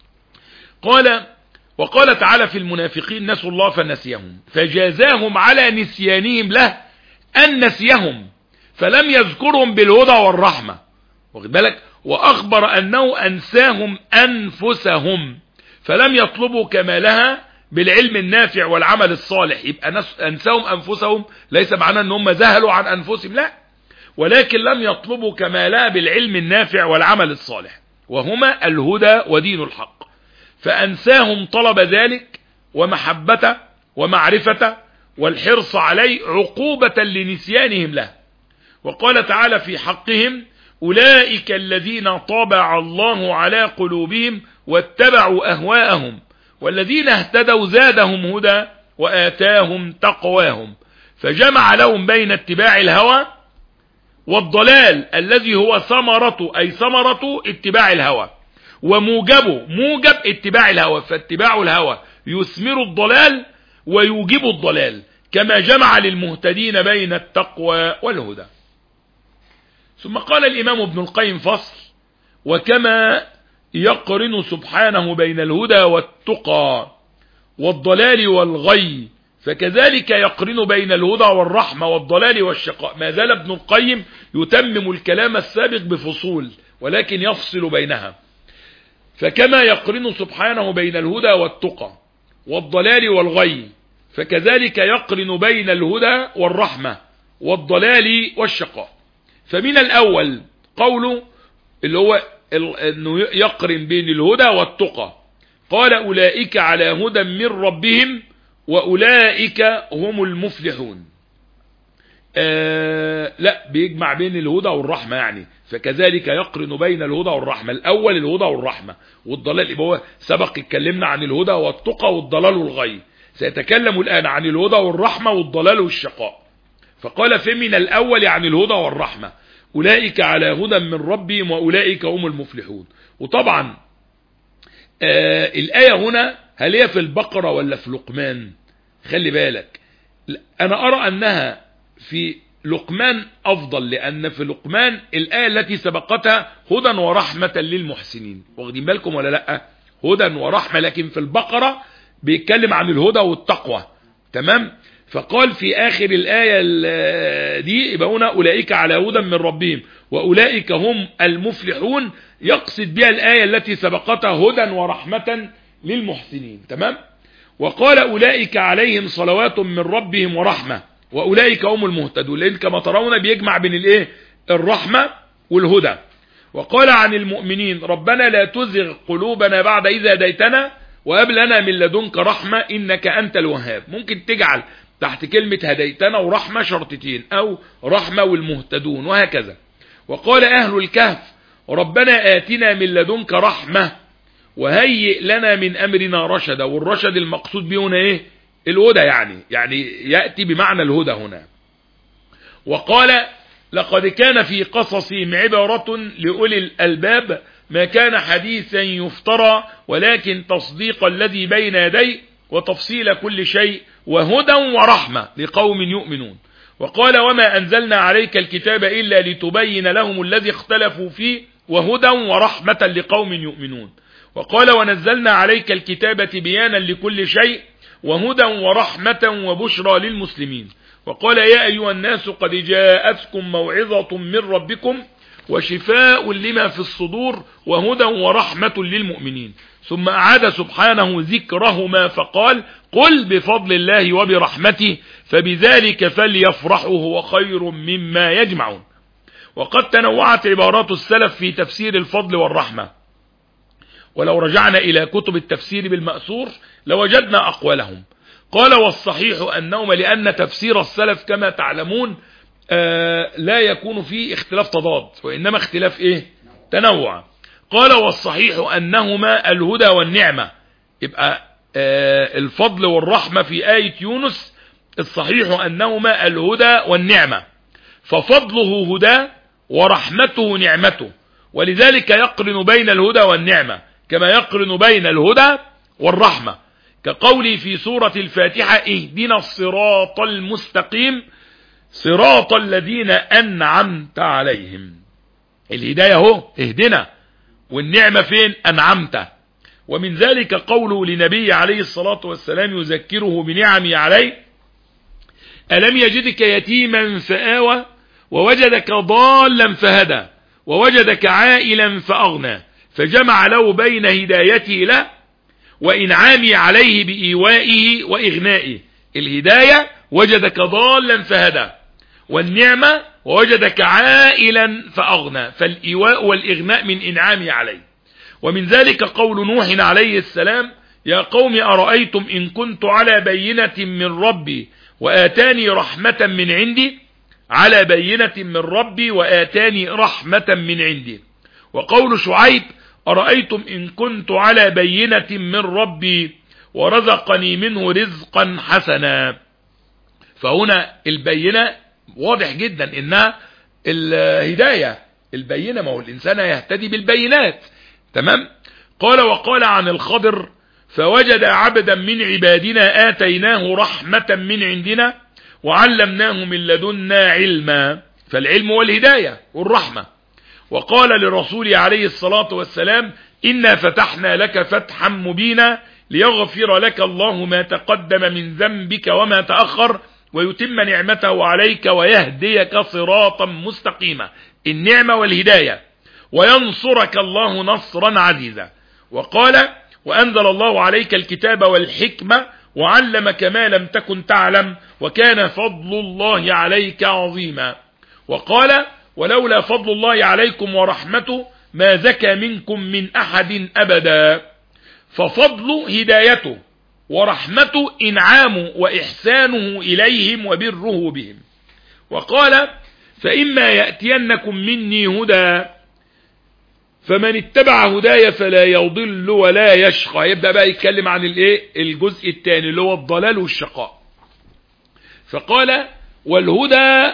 وقال تعالى في المنافقين نسوا الله فنسيهم فجازاهم على نسيانهم له أن نسيهم فلم يذكرهم بالهدى والرحمة. واخد بالك؟ وأخبر أنه أنساهم أنفسهم فلم يطلبوا كمالها بالعلم النافع والعمل الصالح. يبقى أنساهم أنفسهم ليس معناه أنهم ذهلوا عن أنفسهم، لا، ولكن لم يطلبوا كمالها بالعلم النافع والعمل الصالح وهما الهدى ودين الحق، فأنساهم طلب ذلك ومحبته ومعرفته والحرص عليه عقوبة لنسيانهم له. وقال تعالى في حقهم أولئك الذين طبع الله على قلوبهم واتبعوا أهواءهم والذين اهتدوا زادهم هدى وآتاهم تقواهم، فجمع لهم بين اتباع الهوى والضلال الذي هو ثمرة، أي ثمرة اتباع الهوى، وموجبه موجب اتباع الهوى، فاتباع الهوى يثمر الضلال ويوجب الضلال، كما جمع للمهتدين بين التقوى والهدى. ثم قال الإمام ابن القيم فصل: وكما يقرن سبحانه بين الهدى والتقى والضلال والغي، فكذلك يقرن بين الهدى والرحمة والضلال والشقاء. ما زال ابن القيم يتمم الكلام السابق بفصول، ولكن يفصل بينها. فكما يقرن سبحانه بين الهدى والتقى والضلال والغي، فكذلك يقرن بين الهدى والرحمة والضلال والشقاء. فمن الأول قوله اللي هو أنه يقرن بين الهدى والتقى، قال: أولئك على هدى من ربهم وأولئك هم المفلحون. لا، بيجمع بين الهدى والرحمة، يعني فكذلك يقرن بين الهدى والرحمة. الأول الهدى والرحمة، والضلال يبقى هو سبق اتكلمنا عن الهدى والتقى والضلال والغي، سيتكلم الآن عن الهدى والرحمة والضلال والشقاء. فقال: فمن الأول عن الهدى والرحمة، أولئك على هدى من ربهم وأولئك هم المفلحون. وطبعا الآية هنا هل هي في البقرة ولا في لقمان؟ خلي بالك، أنا أرى أنها في لقمان أفضل، لأن في لقمان الآية التي سبقتها هدى ورحمة للمحسنين، واخدين بالكم ولا لأ؟ هدى ورحمة، لكن في البقرة بيتكلم عن الهدى والتقوى. تمام؟ فقال في آخر الآية دي: يبقى هنا أولئك على هدى من ربهم وأولئك هم المفلحون، يقصد بها الآية التي سبقتها هدى ورحمة للمحسنين. تمام؟ وقال: أولئك عليهم صلوات من ربهم ورحمة وأولئك هم المهتدون، لأن كما ترون بيجمع بين الايه؟ الرحمة والهدى. وقال عن المؤمنين: ربنا لا تزغ قلوبنا بعد إذ هديتنا وهب لنا من لدنك رحمة إنك أنت الوهاب. ممكن تجعل تحت كلمة هديتنا ورحمة شرطتين، أو رحمة والمهتدون، وهكذا. وقال أهل الكهف: ربنا آتنا من لدنك رحمة وهيئ لنا من أمرنا رشدا. والرشد المقصود به هنا إيه؟ الهدى، يعني يأتي بمعنى الهدى هنا. وقال: لقد كان في قصصهم عبرة لأولي الألباب ما كان حديثا يفترى ولكن تصديق الذي بين يديه وتفصيل كل شيء وهدى ورحمة لقوم يؤمنون. وقال: وما أنزلنا عليك الكتاب إلا لتبين لهم الذي اختلفوا فيه وهدى ورحمة لقوم يؤمنون. وقال: ونزلنا عليك الكتاب بيانا لكل شيء وهدى ورحمة وبشرى للمسلمين. وقال: يا أيها الناس قد جاءتكم موعظة من ربكم وشفاء لما في الصدور وهدى ورحمة للمؤمنين. ثم أعاد سبحانه ذكرهما فقال: قل بفضل الله وبرحمته فبذلك فليفرحوا هو خير مما يجمعون. وقد تنوعت عبارات السلف في تفسير الفضل والرحمة، ولو رجعنا إلى كتب التفسير بالمأثور لوجدنا أقوالهم. قال: والصحيح أنهما، لأن تفسير السلف كما تعلمون لا يكون فيه اختلاف تضاد، وإنما اختلاف تنوع. قال: والصحيح أنهما الهدى والنعمة. يبقى الفضل والرحمة في آية يونس الصحيح أنهما الهدى والنعمة، ففضله هدى ورحمته نعمته، ولذلك يقرن بين الهدى والنعمة كما يقرن بين الهدى والرحمة، كقولي في سورة الفاتحة: اهدنا الصراط المستقيم صراط الذين أنعمت عليهم. الهداية هو اهدنا، والنعمة فين؟ أنعمت. ومن ذلك قوله لنبي عليه الصلاة والسلام يذكره بنعمه عليه: ألم يجدك يتيما فآوى ووجدك ضالا فهدى ووجدك عائلا فأغنى، فجمع له بين هدايته له وإنعامي عليه بإيوائه وإغنائه. الهداية وجدك ضالا فهدى، والنعمة ووجدك عائلا فأغنى، فالإيواء والإغناء من إنعامي عليه. ومن ذلك قول نوح عليه السلام: يا قوم أرأيتم إن كنت على بينة من ربي وآتاني رحمة من عندي، على بينة من ربي وآتاني رحمة من عندي. وقول شعيب: أرأيتم إن كنت على بينة من ربي ورزقني منه رزقا حسنا. فهنا البينة واضح جدا انها الهداية البينة، ما هو الانسان يهتدي بالبينات. تمام. قال وقال عن الخضر فوجد عبدا من عبادنا آتيناه رحمة من عندنا وعلمناه من لدنا علما. فالعلم والهداية والرحمة. وقال للرسول عليه الصلاة والسلام إنا فتحنا لك فتحا مبينا ليغفر لك الله ما تقدم من ذنبك وما تأخر ويتم نعمته عليك ويهديك صراطا مستقيما. النعمة والهداية. وينصرك الله نصرا عزيزا. وقال وأنزل الله عليك الكتاب والحكمة وعلمك ما لم تكن تعلم وكان فضل الله عليك عظيما. وقال ولولا فضل الله عليكم ورحمته ما زكى منكم من أحد أبدا. ففضل هدايته ورحمته إنعامه وإحسانه إليهم وبره بهم. وقال فإما يأتينكم مني هدى فمن اتبع هدايا فلا يضل ولا يشقى. يبدأ بقى يتكلم عن الجزء الثاني اللي هو الضلال والشقاء. فقال والهدى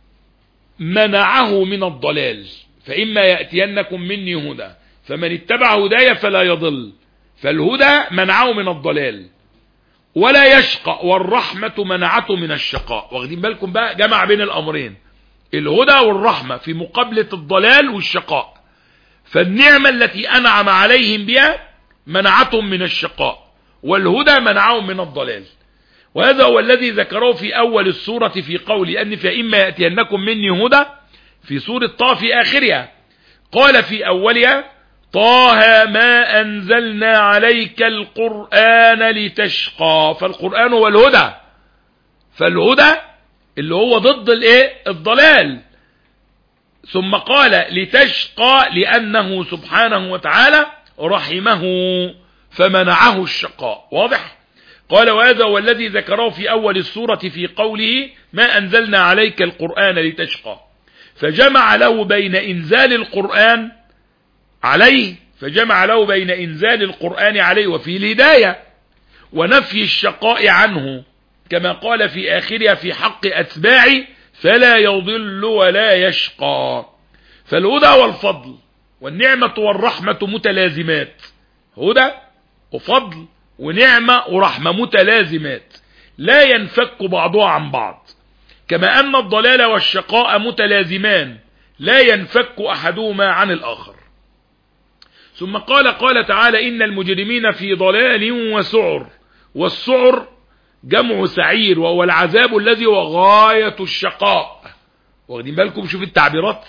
منعه من الضلال. فإما يأتينكم مني هدى فمن اتبع هدايا فلا يضل. فالهدى منعه من الضلال ولا يشقى، والرحمة منعته من الشقاء. واخدين بالكم بقى جمع بين الأمرين، الهدى والرحمة في مقابلة الضلال والشقاء. فالنعمة التي أنعم عليهم بها منعتهم من الشقاء، والهدى منعهم من الضلال. وهذا هو الذي ذكره في أول السورة في قول أن فإما يأتينكم مني هدى في سورة طه في آخرها. قال في أولها طه ما أنزلنا عليك القرآن لتشقى. فالقرآن هو الهدى، فالهدى اللي هو ضد الضلال. ثم قال لتشقى لأنه سبحانه وتعالى رحمه فمنعه الشقاء. واضح؟ قال وهذا هو الذي ذكره في أول السورة في قوله ما أنزلنا عليك القرآن لتشقى. فجمع له بين إنزال القرآن عليه، فجمع له بين إنزال القرآن عليه وفي الهداية ونفي الشقاء عنه، كما قال في آخرها في حق أتباعه فلا يضل ولا يشقى. فالهدى والفضل والنعمة والرحمة متلازمات. هدى وفضل ونعمة ورحمة متلازمات لا ينفك بعضها عن بعض، كما أن الضلال والشقاء متلازمان لا ينفك أحدهما عن الآخر. ثم قال تعالى إن المجرمين في ضلال وسعر. والسعر جمع سعير وهو العذاب الذي هو غاية الشقاء. واخدين بالكم؟ شوف التعبيرات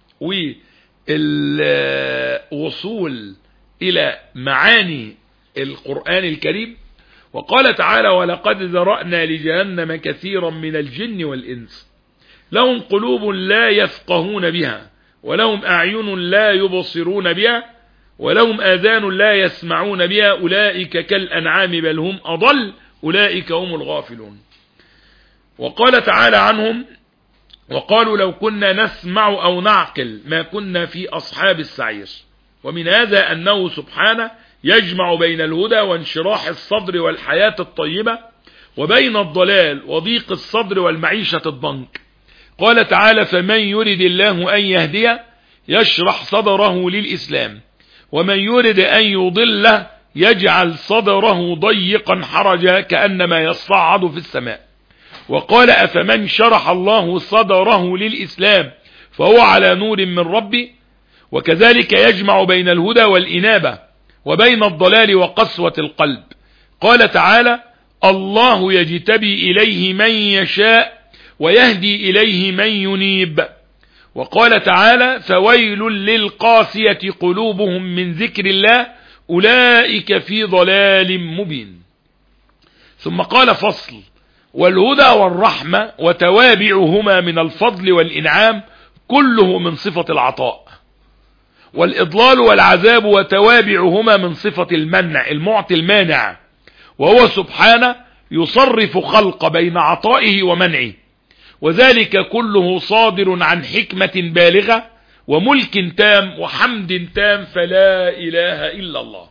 والوصول إلى معاني القرآن الكريم. وقال تعالى ولقد ذرأنا لجهنم كثيرا من الجن والإنس لهم قلوب لا يفقهون بها ولهم أعين لا يبصرون بها ولهم آذان لا يسمعون بها أولئك كالأنعام بل هم أضل أولئك هم الغافلون. وقال تعالى عنهم وقالوا لو كنا نسمع أو نعقل ما كنا في أصحاب السعير. ومن هذا أنه سبحانه يجمع بين الهدى وانشراح الصدر والحياة الطيبة وبين الضلال وضيق الصدر والمعيشة الضنك. قال تعالى فمن يرد الله أن يهديه يشرح صدره للإسلام ومن يرد أن يضله يجعل صدره ضيقا حرجا كأنما يصعد في السماء. وقال أفمن شرح الله صدره للإسلام فهو على نور من ربه. وكذلك يجمع بين الهدى والإنابة وبين الضلال وقسوة القلب. قال تعالى الله يجتبي إليه من يشاء ويهدي إليه من ينيب. وقال تعالى فويل للقاسية قلوبهم من ذكر الله أولئك في ضلال مبين. ثم قال فصل والهدى والرحمة وتوابعهما من الفضل والإنعام كله من صفة العطاء، والإضلال والعذاب وتوابعهما من صفة المنع المعطي المانع، وهو سبحانه يصرف خلق بين عطائه ومنعه، وذلك كله صادر عن حكمة بالغة وملك تام وحمد تام فلا إله إلا الله.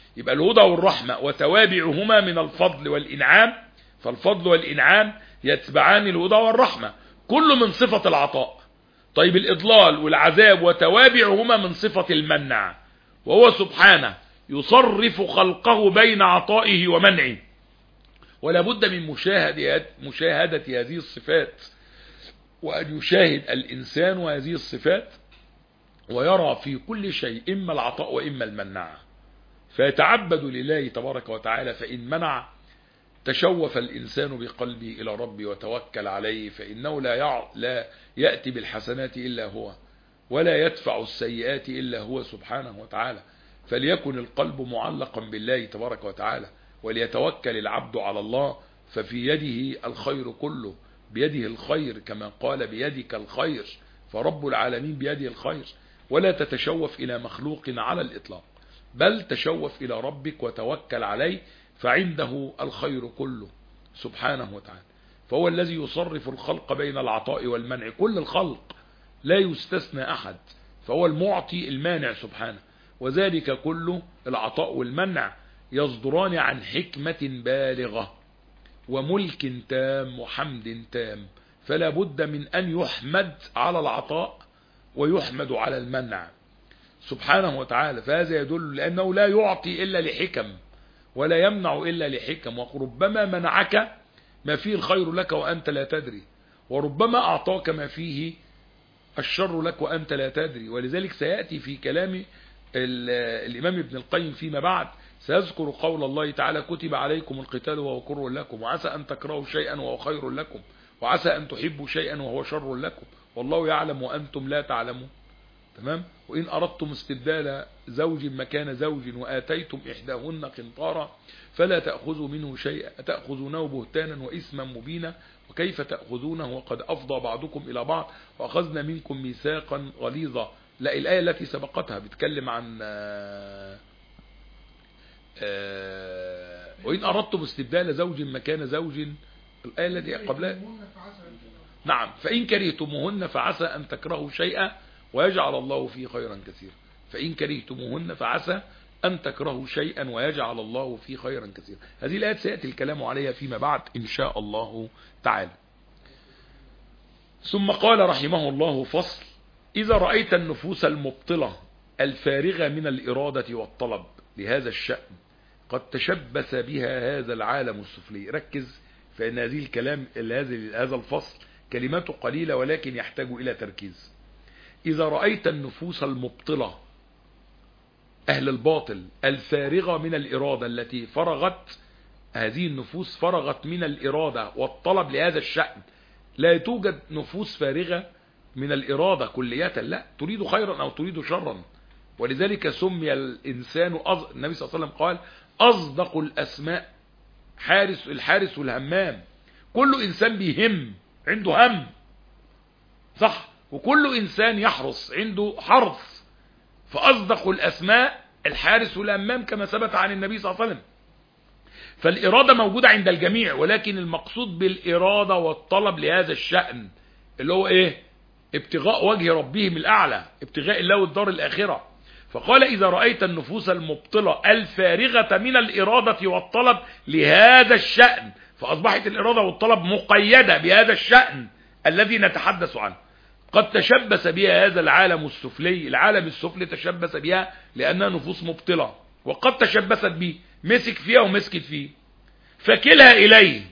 يبقى الهدى والرحمة وتوابعهما من الفضل والإنعام، فالفضل والإنعام يتبعان الهدى والرحمة، كل من صفة العطاء. طيب الإضلال والعذاب وتوابعهما من صفة المنع، وهو سبحانه يصرف خلقه بين عطائه ومنعه. ولا بد من مشاهدة هذه الصفات، وأن يشاهد الإنسان هذه الصفات ويرى في كل شيء إما العطاء وإما المنع، فيتعبد لله تبارك وتعالى. فإن منع تشوف الإنسان بقلبه إلى ربه وتوكل عليه، فإنه لا يأتي بالحسنات إلا هو، ولا يدفع السيئات إلا هو سبحانه وتعالى. فليكن القلب معلقا بالله تبارك وتعالى، وليتوكل العبد على الله، ففي يده الخير كله، بيده الخير كما قال بيدك الخير، فرب العالمين بيده الخير. ولا تتشوف إلى مخلوق على الإطلاق، بل تشوف إلى ربك وتوكل عليه، فعنده الخير كله سبحانه وتعالى. فهو الذي يصرف الخلق بين العطاء والمنع، كل الخلق لا يستثنى أحد، فهو المعطي المانع سبحانه. وذلك كله العطاء والمنع يصدران عن حكمة بالغة وملك تام وحمد تام، فلا بد من أن يحمد على العطاء ويحمد على المنع سبحانه وتعالى. فهذا يدل لأنه لا يعطي إلا لحكم، ولا يمنع إلا لحكم. وربما منعك ما فيه الخير لك وأنت لا تدري، وربما أعطاك ما فيه الشر لك وأنت لا تدري. ولذلك سيأتي في كلام الإمام ابن القيم فيما بعد، سيذكر قول الله تعالى: كتب عليكم القتال وهو كره لكم، وعسى أن تكرهوا شيئا وهو خير لكم، وعسى أن تحبوا شيئا وهو شر لكم، والله يعلم وأنتم لا تعلمون. تمام. وإن أردتم استبدال زوج مكان زوج وآتيتم إحداهن قنطارا فلا تأخذوا منه شيئا أتأخذونه بهتانا وإثما مبينا، وكيف تأخذونه وقد أفضى بعضكم إلى بعض وأخذنا منكم ميثاقا غليظا. لا، الآية التي سبقتها بتكلم عن وإن أردتم استبدال زوج مكان زوج، الآية التي قبلها. نعم، فإن كرهتموهن فعسى أن تكرهوا شيئا ويجعل الله فيه خيرا كثيرا. فإن كرهتموهن فعسى أن تكرهوا شيئا ويجعل الله فيه خيرا كثيرا. هذه الآيات سيأتي الكلام عليها فيما بعد إن شاء الله تعالى. ثم قال رحمه الله: فصل: إذا رأيت النفوس المبطلة الفارغة من الإرادة والطلب لهذا الشأن قد تشبث بها هذا العالم السفلي. ركز، فإن هذه الكلام هذا الفصل كلماته قليلة ولكن يحتاج إلى تركيز. إذا رأيت النفوس المبطلة، أهل الباطل، الفارغة من الإرادة، التي فرغت، هذه النفوس فرغت من الإرادة والطلب لهذا الشأن. لا توجد نفوس فارغة من الإرادة كلية، لا، تريد خيرا أو تريد شرا. ولذلك سمي الإنسان النبي صلى الله عليه وسلم قال: أصدق الأسماء الحارس والهمام. كل إنسان بيهم، عنده هم، صح، وكل إنسان يحرص، عنده حرص. فأصدق الأسماء الحارس والهمام كما ثبت عن النبي صلى الله عليه وسلم. فالإرادة موجودة عند الجميع، ولكن المقصود بالإرادة والطلب لهذا الشأن اللي هو إيه؟ ابتغاء وجه ربهم الأعلى، ابتغاء الله والدار الآخرة. فقال: إذا رأيت النفوس المبطلة الفارغة من الإرادة والطلب لهذا الشأن، فأصبحت الإرادة والطلب مقيدة بهذا الشأن الذي نتحدث عنه. قد تشبث بها هذا العالم السفلي، العالم السفلي تشبث بها لأنها نفوس مبطلة، وقد تشبثت به، مسك فيها ومسكت فيه، فكلها إليه،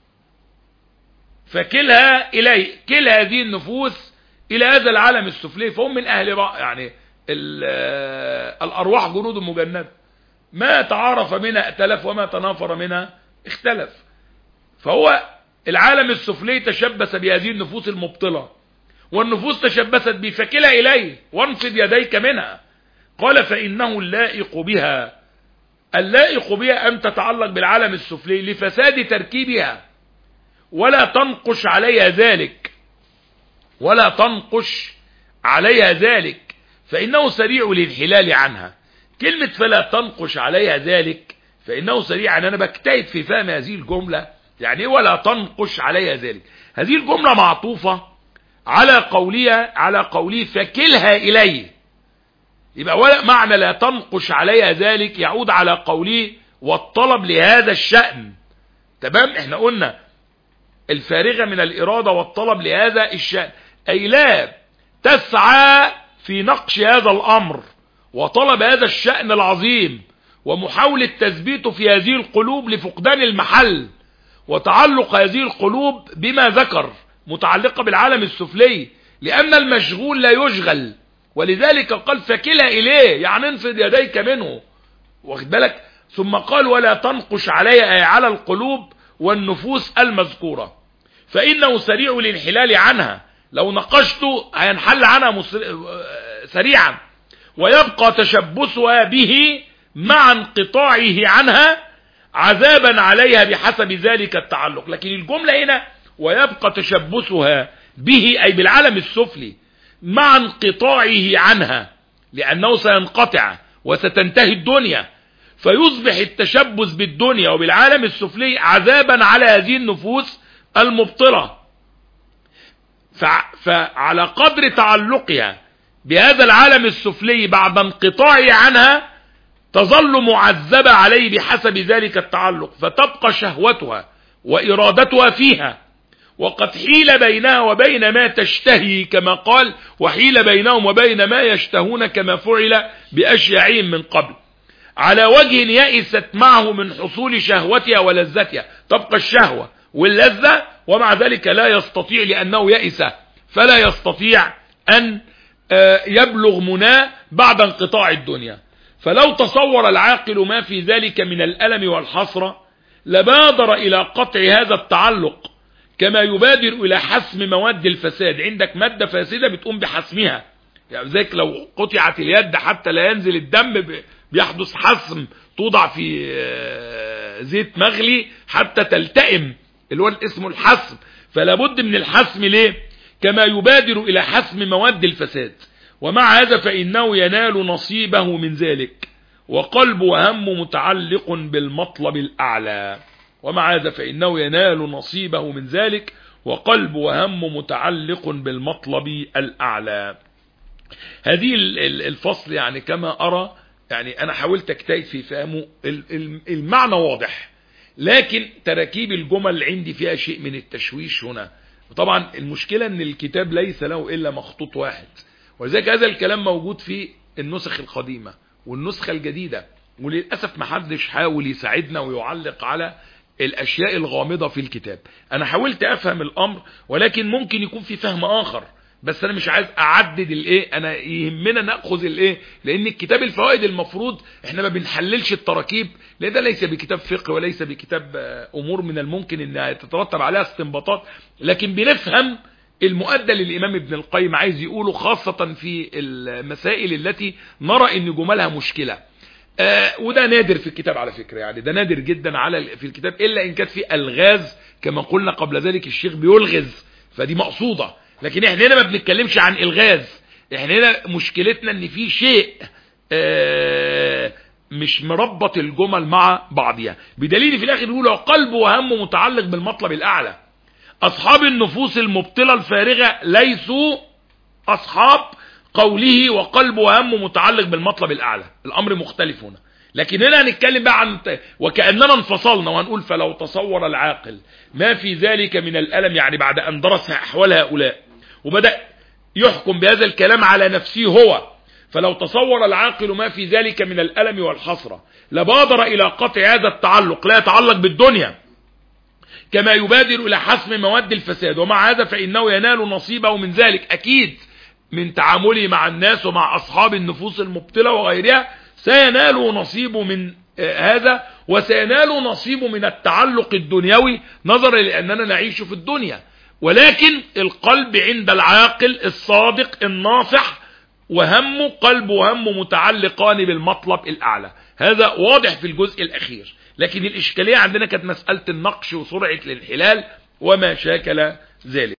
كل هذه النفوس إلى هذا العالم السفلي. فهم من أهل يعني الأرواح جنود مجندة، ما تعارف منها ائتلف وما تنافر منها اختلف. فهو العالم السفلي تشبث بهذه النفوس المبطلة، والنفوس تشبثت به، فكلها إليه وانفض يديك منها. قال: فإنه اللائق بها أن تتعلق بالعالم السفلي لفساد تركيبها، ولا تنقش عليها ذلك، فإنه سريع الانحلال عنها. كلمة فلا تنقش عليها ذلك، فإنه سريع، أنا بجتهد في فهم هذه الجملة. يعني ولا تنقش عليها ذلك، هذه الجملة معطوفة على قوليه فكلها إليه. يبقى ولا معنى لا تنقش عليها ذلك يعود على قوله والطلب لهذا الشأن. تمام، احنا قلنا الفارغة من الإرادة والطلب لهذا الشأن، أي لا تسعى في نقش هذا الأمر وطلب هذا الشأن العظيم ومحاولة تثبيته في هذه القلوب لفقدان المحل وتعلق هذه القلوب بما ذكر متعلقة بالعالم السفلي، لأن المشغول لا يشغل، ولذلك قال فكلا إليه، يعني انفض يديك منه، واخد بالك. ثم قال ولا تنقش عليها، أي على القلوب والنفوس المذكورة، فإنه سريع الانحلال عنها، لو نقشته هينحل عنها سريعا، ويبقى تشبثها به مع انقطاعه عنها عذابا عليها بحسب ذلك التعلق. لكن الجملة هنا ويبقى تشبثها به، أي بالعالم السفلي، مع انقطاعه عنها، لأنه سينقطع وستنتهي الدنيا، فيصبح التشبث بالدنيا وبالعالم السفلي عذابا على هذه النفوس المبطلة. فعلى قدر تعلقها بهذا العالم السفلي بعد انقطاعه عنها تظل معذبة عليه بحسب ذلك التعلق، فتبقى شهوتها وإرادتها فيها، وقد حيل بينها وبين ما تشتهي كما قال وحيل بينهم وبين ما يشتهون كما فعل بأشياعهم من قبل، على وجه يئست معه من حصول شهوتها ولذتها. تبقى الشهوة واللذة ومع ذلك لا يستطيع، لأنه يئس فلا يستطيع أن يبلغ مناه بعد انقطاع الدنيا. فلو تصور العاقل ما في ذلك من الألم والحسرة لبادر إلى قطع هذا التعلق، كما يبادر إلى حسم مواد الفساد. عندك مادة فاسدة بتقوم بحسمها، يعني ذلك لو قطعت اليد حتى لا ينزل الدم بيحدث حسم، توضع في زيت مغلي حتى تلتئم، اللي هو اسمه الحسم. فلا بد من الحسم، ليه؟ كما يبادر إلى حسم مواد الفساد. ومع هذا فإنه ينال نصيبه من ذلك وقلب وهم متعلق بالمطلب الأعلى. ومع هذا فإنه ينال نصيبه من ذلك وقلب وهم متعلق بالمطلب الأعلى. هذه الفصل يعني كما أرى، يعني أنا حاولت أجتهد في فهمه، المعنى واضح، لكن تركيب الجمل عندي فيها شيء من التشويش هنا. وطبعا المشكلة أن الكتاب ليس له إلا مخطوط واحد، ولذلك هذا الكلام موجود في النسخ القديمة والنسخة الجديدة، وللأسف محدش حاول يساعدنا ويعلق على الأشياء الغامضة في الكتاب. أنا حاولت أفهم الأمر، ولكن ممكن يكون في فهم آخر، بس أنا مش عايز أعدد الإيه، أنا يهمنا نأخذ الإيه، لأن الكتاب الفوائد المفروض إحنا ما بنحللش التراكيب، لأن ده ليس بكتاب فقه وليس بكتاب أمور من الممكن أنها تترتب عليها استنباطات، لكن بنفهم المؤدى للإمام ابن القيم عايز يقوله، خاصة في المسائل التي نرى أن جملها مشكلة. وده نادر في الكتاب على فكرة، يعني ده نادر جدا في الكتاب، إلا إن كانت في ألغاز كما قلنا قبل ذلك، الشيخ بيلغز فدي مقصودة. لكن احنا هنا ما بنتكلمش عن إلغاز، احنا هنا مشكلتنا ان في شيء مش مربط الجمل مع بعضها، بدليل في الآخر يقول قلب وهم متعلق بالمطلب الأعلى. أصحاب النفوس المبطلة الفارغة ليسوا أصحاب قوله وقلب وهم متعلق بالمطلب الأعلى، الأمر مختلف هنا. لكن هنا هنتكلم بقى عن وكأننا انفصلنا وهنقول فلو تصور العاقل ما في ذلك من الألم، يعني بعد أن درس أحوال هؤلاء وبدأ يحكم بهذا الكلام على نفسه هو، فلو تصور العاقل ما في ذلك من الألم والحسرة لبادر إلى قطع هذا التعلق، لا يتعلق بالدنيا، كما يبادر إلى حسم مواد الفساد. ومع هذا فإنه ينال نصيبه من ذلك، أكيد من تعامله مع الناس ومع أصحاب النفوس المبطلة وغيرها سينال نصيبه من هذا، وسينال نصيبه من التعلق الدنيوي نظرا لأننا نعيش في الدنيا. ولكن القلب عند العاقل الصادق الناصح وهمه قلب وهم متعلقان بالمطلب الأعلى، هذا واضح في الجزء الأخير. لكن الإشكالية عندنا كانت مسألة النقش وسرعة الانحلال وما شاكل ذلك.